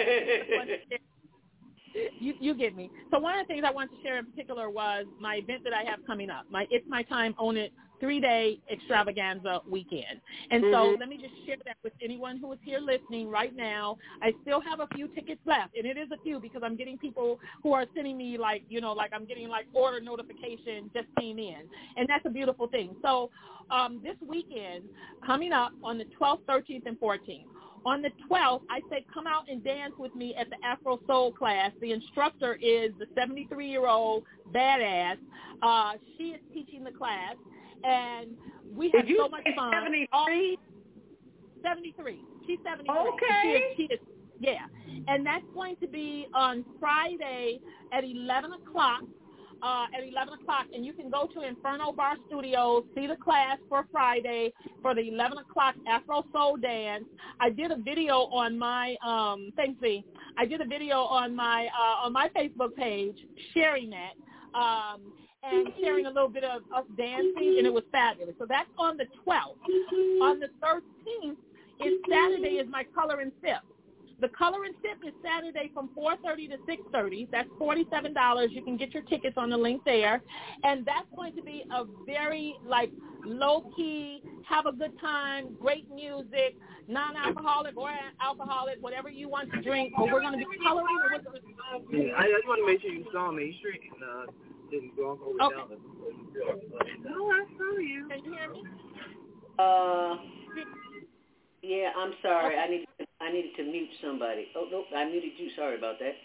G: you, you get me. So one of the things I wanted to share in particular was my event that I have coming up. My It's My Time, Own It three-day extravaganza weekend. And mm-hmm. so let me just share that with anyone who is here listening right now. I still have a few tickets left, and it is a few, because I'm getting people who are sending me, like, you know, like I'm getting, like, order notification just came in, and that's a beautiful thing. So um, this weekend, coming up on the twelfth, thirteenth, and fourteenth, on the twelfth, I say come out and dance with me at the Afro Soul class. The instructor is the seventy-three-year-old badass. Uh, she is teaching the class, and we have so much fun.
J: seventy-three?
G: seventy-three. She's seventy-three.
J: Okay.
G: She is, she is, yeah. And that's going to be on Friday at eleven o'clock. Uh, at eleven o'clock, and you can go to Inferno Bar Studios, see the class for Friday for the eleven o'clock Afro Soul Dance. I did a video on my, um, thanks, V. I did a video on my uh, on my Facebook page sharing that um, and sharing a little bit of us dancing, and it was fabulous. So that's on the twelfth. On the thirteenth, is Saturday, is my color and sip. The color and sip is Saturday from four thirty to six thirty. That's forty-seven dollars. You can get your tickets on the link there. And that's going to be a very, like, low-key, have a good time, great music, non-alcoholic or alcoholic, whatever you want to drink. But we're going to be coloring. Or we're gonna...
M: yeah, I just want to make sure you saw me straight and uh, didn't go over
G: okay.
M: down. No, I saw you.
G: Can you hear me?
J: Uh... Yeah, I'm sorry. I needed to, I needed to mute somebody. Oh, no, I muted you. Sorry about that.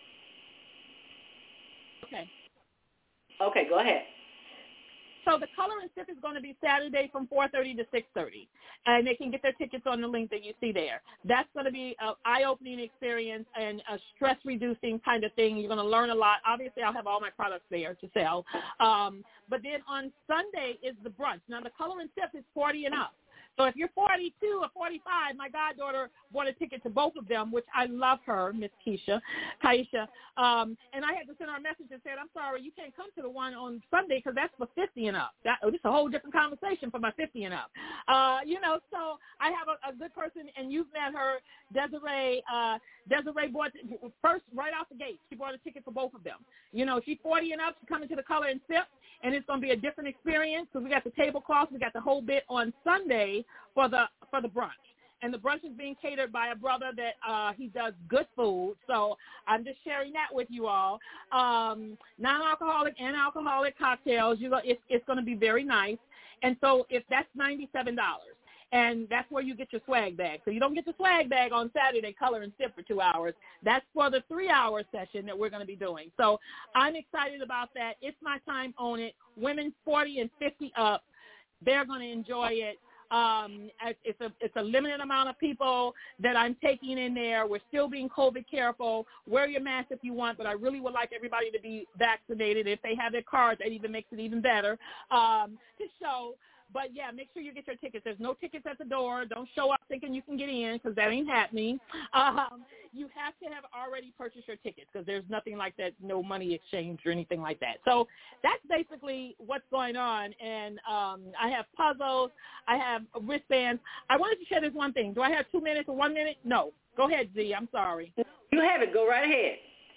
G: Okay.
J: Okay, go ahead.
G: So the color and sip is going to be Saturday from four thirty to six thirty, and they can get their tickets on the link that you see there. That's going to be an eye-opening experience and a stress-reducing kind of thing. You're going to learn a lot. Obviously, I'll have all my products there to sell. Um, but then on Sunday is the brunch. Now, the color and sip is forty and up. So if you're forty-two or forty-five, my goddaughter bought a ticket to both of them, which I love her, Miss Keisha, Kaisha. Um, and I had to send her a message and said, I'm sorry, you can't come to the one on Sunday because that's for fifty and up. That, oh, this is a whole different conversation for my fifty and up. Uh, you know, so I have a, a good person, and you've met her, Desiree. Uh, Desiree bought, first, right off the gate, she bought a ticket for both of them. You know, she's forty and up, she's coming to the color and sip. and it's going to be a different experience because we got the tablecloths, we got the whole bit on Sunday for the for the brunch. And the brunch is being catered by a brother that uh, he does good food. So I'm just sharing that with you all. Um, non-alcoholic and alcoholic cocktails. You go, it's, it's going to be very nice. And so if that's ninety-seven dollars. And that's where you get your swag bag. So you don't get the swag bag on Saturday, color and sip for two hours. That's for the three-hour session that we're going to be doing. So I'm excited about that. It's my time, own it. Women forty and fifty up, they're going to enjoy it. Um, it's a it's a limited amount of people that I'm taking in there. We're still being COVID careful. Wear your mask if you want, but I really would like everybody to be vaccinated. If they have their cards, that even makes it even better um, to show. But, yeah, make sure you get your tickets. There's no tickets at the door. Don't show up thinking you can get in because that ain't happening. Um, you have to have already purchased your tickets because there's nothing like that, no money exchange or anything like that. So that's basically what's going on. And um, I have puzzles. I have wristbands. I wanted to share this one thing. Do I have two minutes or one minute? No. Go ahead, Z. I'm sorry.
J: You have it. Go right ahead.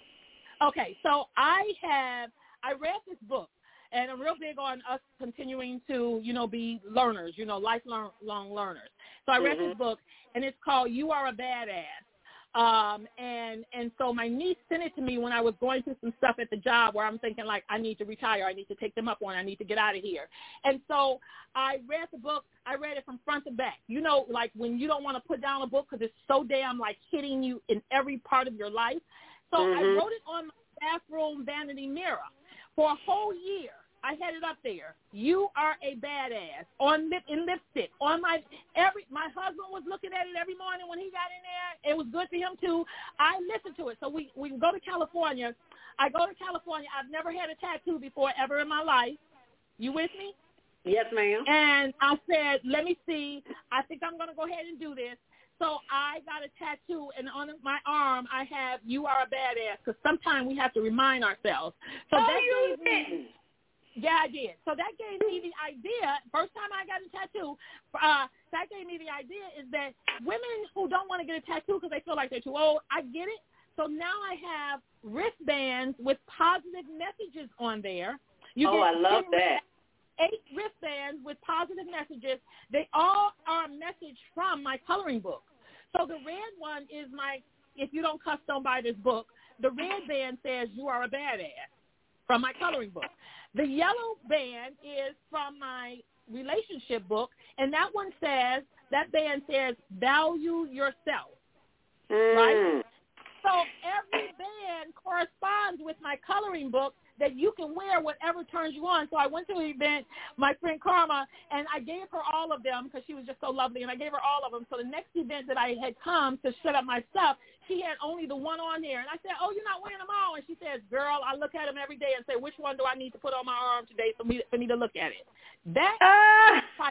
G: Okay. So I have – I read this book. And I'm real big on us continuing to, you know, be learners, you know, lifelong long learners. So I read mm-hmm. this book, and it's called You Are a Badass. Um, and and so my niece sent it to me when I was going through some stuff at the job where I'm thinking, like, I need to retire. I need to take them up on. I need to get out of here. And so I read the book. I read it from front to back. You know, like when you don't want to put down a book because it's so damn, like, hitting you in every part of your life. So mm-hmm. I wrote it on my bathroom vanity mirror for a whole year. I had it up there. You are a badass on lip in lipstick on my every. My husband was looking at it every morning when he got in there. It was good for him too. I listened to it. So we we go to California. I go to California. I've never had a tattoo before ever in my life. You with me?
J: Yes, ma'am.
G: And I said, let me see. I think I'm going to go ahead and do this. So I got a tattoo, and on my arm I have "You Are a Badass" because sometimes we have to remind ourselves. So
J: oh,
G: that
J: you
G: gave me, Yeah, I did. So that gave me the idea, first time I got a tattoo, uh, that gave me the idea is that women who don't want to get a tattoo because they feel like they're too old, I get it. So now I have wristbands with positive messages on there. You
J: oh,
G: get
J: I love that.
G: Eight wristbands with positive messages. They all are a message from my coloring book. So the red one is my, if you don't cuss, don't buy this book. The red band says "You Are a Badass" from my coloring book. The yellow band is from my relationship book, and that one says, that band says, "Value Yourself,"
J: mm.
G: right? So every band corresponds with my coloring book that you can wear whatever turns you on. So I went to an event, my friend Karma, and I gave her all of them because she was just so lovely, and I gave her all of them. So the next event that I had come to set up my stuff, she had only the one on there. And I said, "Oh, you're not wearing them all?" And she says, "Girl, I look at them every day and say, which one do I need to put on my arm today for me, for me to look at it?" That
J: ah!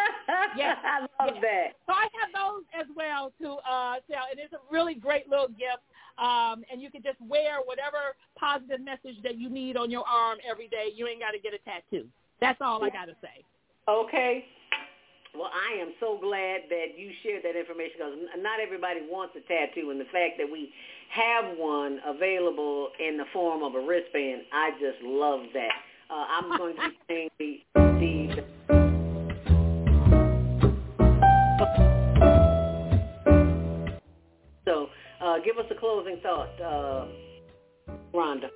G: Yes,
J: I love
G: yes.
J: that.
G: So I have those as well to uh, sell, and it's a really great little gift. Um, and you can just wear whatever positive message that you need on your arm every day. You ain't got to get a tattoo. That's all I got to say.
J: Okay. Well, I am so glad that you shared that information because not everybody wants a tattoo, and the fact that we have one available in the form of a wristband, I just love that. Uh, I'm going to be saying the, the so uh, give us a closing thought, uh, Rhonda.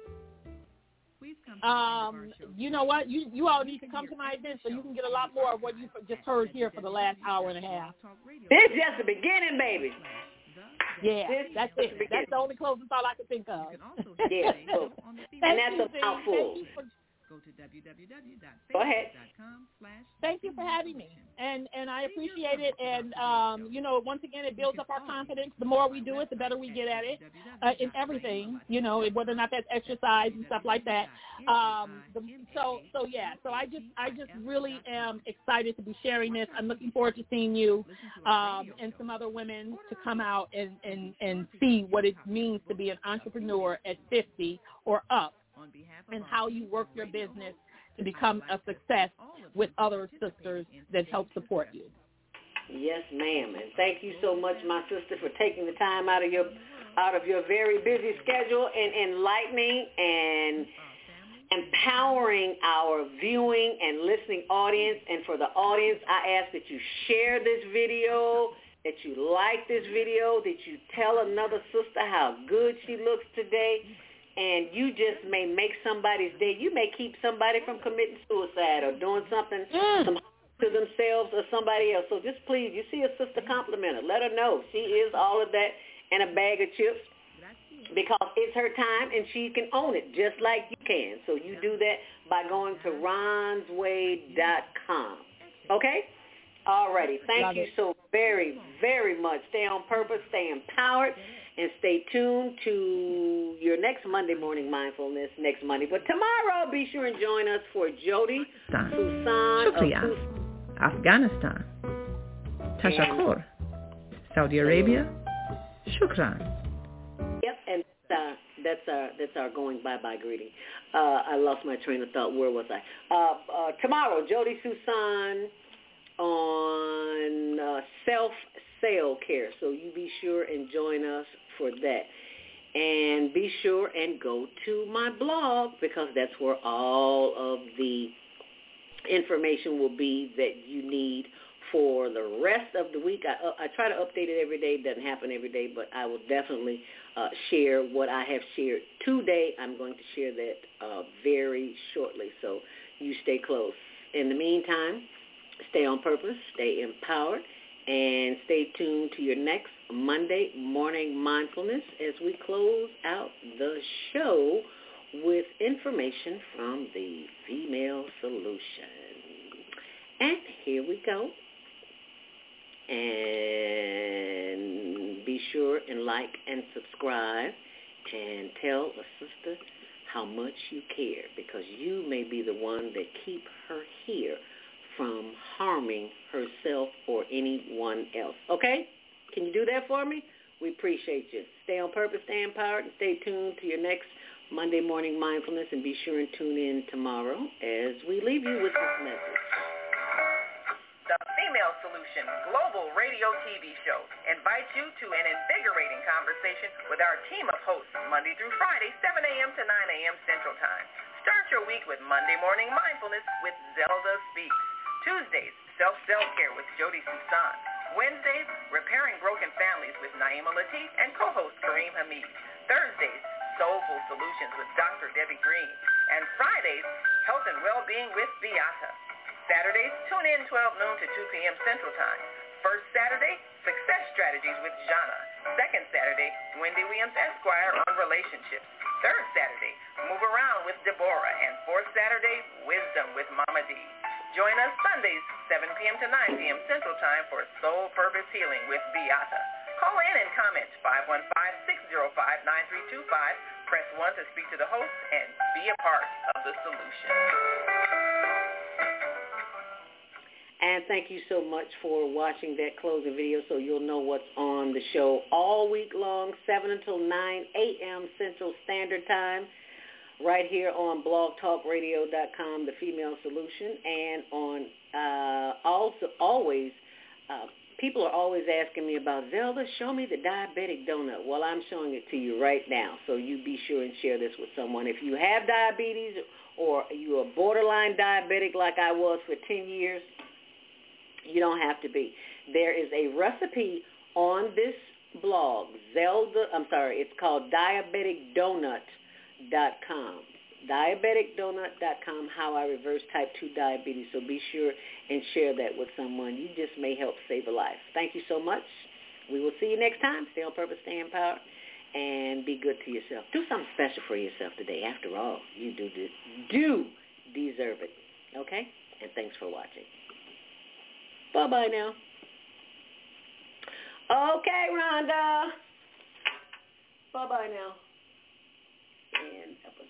G: Um, you know what? You you all need to come to my event so you can get a lot more of what you just heard here for the last hour and a half.
J: This is just the beginning, baby.
G: Yeah, that's it. That's the only closing thought I can think of.
J: Yeah, cool. And that's a mouthful.
A: Go to w w w dot
J: facebook
A: dot com slash
G: Thank you for having me, and and I appreciate it. And um, you know, once again, it builds up our confidence. The more we do it, the better we get at it uh, in everything. You know, whether or not that's exercise and stuff like that. Um, the, so so yeah. So I just I just really am excited to be sharing this. I'm looking forward to seeing you um, and some other women to come out and and and see what it means to be an entrepreneur at fifty or up, and how you work your business to become a success with other sisters that help support you.
J: Yes, ma'am. And thank you so much, my sister, for taking the time out of your out of your very busy schedule and enlightening and empowering our viewing and listening audience. And for the audience, I ask that you share this video, that you like this video, that you tell another sister how good she looks today, and you just may make somebody's day. You may keep somebody from committing suicide or doing something mm. some to themselves or somebody else. So just please, you see a sister, compliment her. Let her know she is all of that and a bag of chips, because it's her time and she can own it just like you can. So you do that by going to rons wade dot com. Okay? All righty. Thank Love you it. so very, very much. Stay on purpose, stay empowered, and stay tuned to your next Monday Morning Mindfulness next Monday. But tomorrow, be sure and join us for Jody Susan
B: Shukriya,
J: of
B: Afghanistan, Tashakkur, Saudi Arabia, Shukran.
J: Yep, and uh, that's our that's our going bye-bye greeting. Uh, I lost my train of thought. Where was I? Uh, uh, tomorrow, Jody Susan on uh, self-sale care. So you be sure and join us for that. And be sure and go to my blog, because that's where all of the information will be that you need for the rest of the week. I, uh, I try to update it every day. It doesn't happen every day, but I will definitely uh, share what I have shared today. I'm going to share that uh, very shortly, so you stay close. In the meantime, stay on purpose, stay empowered, and stay tuned to your next Monday Morning Mindfulness as we close out the show with information from the Female Solution. And here we go. And be sure and like and subscribe and tell a sister how much you care, because you may be the one that keep her here from harming herself or anyone else. Okay? Can you do that for me? We appreciate you. Stay on purpose, stay empowered, and stay tuned to your next Monday Morning Mindfulness, and be sure and tune in tomorrow as we leave you with this message.
N: The Female Solution Global Radio T V Show invites you to an invigorating conversation with our team of hosts Monday through Friday, seven a.m. to nine a.m. Central Time. Start your week with Monday Morning Mindfulness with Zelda Speaks. Tuesdays, Self-Self-Care with Jody Susan. Wednesdays, Repairing Broken Families with Naima Latif and co-host Kareem Hamid. Thursdays, Soulful Solutions with Doctor Debbie Green. And Fridays, Health and Wellbeing with Beata. Saturdays, tune in twelve noon to two p.m. Central Time. First Saturday, Success Strategies with Jana. Second Saturday, Wendy Williams Esquire on relationships. Third Saturday, Move Around with Deborah. And fourth Saturday, Wisdom with Mama D. Join us Sundays, seven p.m. to nine p.m. Central Time for Soul Purpose Healing with Beata. Call in and comment five one five, six zero five, nine three two five. Press one to speak to the host and be a part of the solution.
J: And thank you so much for watching that closing video, so you'll know what's on the show all week long, seven until nine a.m. Central Standard Time, right here on blog talk radio dot com, The Female Solution, and on uh, also always, uh, people are always asking me about, Zelda, show me the diabetic donut. Well, I'm showing it to you right now, so you be sure and share this with someone. If you have diabetes or you're a borderline diabetic like I was for ten years, you don't have to be. There is a recipe on this blog, Zelda, I'm sorry, it's called diabetic donut dot com. diabetic donut dot com, how I reverse type two diabetes. So be sure and share that with someone. You just may help save a life. Thank you so much. We will see you next time. Stay on purpose, stay empowered, and be good to yourself. Do something special for yourself today. After all, you do, do, do deserve it. Okay? And thanks for watching. Bye-bye now. Okay, Rhonda. Bye-bye now. And